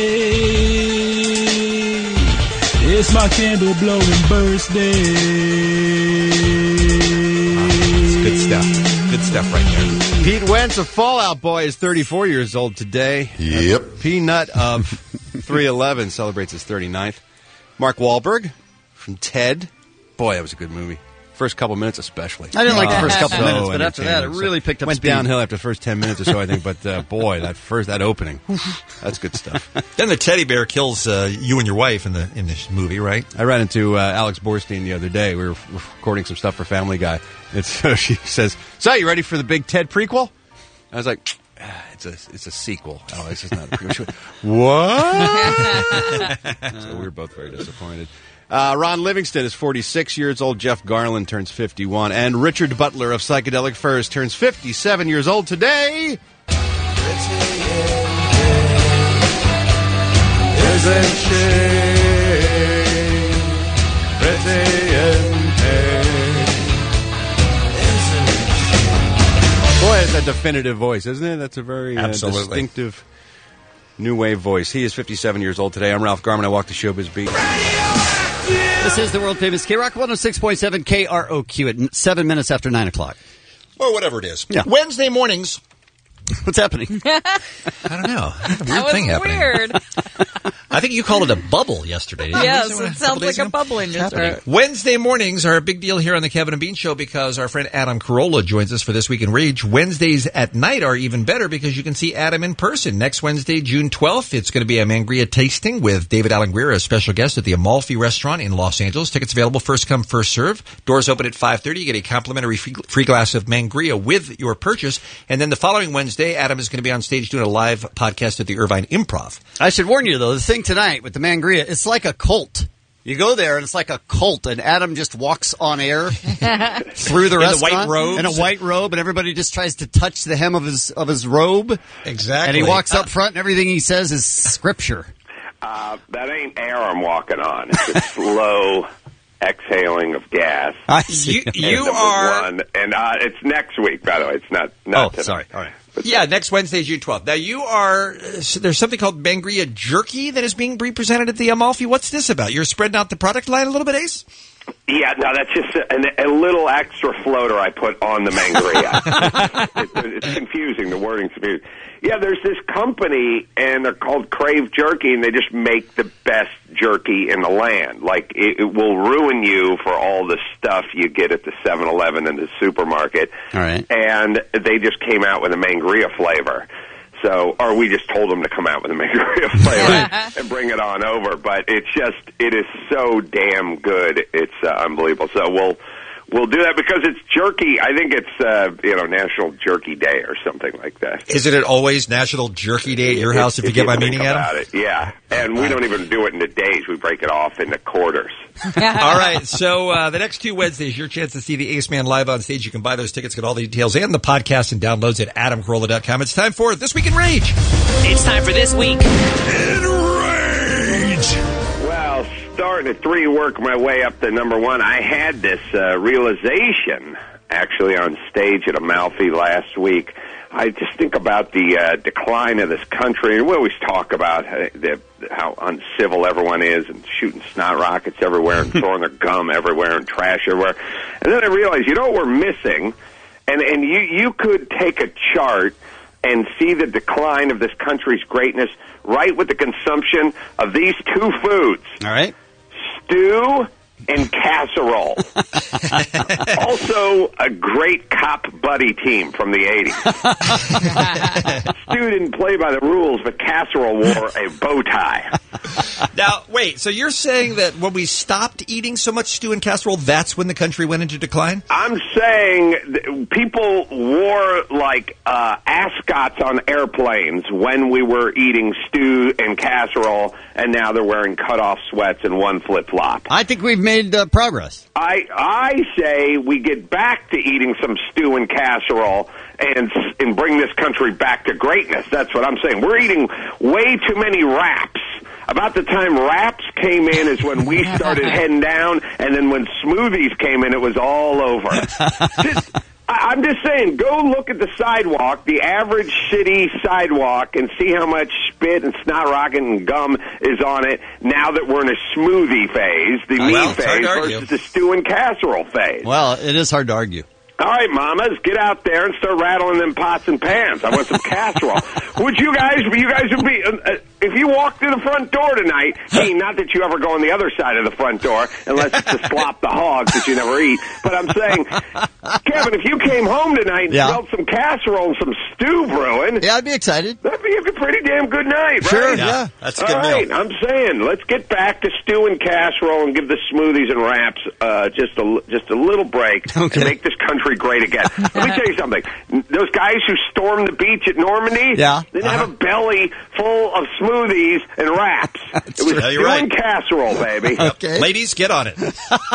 It's my candle blowing birthday. It's good stuff. Good stuff right there. Pete Wentz of Fall Out Boy is thirty-four years old today. Yep. Peanut of three eleven celebrates his thirty-ninth. Mark Wahlberg from Ted. Boy, that was a good movie. First couple minutes especially. I didn't like the first couple So minutes, but after that, it entertaining. really picked up Went speed. downhill after the first ten minutes or so, I think. But uh, boy, that first that opening, that's good stuff. Then the teddy bear kills uh, you and your wife in the in this movie, right? I ran into uh, Alex Borstein the other day. We were recording some stuff for Family Guy. And so she says, "So, you ready for the Big Ted prequel?" I was like, ah, "It's a it's a sequel. Oh, it's just not a prequel." She went, what? So we were both very disappointed. Uh, Ron Livingston is forty-six years old. Jeff Garland turns fifty-one. And Richard Butler of Psychedelic Furs turns fifty-seven years old today. Isn't she pretty and Boy, it's a definitive voice, isn't it? That's a very uh, Absolutely. distinctive new wave voice. He is fifty-seven years old today. I'm Ralph Garman. I walk the showbiz beat. This is the world famous K Rock one oh six point seven K R O Q at seven minutes after nine o'clock. Or whatever it is. Yeah. Wednesday mornings. What's happening? I don't know. A weird That was thing happening. weird. I think you called it a bubble yesterday. didn't you? Yes, Wasn't it a sounds couple days like a ago? bubble in your throat. Wednesday mornings are a big deal here on the Kevin and Bean Show because our friend Adam Carolla joins us for This Week in Rage. Wednesdays at night are even better because you can see Adam in person. Next Wednesday, June twelfth, it's going to be a Mangria tasting with David Alan Greer, a special guest at the Amalfi Restaurant in Los Angeles. Tickets available first come, first serve. Doors open at five thirty. You get a complimentary free, free glass of Mangria with your purchase. And then the following Wednesday, Adam is going to be on stage doing a live podcast at the Irvine Improv. I should warn you, though, the thing tonight with the Mangria, it's like a cult. You go there, and it's like a cult, and Adam just walks on air through the In the restaurant white robes. in a white robe, and everybody just tries to touch the hem of his of his robe. Exactly. And he walks up front, and everything he says is scripture. Uh, that ain't air I'm walking on. It's a slow exhaling of gas. I see. You, you Number are... one. And uh, it's next week, by the way. It's not. not Oh, tonight. sorry. All right. Yeah, next Wednesday, June twelfth. Now, you are, uh, there's something called Mangria Jerky that is being represented at the Amalfi. What's this about? You're spreading out the product line a little bit, Ace? Yeah, no, that's just a, a, a little extra floater I put on the Mangria. it's, it's confusing. The wording's confusing. Yeah, there's this company, and they're called Crave Jerky, and they just make the best jerky in the land. Like, it, it will ruin you for all the stuff you get at the seven eleven and the supermarket. All right. And they just came out with a Mangria flavor. So, or we just told them to come out with a Mangria flavor and bring it on over. But it's just, it is so damn good. It's uh, unbelievable. So we'll we'll do that because it's jerky. I think it's uh, you know National Jerky Day or something like that. Isn't it always National Jerky Day at your house, if, you get my think meaning, about Adam? it, yeah. And we don't even do it into days. We break it off into quarters. All right, so uh, the next two Wednesdays, your chance to see the Ace Man live on stage. You can buy those tickets, get all the details, and the podcast and downloads at adam carolla dot com. It's time for This Week in Rage. It's time for This Week in Rage. Well, starting at three, work my way up to number one. I had this uh, realization, actually, on stage at Amalfi last week. I just think about the uh, decline of this country. We always talk about uh, the, how uncivil everyone is and shooting snot rockets everywhere and throwing their gum everywhere and trash everywhere. And then I realized, you know what we're missing? And, and you, you could take a chart and see the decline of this country's greatness right with the consumption of these two foods. All right. Stew and casserole. Also, a great cop buddy team from the eighties. Stew didn't play by the rules, but casserole wore a bow tie. Now, wait, so you're saying that when we stopped eating so much stew and casserole, that's when the country went into decline? I'm saying th- people wore, like, uh, ascots on airplanes when we were eating stew and casserole, and now they're wearing cut-off sweats and one flip-flop. I think we've made uh, progress. I I say we get back to eating some stew and casserole and and bring this country back to greatness. That's what I'm saying. We're eating way too many wraps. About the time wraps came in is when we started heading down, and then when smoothies came in, it was all over. Just, I, I'm just saying, go look at the sidewalk, the average city sidewalk, and see how much spit and snot rocket and gum is on it now that we're in a smoothie phase, the Uh, meat well, it's hard phase to argue. versus the stew and casserole phase. Well, it is hard to argue. All right, mamas, get out there and start rattling them pots and pans. I want some casserole. Would you guys, you guys would be, uh, if you walk through the front door tonight, hey, not that you ever go on the other side of the front door, unless it's to slop the hogs that you never eat, but I'm saying, Kevin, if you came home tonight and Yeah. smelled some casserole and some stew brewing, yeah, I'd be excited. That'd be a pretty damn good night, right? Sure, yeah. That's a good All meal. right, I'm saying, let's get back to stew and casserole and give the smoothies and wraps uh, just a just a little break Okay. and make this country great again. Let me tell you something. Those guys who stormed the beach at Normandy, Yeah. they didn't Uh-huh. have a belly full of smoothies and wraps. It was true. Yeah, stew you're right. and casserole, baby. Okay. Ladies, get on it.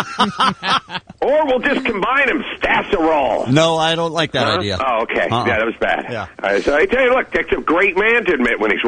Or we'll just combine them, stasserole. No, I don't like that Huh? idea. Oh, okay. Uh-uh. Yeah, that was bad. Yeah. All right, so I tell you, look, takes a great man to admit when he's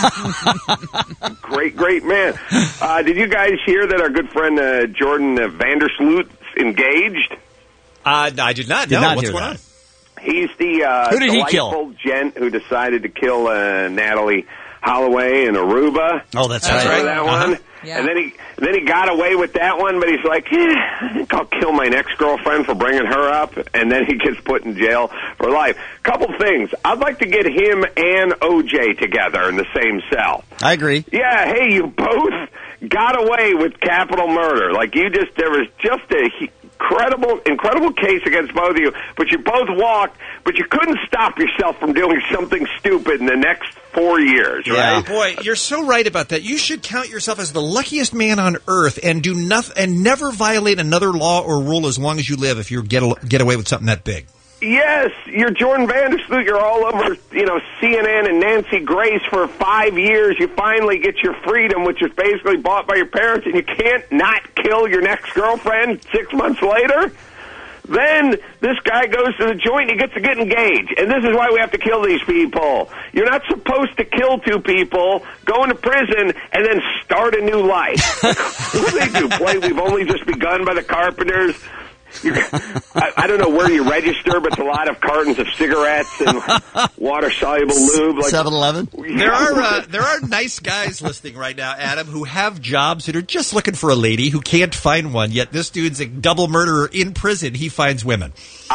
wrong. Great, great man. Uh, did you guys hear that our good friend uh, Jordan uh, Vandersloot's engaged? Uh, no, I did not Did know. not What's hear going that. on? He's the uh, Who did he delightful gent who decided to kill uh, Natalie Holloway in Aruba. Oh, that's That's right. right. Remember that Uh-huh. one? Yeah. And then he then he got away with that one, but he's like, eh, I think I'll kill my ex-girlfriend for bringing her up, and then he gets put in jail for life. Couple things. I'd like to get him and O J together in the same cell. I agree. Yeah, hey, you both got away with capital murder. Like, you just, there was just a he- incredible, incredible case against both of you, but you both walked, but you couldn't stop yourself from doing something stupid in the next four years, right? Boy, you're so right about that. You should count yourself as the luckiest man on earth and do nothing and never violate another law or rule as long as you live if you get a, get away with something that big. Yes, you're Jordan Vandersloot. You're all over, you know, C N N and Nancy Grace for five years. You finally get your freedom, which is basically bought by your parents, and you can't not kill your next girlfriend six months later. Then this guy goes to the joint and he gets to get engaged. And this is why we have to kill these people. You're not supposed to kill two people, go into prison, and then start a new life. What do they do? Play We've Only Just Begun by the Carpenters? You, I, I don't know where you register, but it's a lot of cartons of cigarettes and water-soluble lube. Like seven eleven? There are uh, there are nice guys listening right now, Adam, who have jobs that are just looking for a lady who can't find one, yet this dude's a double murderer in prison. He finds women.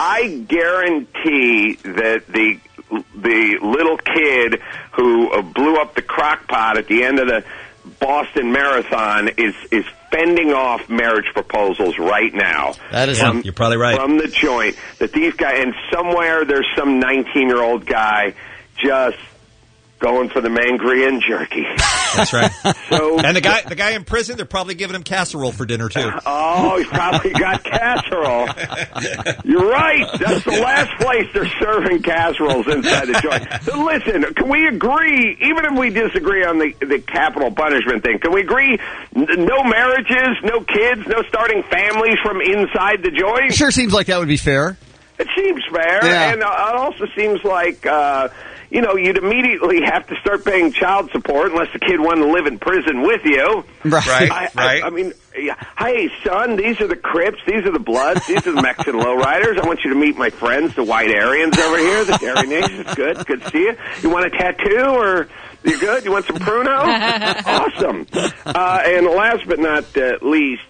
I guarantee that the the little kid who uh, blew up the crock pot at the end of the Boston Marathon is is fending off marriage proposals right now. That is, Yeah, you're probably right. From the joint, that these guys, and somewhere there's some nineteen-year-old guy just going for the Mangrean jerky. That's right. So, And the guy the guy in prison, they're probably giving him casserole for dinner, too. oh, he's probably got casserole. You're right. That's the last place they're serving casseroles inside the joint. So listen, can we agree, even if we disagree on the, the capital punishment thing, can we agree n- no marriages, no kids, no starting families from inside the joint? Sure seems like that would be fair. It seems fair, Yeah. and uh, it also seems like, uh, you know, you'd immediately have to start paying child support unless the kid wanted to live in prison with you. Right, I, right. I, I mean, yeah, hey, son, these are the Crips, these are the Bloods, these are the Mexican lowriders. I want you to meet my friends, the White Aryans over here, the Dairy Nations. Good, good to see you. You want a tattoo, or you good? You want some Pruno? Awesome. Uh, and last but not uh, least,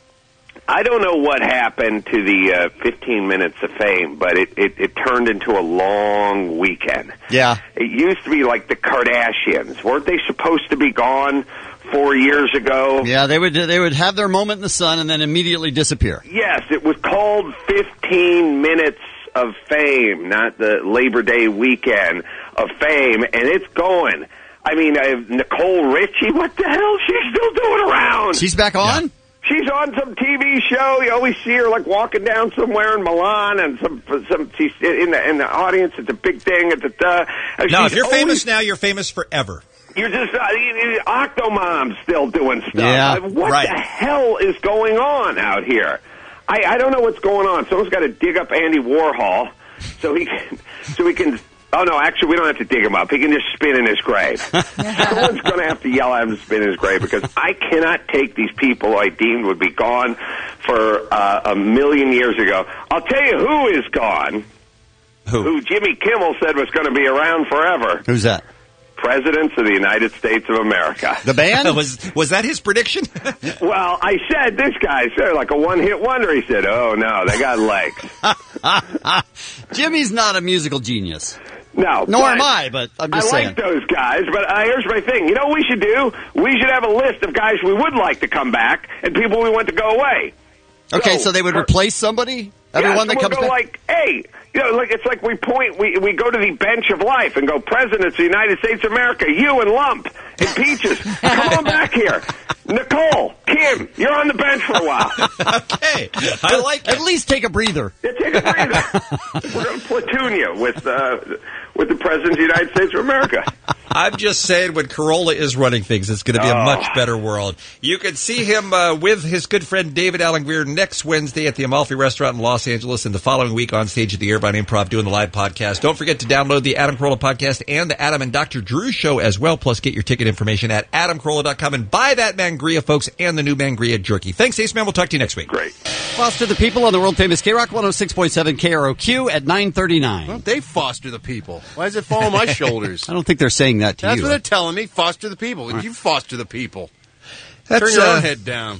I don't know what happened to the uh, fifteen minutes of fame, but it, it, it turned into a long weekend. Yeah. It used to be like the Kardashians. Weren't they supposed to be gone four years ago? Yeah, they would they would have their moment in the sun and then immediately disappear. Yes, it was called fifteen minutes of fame, not the Labor Day weekend of fame, and it's going. I mean, I have Nicole Richie, what the hell? She's still doing around. She's back on? Yeah. She's on some T V show. You always see her like walking down somewhere in Milan, and some some she's in the in the audience. It's a big thing. It's a uh, no. If you're always, famous now, you're famous forever. You're just uh, Octomom's still doing stuff. Yeah, what right. the hell is going on out here? I, I don't know what's going on. Someone's got to dig up Andy Warhol so he can, so he can. Oh, no, actually, we don't have to dig him up. He can just spin in his grave. Someone's going to have to yell at him to spin in his grave, because I cannot take these people I deemed would be gone for uh, a million years ago. I'll tell you who is gone, who, who Jimmy Kimmel said was going to be around forever. Who's that? Presidents of the United States of America. The band? was was that his prediction? Well, I said this guy said like a one-hit wonder. He said, oh, no, they got legs. Jimmy's not a musical genius. No. Nor am I, but I'm just I saying. like those guys, but uh, here's my thing. You know what we should do? We should have a list of guys we would like to come back and people we want to go away. Okay, so, so they would replace somebody? Everyone yeah, that so comes we'll go back? like, hey, you know, like it's like we point, we we go to the bench of life and go, Presidents of the United States of America, you and Lump and Peaches, come on back here. Nicole, Kim, you're on the bench for a while. Okay, I like At least take a breather. Yeah, take a breather. We're going to platoon you with, uh, with the President of the United States of America. I'm just saying, when Corolla is running things, it's going to be Oh. a much better world. You can see him uh, with his good friend David Allen Greer next Wednesday at the Amalfi Restaurant in Los Angeles, and the following week on stage at the Irvine Improv doing the live podcast. Don't forget to download the Adam Carolla podcast and the Adam and Doctor Drew show as well, plus get your ticket information at adam carolla dot com and buy that Mangria, folks, and the new Mangria jerky. Thanks, Ace Man. We'll talk to you next week. Great. Foster the people on the world-famous K-Rock one oh six point seven K R O Q at nine thirty-nine. Well, they foster the people. Why does it fall on my shoulders? I don't think they're saying that to That's you. what they're telling me. Foster the people. You foster the people. That's, Turn your uh, own head down.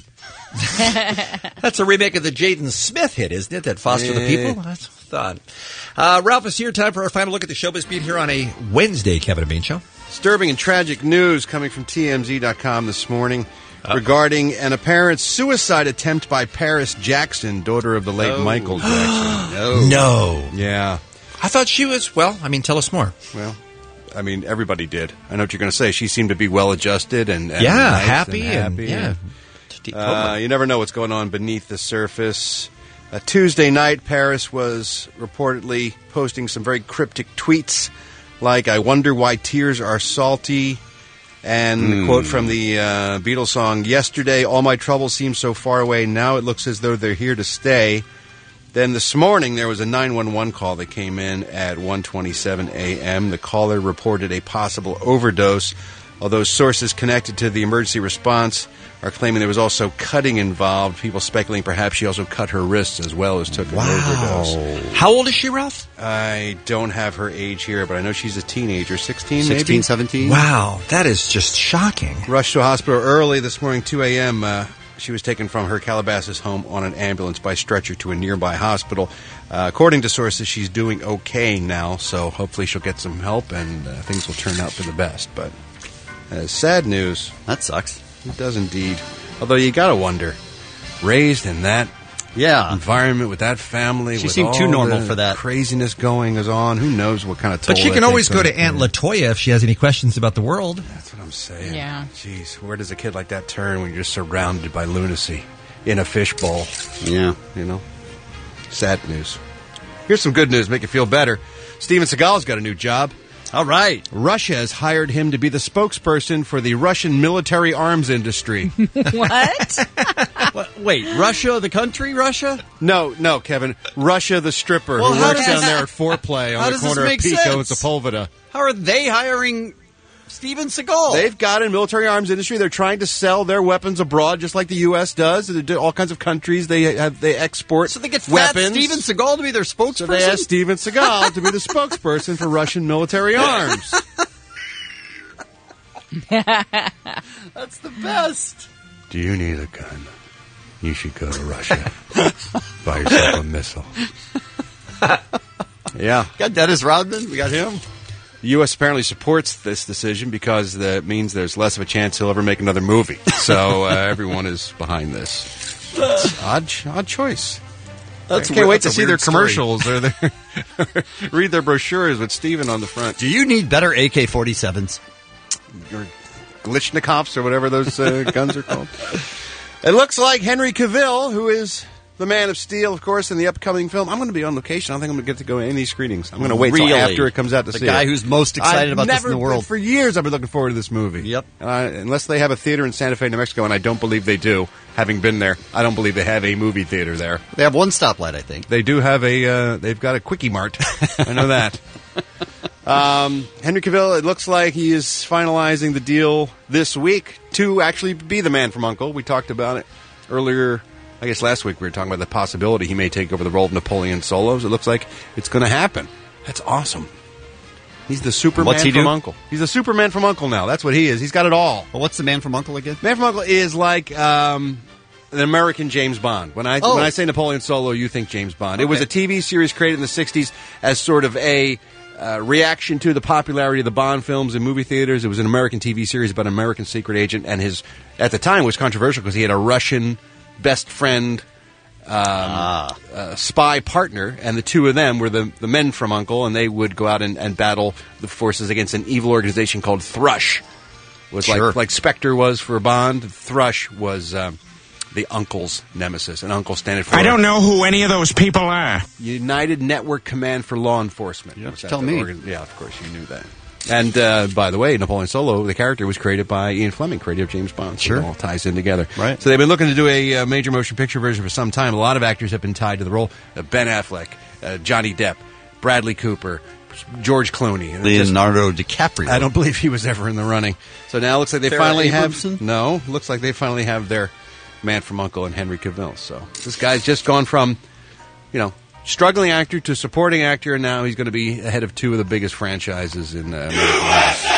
That's a remake of the Jaden Smith hit, isn't it? That Foster the Yeah. People? That's what I thought. Uh, Ralph is here. Time for our final look at the showbiz beat here on a Wednesday, Kevin and Bean Show. Disturbing and tragic news coming from T M Z dot com this morning regarding an apparent suicide attempt by Paris Jackson, daughter of the late Oh. Michael Jackson. No. No. Yeah. I thought she was, well, I mean, tell us more. Well, I mean, everybody did. I know what you're going to say. She seemed to be well-adjusted and, and Yeah, nice happy and and- happy. yeah. Uh, you never know what's going on beneath the surface. Uh, Tuesday night, Paris was reportedly posting some very cryptic tweets, like, I wonder why tears are salty, and Hmm. the quote from the uh, Beatles song, yesterday all my troubles seemed so far away, now it looks as though they're here to stay. Then this morning, there was a nine one one call that came in at one twenty-seven a.m. The caller reported a possible overdose, although sources connected to the emergency response are claiming there was also cutting involved. People speculating perhaps she also cut her wrists as well as took an overdose. How old is she, Ralph? I don't have her age here, but I know she's a teenager. sixteen, maybe? sixteen, seventeen? Wow, that is just shocking. Rushed to a hospital early this morning, two a.m. Uh, she was taken from her Calabasas home on an ambulance by stretcher to a nearby hospital. Uh, according to sources, she's doing okay now, so hopefully she'll get some help and uh, things will turn out for the best. But uh, sad news. That sucks. It does indeed. Although you got to wonder, raised in that yeah. environment with that family, She with seemed all too normal the for that. Craziness going on. Who knows what kind of toll But she that can always takes go on to a Aunt kid. Latoya if she has any questions about the world. That's what I'm saying. Yeah. Jeez, where does a kid like that turn when you're just surrounded by lunacy in a fishbowl? Yeah. You know? Sad news. Here's some good news, make you feel better. Steven Seagal's got a new job. All right. Russia has hired him to be the spokesperson for the Russian military arms industry. What? What? Wait, Russia, the country, Russia? No, no, Kevin. Russia, the stripper Well, who how works does down this- there at Foreplay how on the does this corner of make Pico and sense? Sepulveda. How are they hiring Steven Seagal? They've got a military arms industry. They're trying to sell their weapons abroad, just like the U S does. They do all kinds of countries. They have they export. So they get weapons. fat Steven Seagal to be their spokesperson? So they asked Steven Seagal to be the spokesperson for Russian military arms. That's the best. Do you need a gun? You should go to Russia. Buy yourself a missile. Yeah. Got Dennis Rodman. We got him. The U S apparently supports this decision because that means there's less of a chance he'll ever make another movie. So uh, everyone is behind this. Odd, odd choice. That's I can't weird. wait That's to a see their weird story. commercials or their read their brochures with Steven on the front. Do you need better A K forty-sevens? Or Glishnikovs or whatever those uh, guns are called. It looks like Henry Cavill, who is the Man of Steel, of course, in the upcoming film. I'm going to be on location. I don't think I'm going to get to go to any of these screenings. I'm going to wait Really? till after it comes out to The see guy it. who's most excited I've about this never in the world. been- For years, I've been looking forward to this movie. Yep. Uh, unless they have a theater in Santa Fe, New Mexico, and I don't believe they do. Having been there, I don't believe they have a movie theater there. They have one stoplight, I think. They do have a. Uh, they've got a Quickie Mart. I know that. Um, Henry Cavill. It looks like he is finalizing the deal this week to actually be the Man from U N C L E. We talked about it earlier. I guess last week we were talking about the possibility he may take over the role of Napoleon Solos. It looks like it's going to happen. That's awesome. He's the Superman What's he from do? U N C L E. He's the Superman from U N C L E now. That's what he is. He's got it all. Well, what's the Man from U N C L E again? Man from U N C L E is like um, an American James Bond. When I Oh. when I say Napoleon Solo, you think James Bond. It was Okay. a T V series created in the sixties as sort of a uh, reaction to the popularity of the Bond films in movie theaters. It was an American T V series about an American secret agent, and his at the time was controversial because he had a Russian best friend. Um, Ah. uh, spy partner, and the two of them were the, the men from U N C L E, and they would go out and, and battle the forces against an evil organization called Thrush. Was Sure. like like Spectre was for Bond. Thrush was um, the Uncle's nemesis, and Uncle standing for I don't know who any of those people are. United Network Command for Law Enforcement. You Was don't that tell the me. organ- yeah, of course you knew that. And uh, by the way, Napoleon Solo, the character was created by Ian Fleming, creator of James Bond. So Sure. it all ties in together. Right. So they've been looking to do a uh, major motion picture version for some time. A lot of actors have been tied to the role. Uh, Ben Affleck, uh, Johnny Depp, Bradley Cooper, George Clooney. And it just- Leonardo DiCaprio. I don't believe he was ever in the running. So now it looks like they Farrah finally Abramson? have... No, looks like they finally have their Man from U N C L E and Henry Cavill. So this guy's just gone from, you know, struggling actor to supporting actor, and now he's going to be ahead of two of the biggest franchises in uh, American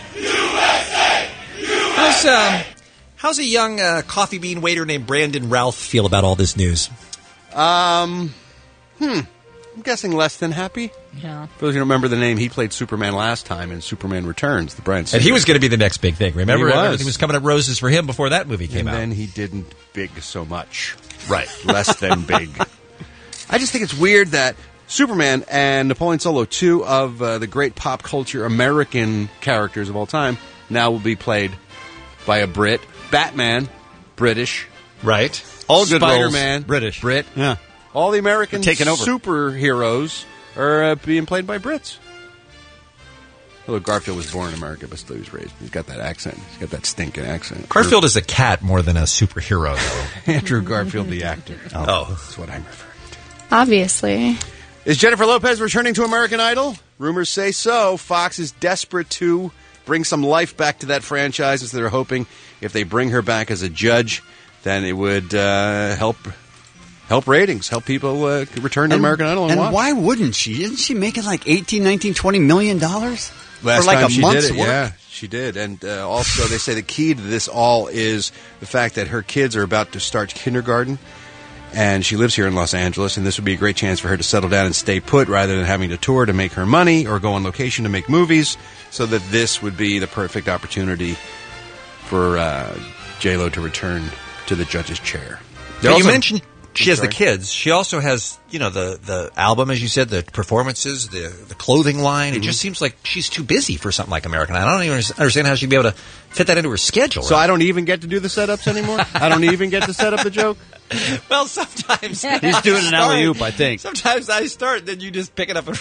How's, um, how's a young uh, coffee bean waiter named Brandon Routh feel about all this news? Um, hmm. I'm guessing less than happy. Yeah. For those who don't remember the name, he played Superman last time in Superman Returns, the Bryan And he Singer. was going to be the next big thing. Remember, He was. everything was coming up roses for him before that movie came and out. then he didn't big so much. Right. Less than big. I just think it's weird that Superman and Napoleon Solo, two of uh, the great pop culture American characters of all time, now will be played by a Brit. Batman, British. Right. All good roles, Spider-Man, British. Brit. Yeah. All the American They're taking over. superheroes are uh, being played by Brits. Although Garfield was born in America, but still he was raised. He's got that accent. He's got that stinking accent. Garfield is a cat more than a superhero, though. Andrew Garfield, the actor. Oh. That's what I'm referring Obviously. Is Jennifer Lopez returning to American Idol? Rumors say so. Fox is desperate to bring some life back to that franchise, as they're hoping if they bring her back as a judge, then it would uh, help help ratings, help people uh, return to American Idol and, and watch. why wouldn't she? Isn't she making like eighteen, nineteen, twenty million dollars? Last for like time a she month's did it, work? yeah, she did. And uh, also, they say the key to this all is the fact that her kids are about to start kindergarten, and she lives here in Los Angeles, and this would be a great chance for her to settle down and stay put rather than having to tour to make her money or go on location to make movies, so that this would be the perfect opportunity for uh, J-Lo to return to the judge's chair. Now, you Also- mentioned she I'm has sorry? the kids. She also has, you know, the, the album, as you said, the performances, the the clothing line. It Mm-hmm. just seems like she's too busy for something like American Idol. I don't even understand how she'd be able to fit that into her schedule. So I don't even get to do the setups anymore? I don't even get to set up the joke? Well, sometimes He's doing an alley-oop, I think. Sometimes I start, then you just pick it up and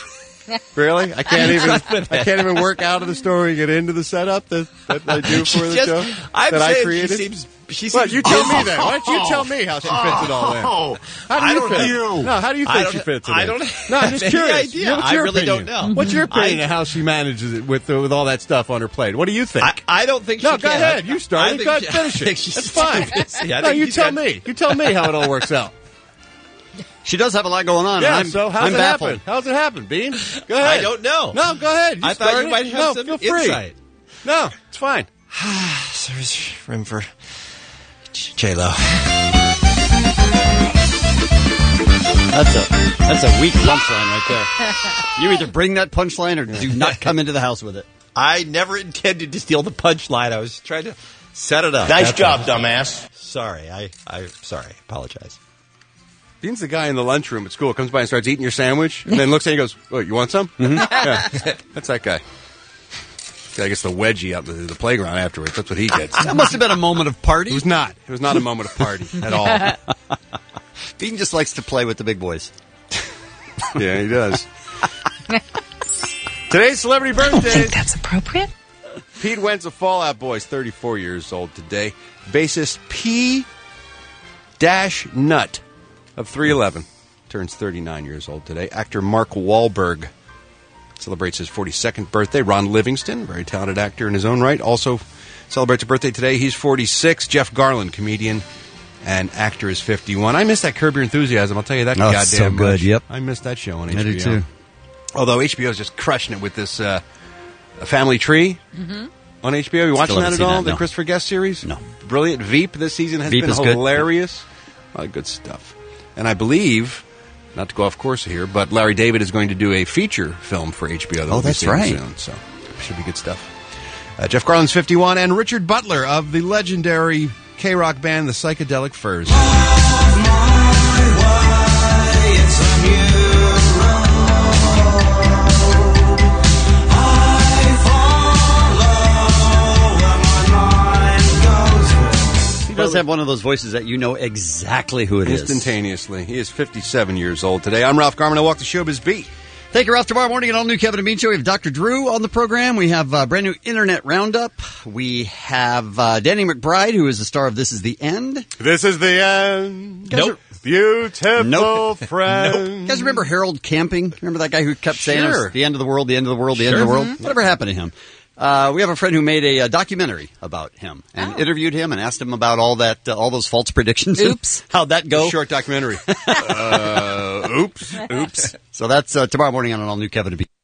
Really? I can't even. Done with I it. can't even work out of the story and get into the setup that, that I do She for the just- show. I'm that I saying she created. seems- she Well, seems- you tell me Oh. then. Why don't you tell me how she fits it all in? Oh. How do I you don't think? know. No, how do you I think don't- she fits it I in? don't No, I'm have just any curious. idea. Yeah, what's I your really opinion? don't know. What's your opinion I- of how she manages it with with all that stuff on her plate? What do you think? I, I don't think no, she go can. ahead. You I started. think Go ahead, she- finish I it. think she's That's fine. too busy. I No, think you she's tell got- me. You tell me how it all works out. She does have a lot going on. Yeah, and I'm, so how's I'm it baffled. happen? How's it happen, Bean? Go ahead. I don't know. No, go ahead. You I thought you started. might have no, some feel free. insight. No, it's fine. There's room for J Lo. That's a that's a weak punchline right there. You either bring that punchline or do not come into the house with it. I never intended to steal the punchline. I was trying to set it up. Nice That's job, all. dumbass. Sorry, I, I, sorry, I apologize. Bean's the guy in the lunchroom at school. Comes by and starts eating your sandwich, and then looks at you and goes, "Oh, you want some?" Mm-hmm. Yeah, that's that guy. Guy gets the wedgie up to the playground afterwards. That's what he gets. That must have been a moment of party. It was not. It was not a moment of party at all. Bean just likes to play with the big boys. Yeah, he does. Today's celebrity birthday. I don't think that's appropriate. Pete Wentz of Fall Out Boy is thirty-four years old today. Bassist P. Dash Nut of three eleven turns thirty-nine years old today. Actor Mark Wahlberg celebrates his forty-second birthday. Ron Livingston, very talented actor in his own right, also celebrates a birthday today. He's forty-six. Jeff Garland, comedian and actor, is fifty-one. I miss that Curb Your Enthusiasm. I'll tell you that Oh, goddamn so good, much. yep. I miss that show on H B O. I do too. Although H B O is just crushing it with this uh, Family Tree Mm-hmm. on H B O. You watching Still that haven't at seen all? that, The no. Christopher Guest series? No. Brilliant. Veep this season has Veep been is good. hilarious. A lot of good stuff. And I believe, not to go off course here, but Larry David is going to do a feature film for H B O. that Oh, will be that's seen right. Soon, so should be good stuff. Uh, Jeff Garland's fifty-one, and Richard Butler of the legendary K-rock band The Psychedelic Furs. He does have one of those voices that you know exactly who it is. Instantaneously. He is fifty-seven years old today. I'm Ralph Garman. I walk the showbiz beat. Thank you, Ralph. Tomorrow morning at All New Kevin and Bean Show, we have Doctor Drew on the program. We have a brand new Internet Roundup. We have uh, Danny McBride, who is the star of This Is the End. This is the end. Nope. Beautiful Nope. friend. Nope. You guys remember Harold Camping? Remember that guy who kept saying it Sure. was the end of the world, the end of the world, the end of Sure. the world? Mhm. Whatever happened to him? Uh, we have a friend who made a, uh documentary about him and interviewed him and asked him about all that, uh, all those false predictions. Oops. How'd that go? Short documentary. uh, oops. Oops. So that's uh, tomorrow morning on an All New Kevin and Bean.